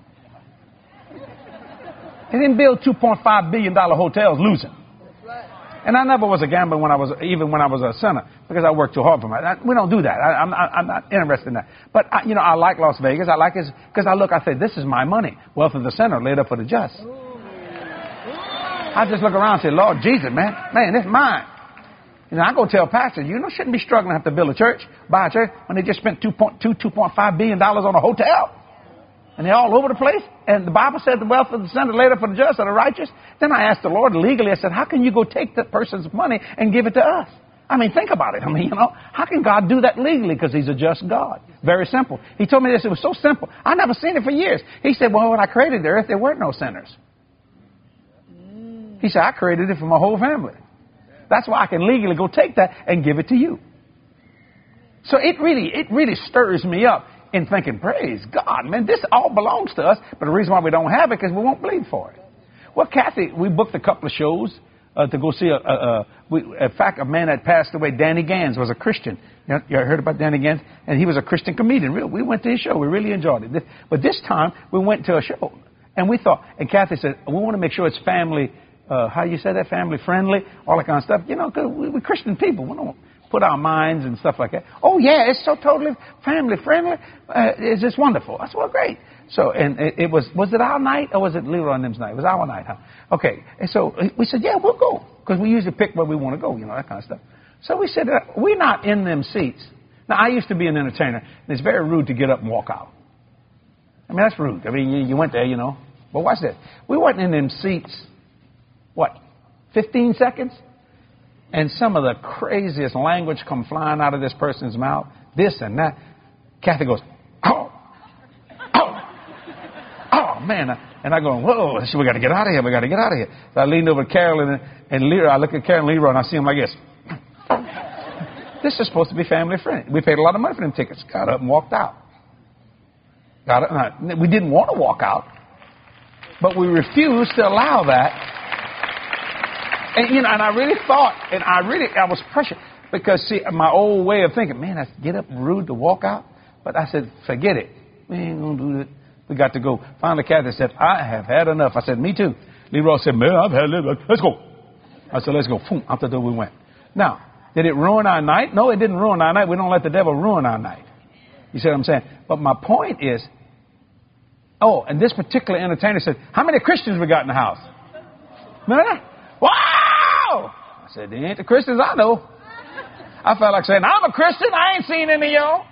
They didn't build two point five billion dollars hotels losing. And I never was a gambler when I was, even when I was a sinner, because I worked too hard for my, we don't do that. I, I'm, I'm not interested in that. But, I, you know, I like Las Vegas. I like it because I look, I say, this is my money. Wealth of the sinner laid up for the just. I just look around and say, Lord Jesus, man, man, this is mine. You know, I go tell pastors, you know, shouldn't be struggling to have to build a church, buy a church, when they just spent two point two, two point five billion dollars on a hotel. And they're all over the place. And the Bible said the wealth of the sinner laid up for the just and the righteous. Then I asked the Lord legally, I said, how can you go take that person's money and give it to us? I mean, think about it. I mean, you know, how can God do that legally? Because he's a just God. Very simple. He told me this. It was so simple. I never seen it for years. He said, well, when I created the earth, there weren't no sinners. He said, I created it for my whole family. That's why I can legally go take that and give it to you. So it really, it really stirs me up in thinking, praise God, man, this all belongs to us. But the reason why we don't have it is because we won't bleed for it. Well, Kathy, we booked a couple of shows uh, to go see a, a, a we, in fact, a man that passed away, Danny Gans, was a Christian. You, know, you heard about Danny Gans? And he was a Christian comedian. Really, we went to his show. We really enjoyed it. But this time, we went to a show. And we thought, and Kathy said, we want to make sure it's family, uh, how you say that, family friendly, all that kind of stuff. You know, because we, we're Christian people. We don't put our minds and stuff like that. Oh, yeah, it's so totally family friendly. Uh, it's just wonderful. I said, well, great. So, and it, it was, was it our night or was it Leroy and them's night? It was our night, huh? Okay. And so we said, yeah, we'll go. Because we usually pick where we want to go, you know, that kind of stuff. So we said, uh, we're not in them seats. Now, I used to be an entertainer, and it's very rude to get up and walk out. I mean, that's rude. I mean, you, you went there, you know. But watch this. We weren't in them seats, what, fifteen seconds? And some of the craziest language come flying out of this person's mouth, this and that. Kathy goes, oh, oh, oh, man. And I go, whoa, we got to get out of here. We got to get out of here. So I leaned over to Carolyn and, and Leroy. I look at Carolyn and Leroy, and I see him like this. This is supposed to be family friendly. We paid a lot of money for them tickets. Got up and walked out. Got up. We didn't want to walk out, but we refused to allow that. And, you know, and I really thought, and I really, I was pressured because, see, my old way of thinking, man, I get up rude to walk out. But I said, forget it. We ain't going to do it. We got to go. Finally, Kathy said, I have had enough. I said, me too. Leroy said, man, I've had enough. Let's go. I said, let's go. Boom, out the door we went. Now, did it ruin our night? No, it didn't ruin our night. We don't let the devil ruin our night. You see what I'm saying? But my point is, oh, and this particular entertainer said, how many Christians we got in the house? Remember that? Wow! I said, they ain't the Christians I know. I felt like saying, I'm a Christian. I ain't seen any of y'all.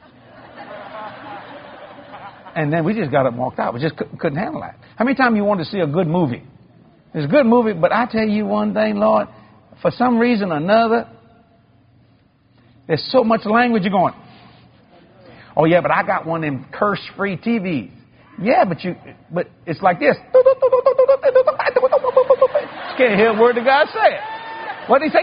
And then we just got up and walked out. We just couldn't handle that. How many times you want to see a good movie? It's a good movie, but I tell you one thing, Lord, for some reason or another, there's so much language you're going, oh, yeah, but I got one of them curse-free T Vs. Yeah, but you, but it's like this. Can't hear a word the guy said. What did he say?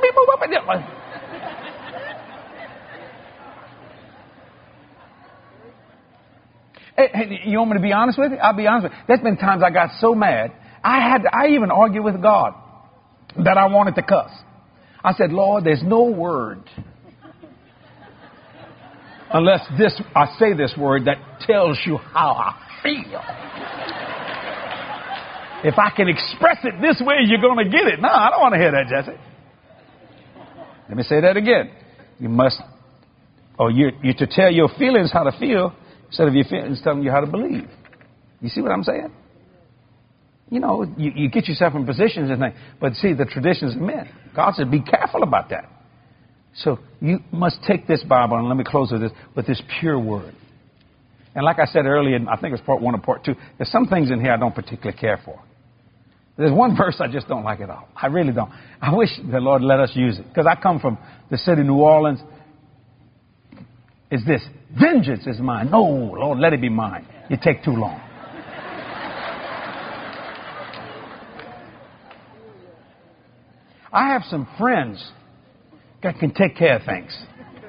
Hey, hey, you want me to be honest with you? I'll be honest with you. There's been times I got so mad. I had to, I even argued with God that I wanted to cuss. I said, Lord, there's no word unless this I say this word that tells you how I feel. If I can express it this way, you're going to get it. No, I don't want to hear that, Jesse. Let me say that again. You must, or you're, you're to tell your feelings how to feel instead of your feelings telling you how to believe. You see what I'm saying? You know, you, you get yourself in positions and things. But see, the traditions of men. God said, be careful about that. So you must take this Bible, and let me close with this, with this pure word. And like I said earlier, I think it's part one or part two, there's some things in here I don't particularly care for. There's one verse I just don't like at all. I really don't. I wish the Lord let us use it. Because I come from the city of New Orleans. It's this: vengeance is mine. No, Lord, let it be mine. You take too long. I have some friends that can take care of things.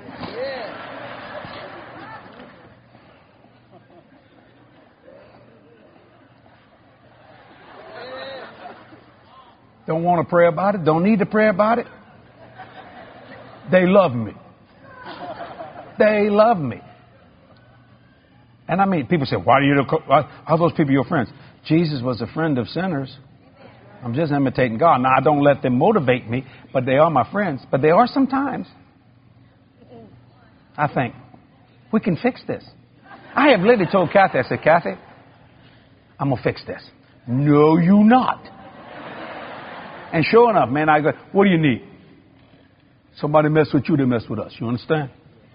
Don't want to pray about it. Don't need to pray about it. They love me. They love me. And I mean, people say, why do you, how are those people your friends? Jesus was a friend of sinners. I'm just imitating God. Now, I don't let them motivate me, but they are my friends. But they are sometimes. I think, we can fix this. I have literally told Kathy, I said, Kathy, I'm going to fix this. No, you not. And sure enough, man, I go, what do you need? Somebody mess with you, they mess with us. You understand?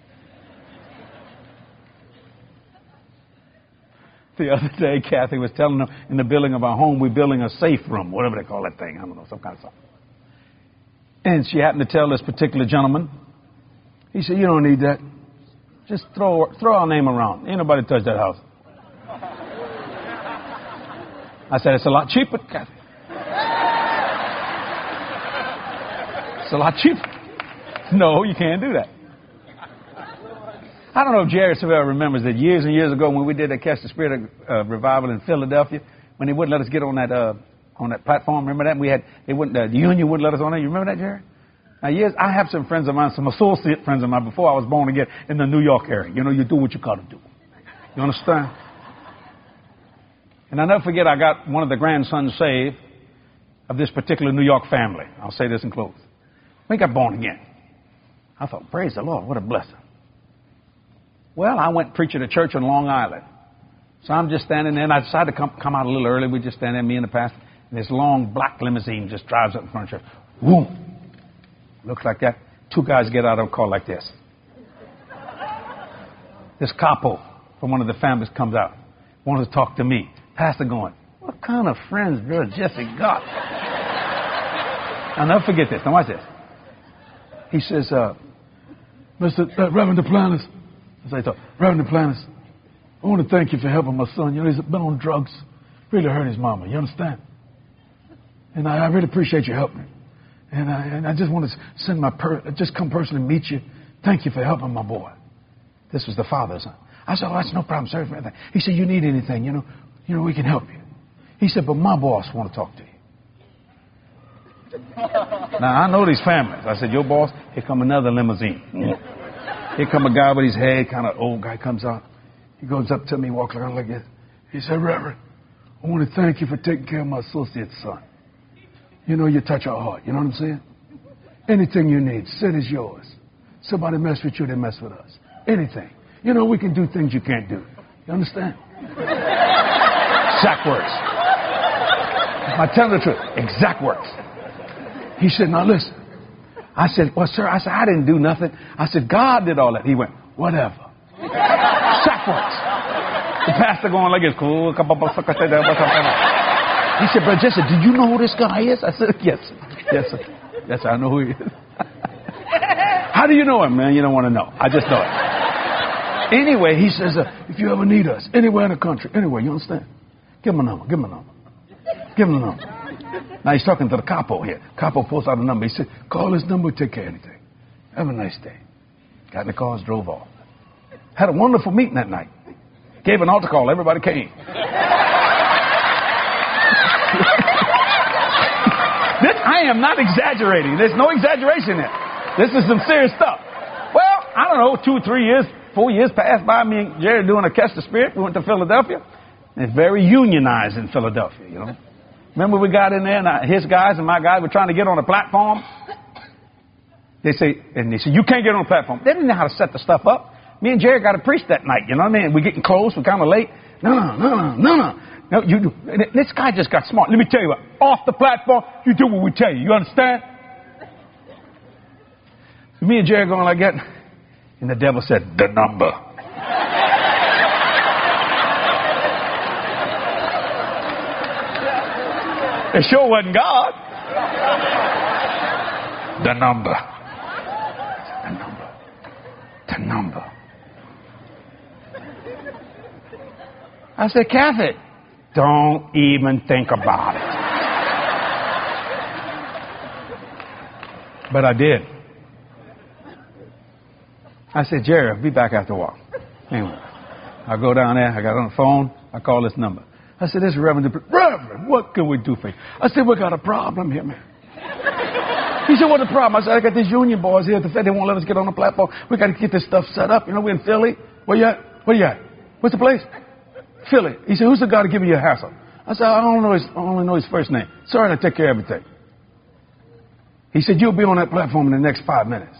The other day, Kathy was telling them in the building of our home, we're building a safe room, whatever they call that thing. I don't know, some kind of something. And she happened to tell this particular gentleman, he said, you don't need that. Just throw throw our name around. Ain't nobody touch that house. I said, it's a lot cheaper, Kathy. It's a lot cheaper. No, you can't do that. I don't know if Jerry Savelle remembers that years and years ago when we did that Catch the Spirit uh, revival in Philadelphia, when they wouldn't let us get on that uh, on that platform. Remember that? We had they wouldn't uh, the union wouldn't let us on there. You remember that, Jerry? Now, years I have some friends of mine, some associate friends of mine before I was born again in the New York area. You know, you do what you got to do. You understand? And I'll never forget, I got one of the grandsons saved of this particular New York family. I'll say this in close. We got born again. I thought, praise the Lord, what a blessing. Well, I went preaching at a church in Long Island. So I'm just standing there, and I decided to come, come out a little early. We just stand there, me and the pastor, and this long black limousine just drives up in front of the church. Boom. Looks like that. Two guys get out of a car like this. This capo from one of the families comes out, wanted to talk to me. Pastor going, what kind of friends Brother Jesse got? I'll never forget this. Now watch this. He says, uh, Mister Uh, Reverend Duplantis, as I thought, Reverend Duplantis, I want to thank you for helping my son. You know, he's been on drugs. Really hurt his mama. You understand? And I, I really appreciate your help. And I, and I just want to send my, per, just come personally meet you. Thank you for helping my boy. This was the father's son. I said, oh, that's no problem, sir. For anything. He said, you need anything, you know, you know, we can help you. He said, but my boss want to talk to you. Now, I know these families. I said, your boss, here come another limousine. Here come a guy with his head, kind of old guy comes out. He goes up to me, walks around like this. He said, Reverend, I want to thank you for taking care of my associate's son. You know, you touch our heart. You know what I'm saying? Anything you need, sit is yours. Somebody mess with you, they mess with us. Anything. You know, we can do things you can't do. You understand? Exact words. I tell the truth. Exact words. He said, now listen. I said, well, sir, I said, I didn't do nothing. I said, God did all that. He went, whatever. Exact words. The pastor going like this. He said, Brother Jesse, do you know who this guy is? I said, yes. Yes, sir. Yes, sir, I know who he is. How do you know him, man? You don't want to know. I just know it. Anyway, he says, uh, if you ever need us, anywhere in the country, anywhere, you understand? Give him a number. Give him a number. Give him a number. Now he's talking to the capo here. Capo pulls out a number. He said, call this number, take care of anything. Have a nice day. Got in the cars, drove off. Had a wonderful meeting that night. Gave an altar call. Everybody came. This, I am not exaggerating. There's no exaggeration there. This is some serious stuff. Well, I don't know, two, three years, four years passed by. Me and Jerry doing a Catch the Spirit. We went to Philadelphia. It's very unionized in Philadelphia, you know. Remember we got in there and I, his guys and my guys were trying to get on the platform. They say, and they say, you can't get on the platform. They didn't know how to set the stuff up. Me and Jerry got to preach that night, you know what I mean? We're getting close, we're kind of late. No, no, no, no, no. No, you do. This guy just got smart. Let me tell you what. Off the platform, you do what we tell you. You understand? Me and Jerry going like that. And the devil said, the number. It sure wasn't God. The number. The number. The number. I said, Kathy, don't even think about it. But I did. I said, Jerry, I'll be back after a while. Anyway, I go down there. I got on the phone. I call this number. I said, this is Reverend. Reverend, what can we do for you? I said, we got a problem here, man. He said, what's the problem? I said, I got these union boys here at the Fed. They won't let us get on the platform. We got to get this stuff set up. You know, we're in Philly. Where you at? Where you at? What's the place? Philly. He said, who's the guy to give me your hassle? I said, I don't know his, I only know his first name. Sorry, I take care of everything. He said, you'll be on that platform in the next five minutes.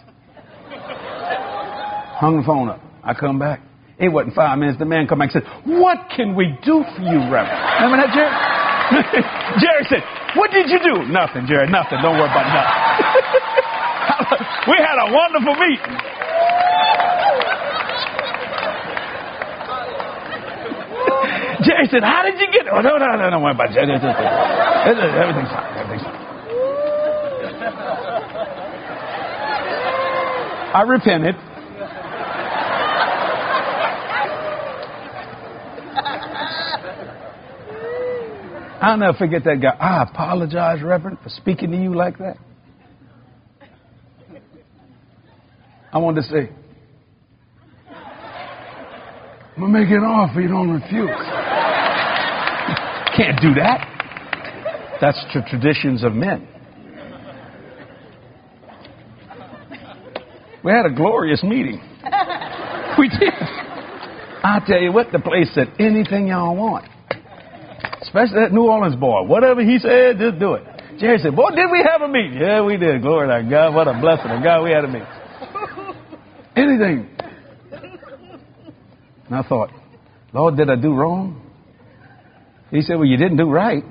Hung the phone up. I come back. It wasn't five minutes. The man come back and said, what can we do for you, Reverend? Remember that, Jerry? Jerry said, what did you do? Nothing, Jerry, nothing. Don't worry about nothing. We had a wonderful meeting. Jerry said, how did you get it? Oh, no, no, no, don't worry about it. Everything's fine. Everything's fine. I repented. I'll never forget that guy. I apologize, Reverend, for speaking to you like that. I wanted to say, I'm going to make an offer you don't refuse. Can't do that. That's the traditions of men. We had a glorious meeting. We did. I'll tell you what, the place said, anything y'all want. Especially that New Orleans boy. Whatever he said, just do it. Jerry said, boy, did we have a meeting? Yeah, we did. Glory to God. What a blessing of God. We had a meeting. Anything. And I thought, Lord, did I do wrong? He said, well, you didn't do right.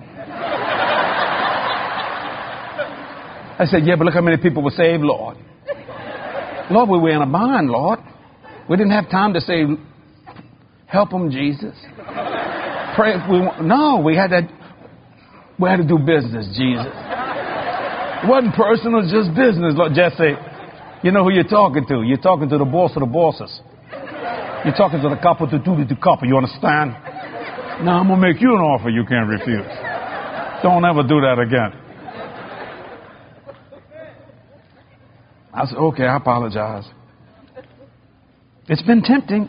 I said, yeah, but look how many people were saved, Lord. Lord, we were in a bind, Lord. We didn't have time to say, help them, Jesus. Pray if we want. No, we had to, we had to do business, Jesus. It wasn't personal, it was just business. Lord, just say, you know who you're talking to. You're talking to the boss of the bosses. You're talking to the couple to do the couple. You understand? Now I'm going to make you an offer you can't refuse. Don't ever do that again. I said, okay, I apologize. It's been tempting.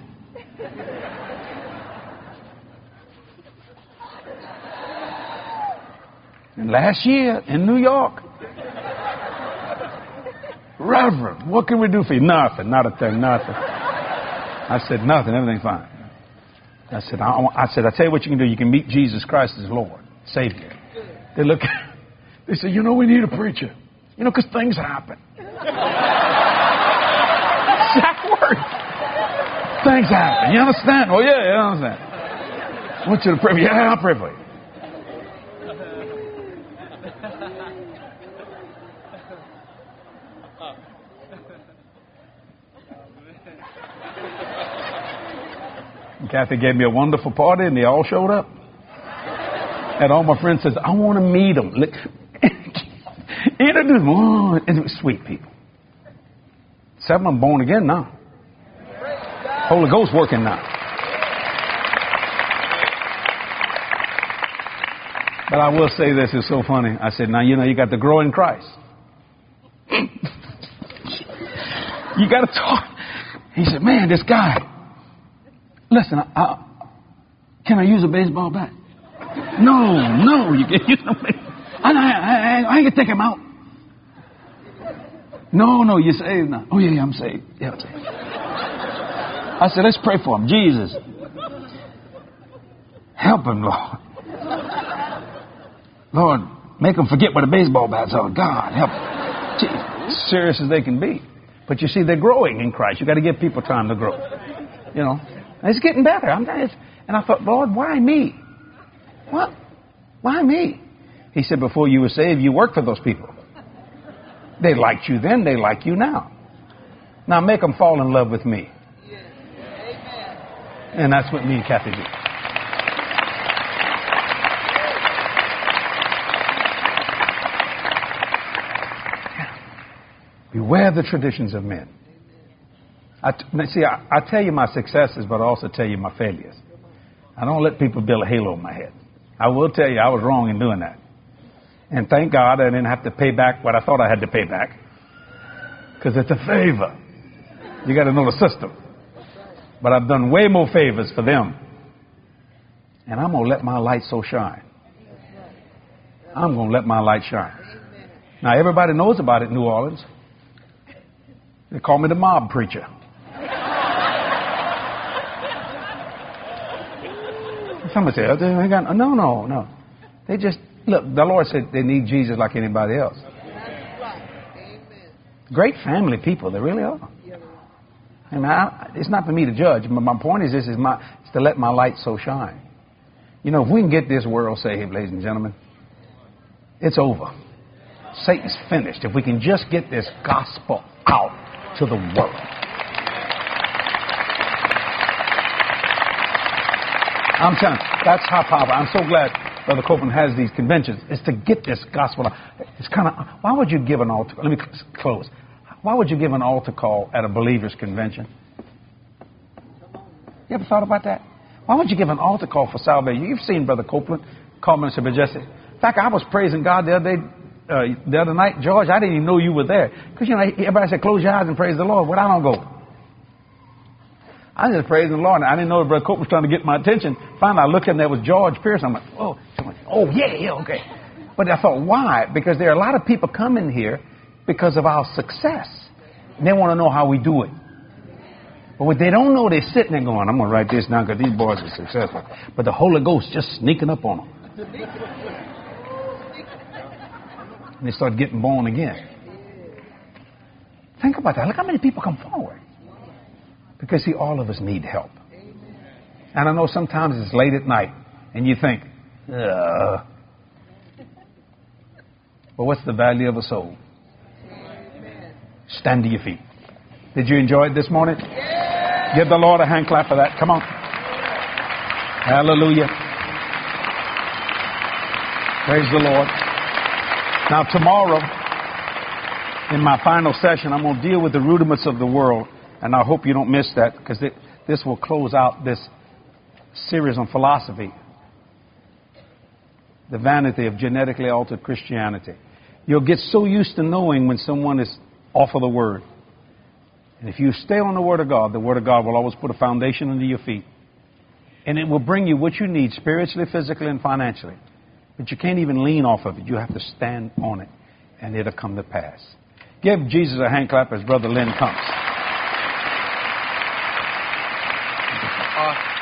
And last year in New York, Reverend, what can we do for you? Nothing, not a thing, nothing. I said, nothing, everything's fine. I said, I, I said, I tell you what you can do. You can meet Jesus Christ as Lord, Savior. They look, they said, you know, we need a preacher. You know, because things happen. Exact word. Things happen. You understand? Oh, yeah, I understand. I want you to pray for you. Yeah, I'll pray for you. Kathy gave me a wonderful party, and they all showed up. And all my friends says, I want to meet them. Introduce them. Oh, and it was sweet people. Seven of them born again now. Holy Ghost working now. But I will say this, it's so funny. I said, now, you know, you got to grow in Christ. You got to talk. He said, man, this guy. Listen, I, I, can I use a baseball bat? No, no, you can't use no baseball. I, I, I, I ain't gonna take him out. No, no, you're saved now. Oh, yeah, yeah, I'm saved. Yeah, I'm saved. I said, let's pray for him. Jesus, help him, Lord. Lord, make him forget what a baseball bat's all. God, help him. Jeez, serious as they can be. But you see, they're growing in Christ. You got to give people time to grow. You know. It's getting better. I'm, and I thought, Lord, why me? What? Why me? He said, before you were saved, you worked for those people. They liked you then. They like you now. Now make them fall in love with me. And that's what me and Kathy do. Beware the traditions of men. I t- see, I, I tell you my successes, but I also tell you my failures. I don't let people build a halo on my head. I will tell you I was wrong in doing that. And thank God I didn't have to pay back what I thought I had to pay back. Because it's a favor. You got to know the system. But I've done way more favors for them. And I'm going to let my light so shine. I'm going to let my light shine. Now, everybody knows about it in New Orleans. They call me the mob preacher. Somebody said, oh, got, no, no, no. They just, look, the Lord said they need Jesus like anybody else. Great family people, they really are. And I, it's not for me to judge, but my point is this, is my, is to let my light so shine. You know, if we can get this world saved, ladies and gentlemen, it's over. Satan's finished. If we can just get this gospel out to the world. I'm telling you, that's how powerful. I'm so glad Brother Copeland has these conventions. It's to get this gospel out. It's kind of, why would you give an altar? Let me close. Why would you give an altar call at a believers convention? You ever thought about that? Why would you give an altar call for salvation? You've seen Brother Copeland call me and say, but Jesse, in fact, I was praising God the other day, uh, the other night, George. I didn't even know you were there. Because, you know, everybody said, close your eyes and praise the Lord. Well, I don't go. I was just praising the Lord. I didn't know that Brother Copeland was trying to get my attention. Finally, I looked and there was George Pierce. I'm like, oh, oh yeah, yeah, okay. But I thought, why? Because there are a lot of people coming here because of our success. And they want to know how we do it. But what they don't know, they're sitting there going, I'm going to write this down because these boys are successful. But the Holy Ghost just sneaking up on them. And they start getting born again. Think about that. Look how many people come forward. Because, see, all of us need help. And I know sometimes it's late at night and you think, ugh. But what's the value of a soul? Stand to your feet. Did you enjoy it this morning? Yeah. Give the Lord a hand clap for that. Come on. Hallelujah. Praise the Lord. Now tomorrow, in my final session, I'm going to deal with the rudiments of the world. And I hope you don't miss that, because this will close out this series on philosophy. The vanity of genetically altered Christianity. You'll get so used to knowing when someone is off of the Word. And if you stay on the Word of God, the Word of God will always put a foundation under your feet. And it will bring you what you need spiritually, physically, and financially. But you can't even lean off of it. You have to stand on it. And it'll come to pass. Give Jesus a hand clap as Brother Lynn comes. Uh,